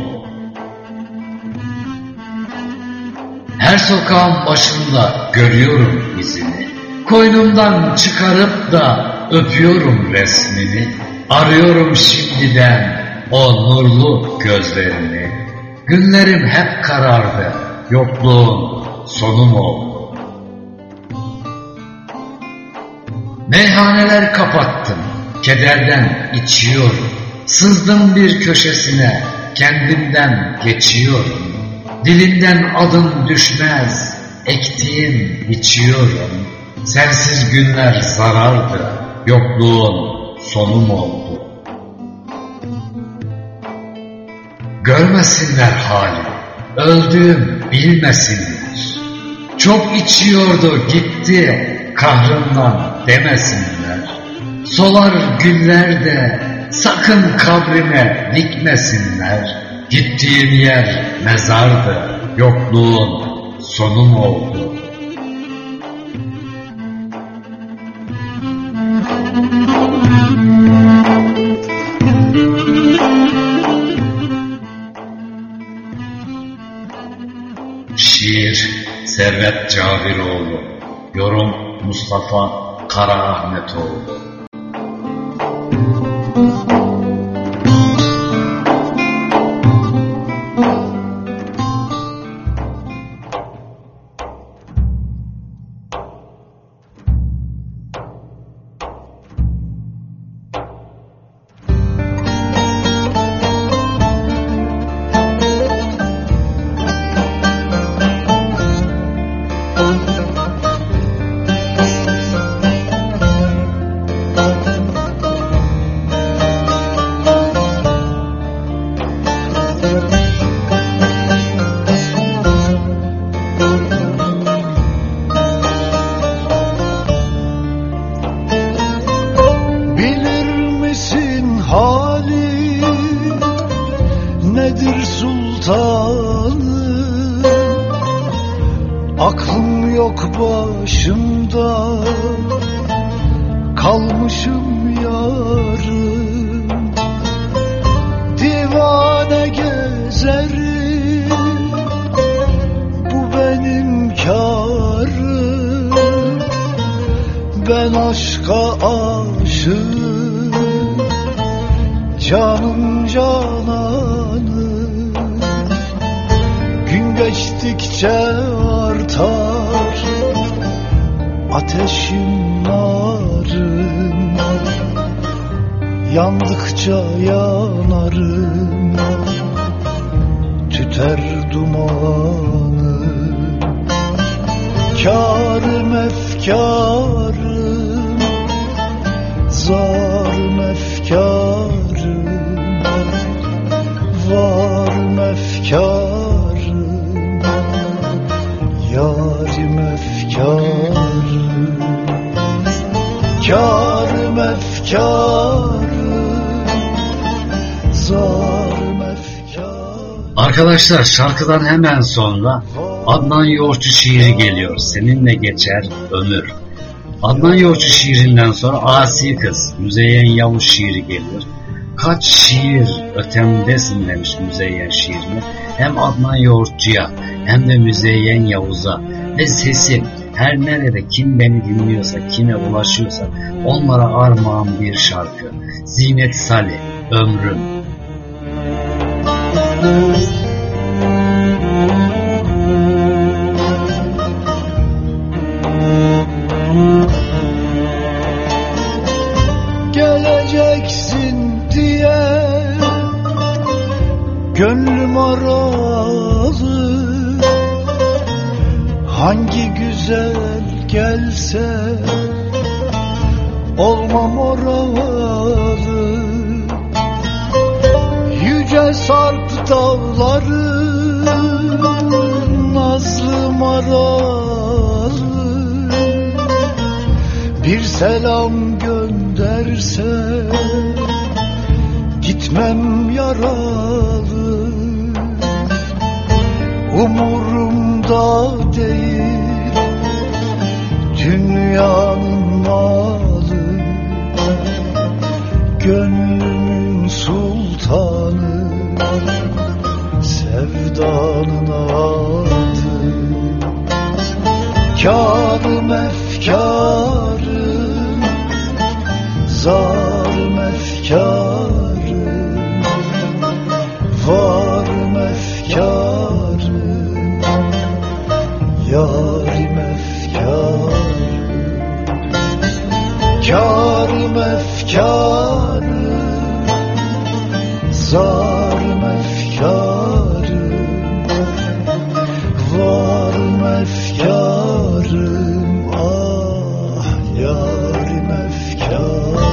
[SPEAKER 7] Her sokağın başında görüyorum izini. Koynumdan çıkarıp da öpüyorum resmini. Arıyorum şimdiden o nurlu gözlerini. Günlerim hep karardı. Yokluğun sonum oldu. Meyhaneler kapattım. Kederden içiyorum. Sızdım bir köşesine. Kendimden geçiyorum. Dilimden adım düşmez. Ektiğim biçiyorum. Sensiz günler zarardı. Yokluğun sonum oldu. Görmesinler hali. Öldüğüm bilmesinler. Çok içiyordu gitti. Kahrımdan demesinler. Solar güller de sakın kabrime dikmesinler. Gittiğim yer mezardı. Yokluğun sonum oldu. Şiir Servet Caviroğlu. Yorum Mustafa Karaahmetoğlu.
[SPEAKER 11] nedir sultanım? Aklım yok başımda, kalmışım yarım. Divane gezerim, bu benim kârım. Ben aşka aşığım, canım cananım. Gün geçtikçe artar ateşim, narım. Yandıkça yanarım, tüter dumanım. Kârım efkârım, zarım efkârım. Varım efkârım, yarim efkârım. Kârım efkârım, zarım efkârım.
[SPEAKER 7] Arkadaşlar, şarkıdan hemen sonra Adnan Yoğurtçu şiiri geliyor. Seninle geçer ömür. Adnan Yoğurtçu şiirinden sonra Asi Kız, Müzeyyen Yavuz şiiri geliyor. Kaç şiir ötemdesin demiş Müzeyyen şiirine. Hem Adnan Yoğurtçu'ya hem de Müzeyyen Yavuz'a ve sesi her nerede kim beni dinliyorsa, kime ulaşıyorsa onlara armağan bir şarkı. Zinet Salih, Ömrüm.
[SPEAKER 11] Geleceksin diye gönlüm aralı. Hangi güzel gelse olmam oralı. Yüce sarp dağları, nazlı maralı. Bir selam gönderse gitmem yaralı. Umurumda değil dünyanın malı, gönlümün sultanı, sevdanın adı. Kârım efkârım, zarım efkârım, varım efkârım, yarim efkârım. Kârım efkârım, zarım efkârım, varım efkârım, ah yarim efkârım.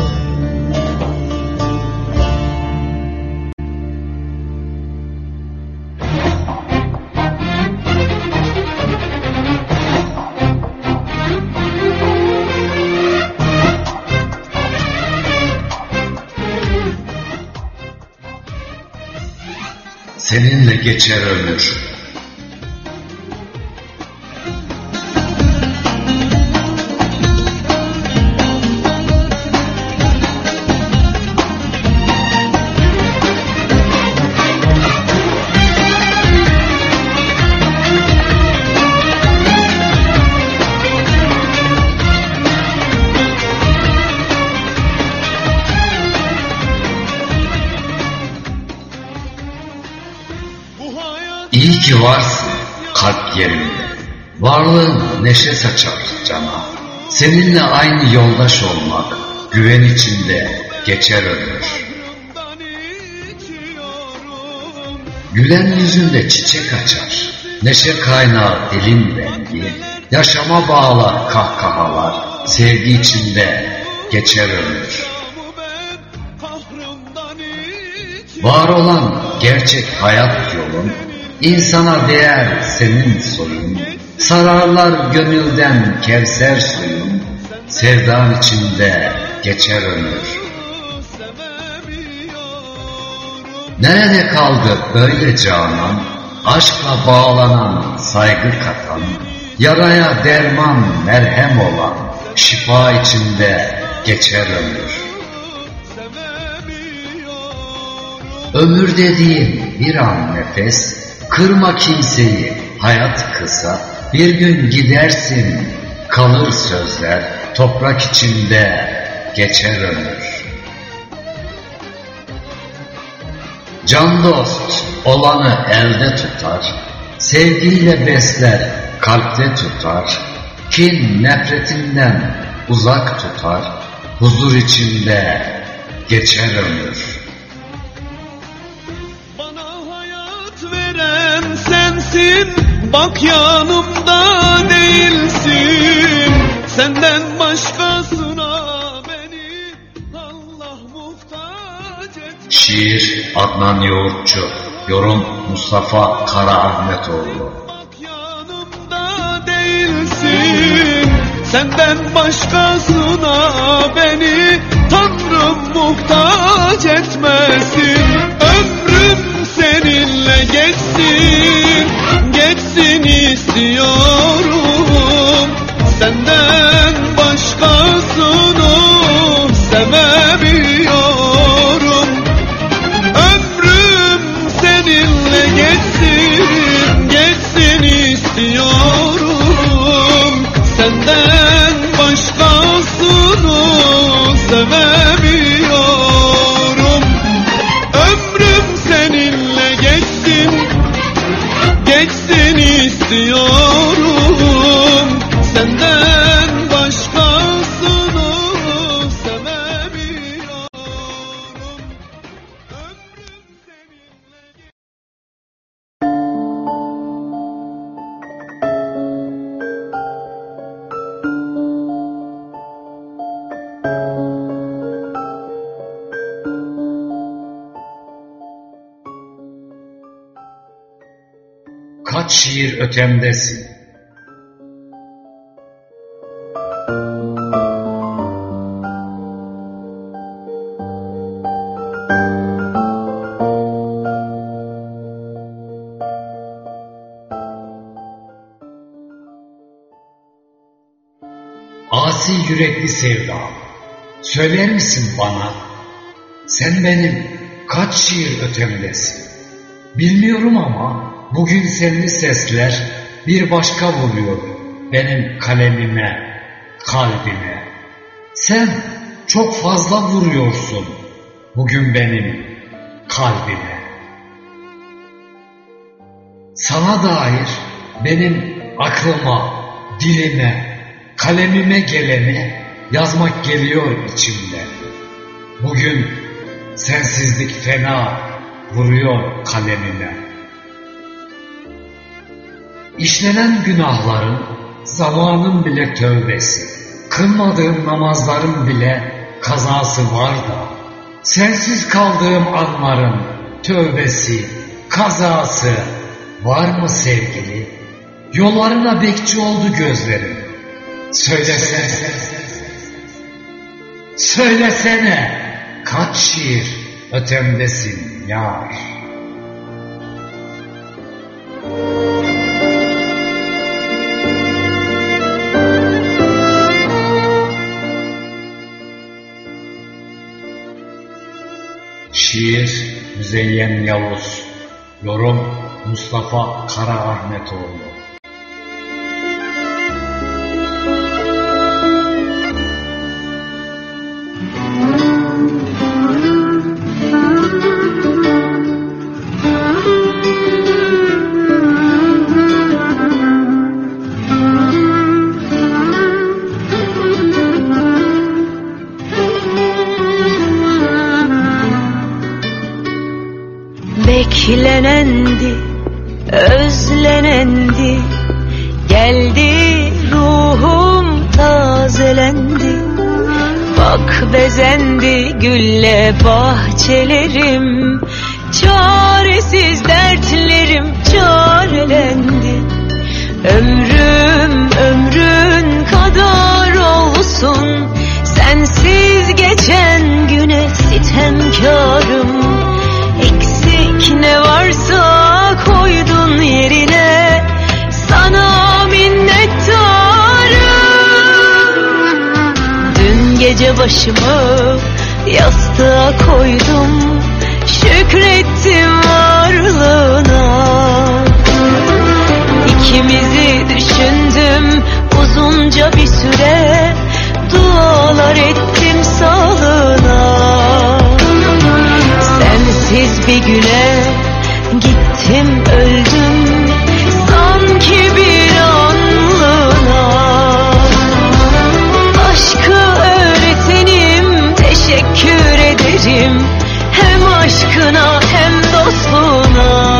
[SPEAKER 7] Seninle geçer ömür. İyi ki varsın kalp yerimde. Varlığın neşe saçar cana. Seninle aynı yoldaş olmak, güven içinde geçer ömür. Gülen yüzünde çiçek açar, neşe kaynağı dilin rengi. Yaşama bağlar kahkahalar, sevgi içinde geçer ömür. Var olan gerçek hayat yolun, İnsana değer senin soyun, sararlar gönülden kevser suyun, sevdan içinde geçer ömür. Nerede kaldı böyle canan, aşkla bağlanan, saygı katan, yaraya derman merhem olan, şifa içinde geçer ömür. Ömür dediğin bir an nefes, kırma kimseyi, hayat kısa, bir gün gidersin, kalır sözler, toprak içinde geçer ömür. Can dost olanı elde tutar, sevgiyle besler, kalpte tutar, kin nefretinden uzak tutar, huzur içinde geçer ömür.
[SPEAKER 1] Sensin, bak yanımda değilsin. Senden başkasına beni Allah muhtaç et.
[SPEAKER 7] Şiir Adnan Yoğurtçu, yorum Mustafa Karaahmetoğlu.
[SPEAKER 1] Bak yanımda değilsin. Senden başkasına beni Tanrım muhtaç etmesin. Ömrüm seninle geçsin, geçsin istiyorum. Senden başkasını sevemiyorum. Ömrüm seninle geçsin, geçsin istiyorum. Senden başkasını sevemiyorum. Ömrüm seninle geçsin, geçsin istiyorum. Senden başkasını sevemiyorum. Ömrüm seninle
[SPEAKER 7] Kaç şiir ötemdesin. Asi yürekli sevdam, söyler misin bana, sen benim kaç şiir ötemdesin? Bilmiyorum ama bugün senli sesler bir başka vuruyor benim kalemime, kalbime. Sen çok fazla vuruyorsun bugün benim kalbime. Sana dair benim aklıma, dilime, kalemime geleni yazmak geliyor içimden. Bugün sensizlik fena vuruyor kalemime. İşlenen günahların, zamanın bile tövbesi, kılmadığım namazların bile kazası var da, sensiz kaldığım anların tövbesi, kazası var mı sevgili? Yollarına bekçi oldu gözlerim. Söylesene, söylesene kaç şiir ötemdesin yar. Şiir Müzeyyen Yavuz. Yorum Mustafa Karaahmetoğlu.
[SPEAKER 12] Beklenendi, özlenendi, geldi ruhum tazelendi. Bak bezendi gülle bahçelerim, çaresiz dertlerim çarelendi. Ömrüm ömrün kadar olsun, sensiz geçen güne sitemkarım. Eksik ne varsa koydun yerine, sana minnettarım. Dün gece başımı yastığa koydum, şükrettim varlığına. İkimizi düşündüm uzunca bir süre, dualar ettim sağlığına. Sensiz bir güne gittim öldüm, sanki bir anlığına. Aşkı öğretenim, teşekkür ederim, hem aşkına hem dostluğuna.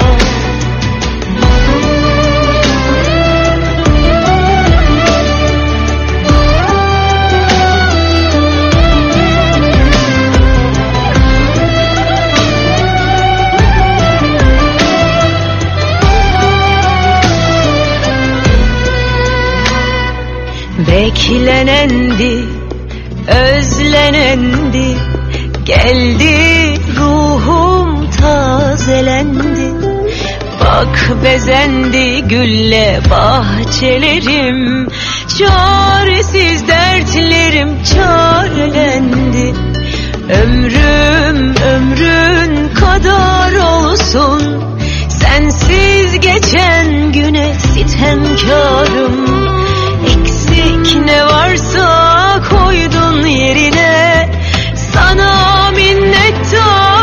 [SPEAKER 12] Beklenendi, özlenendi, geldi ruhum tazelendi. Bak bezendi gülle bahçelerim, çaresiz dertlerim çarelendi. Ömrüm ömrün kadar olsun, sensiz geçen güne sitemkarım. Eksik ne varsa koydun yerine, sana minnettarım.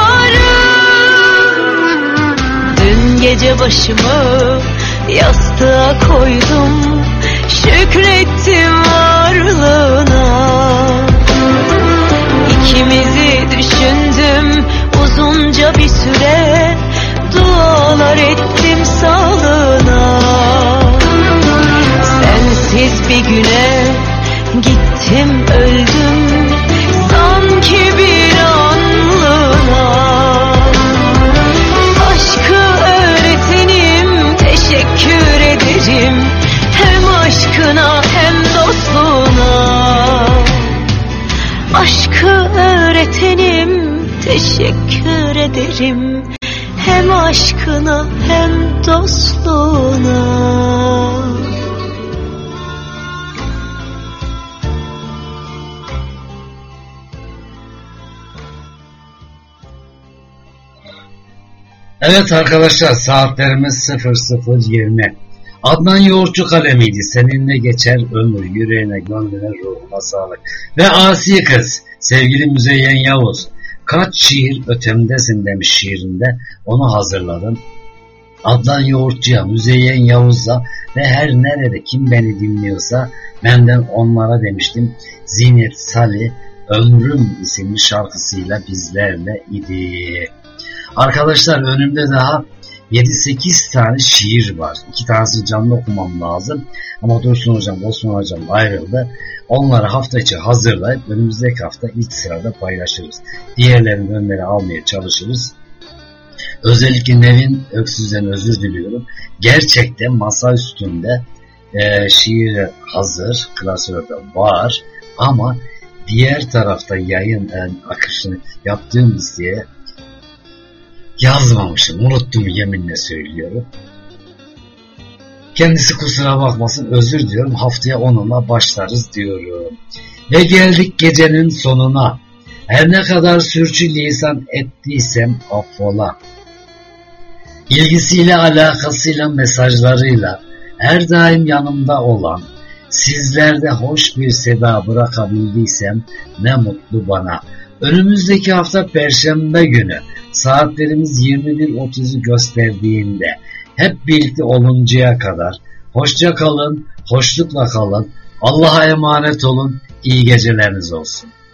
[SPEAKER 12] Dün gece başımı yastığa koydum, şükrettim varlığına. İkimizi düşündüm uzunca bir süre, dualar ettim sağlığına. Sensiz bir güne gittim öldüm, sanki bir anlığına. Aşkı öğretenim, teşekkür ederim, hem aşkına hem dostluğuna. Aşkı öğretenim, teşekkür ederim, hem aşkına hem dostluğuna.
[SPEAKER 7] Evet arkadaşlar, saatlerimiz sıfır sıfır yirmi. Adnan Yoğurtçu kalemiydi. Seninle geçer ömür, yüreğine, gönlüne, ruhuna sağlık. Ve asi kız, sevgili Müzeyyen Yavuz. Kaç şiir ötemdesin demiş şiirinde. Onu hazırladım. Adnan Yoğurtçu'ya, Müzeyyen Yavuz'a ve her nerede kim beni dinliyorsa benden onlara demiştim. Zinet Salih Ömrüm isimli şarkısıyla bizlerle idi. Arkadaşlar, önümde daha yedi sekiz tane şiir var. İki tanesi canlı okumam lazım. Ama Dursun Hocam, Osman Hocam ayrıldı. Onları hafta içi hazırlayıp önümüzdeki hafta ilk sırada paylaşırız. Diğerlerini önleri almaya çalışırız. Özellikle Nevin Öksüz'den özür diliyorum. Gerçekten masa üstünde e, şiir hazır, klasörde var. Ama diğer tarafta yayın e, akışını yaptığımız diye yazmamışım. Unuttum, yeminle söylüyorum. Kendisi kusura bakmasın, özür diliyorum. Haftaya onunla başlarız diyorum. Ve geldik gecenin sonuna. Her ne kadar sürçülisan ettiysem affola. İlgisiyle, alakasıyla, mesajlarıyla her daim yanımda olan, sizlerde hoş bir seda bırakabildiysem ne mutlu bana. Önümüzdeki hafta Perşembe günü saatlerimiz yirmi bir otuzu gösterdiğinde hep birlikte oluncaya kadar hoşça kalın, hoşlukla kalın, Allah'a emanet olun, iyi geceleriniz olsun.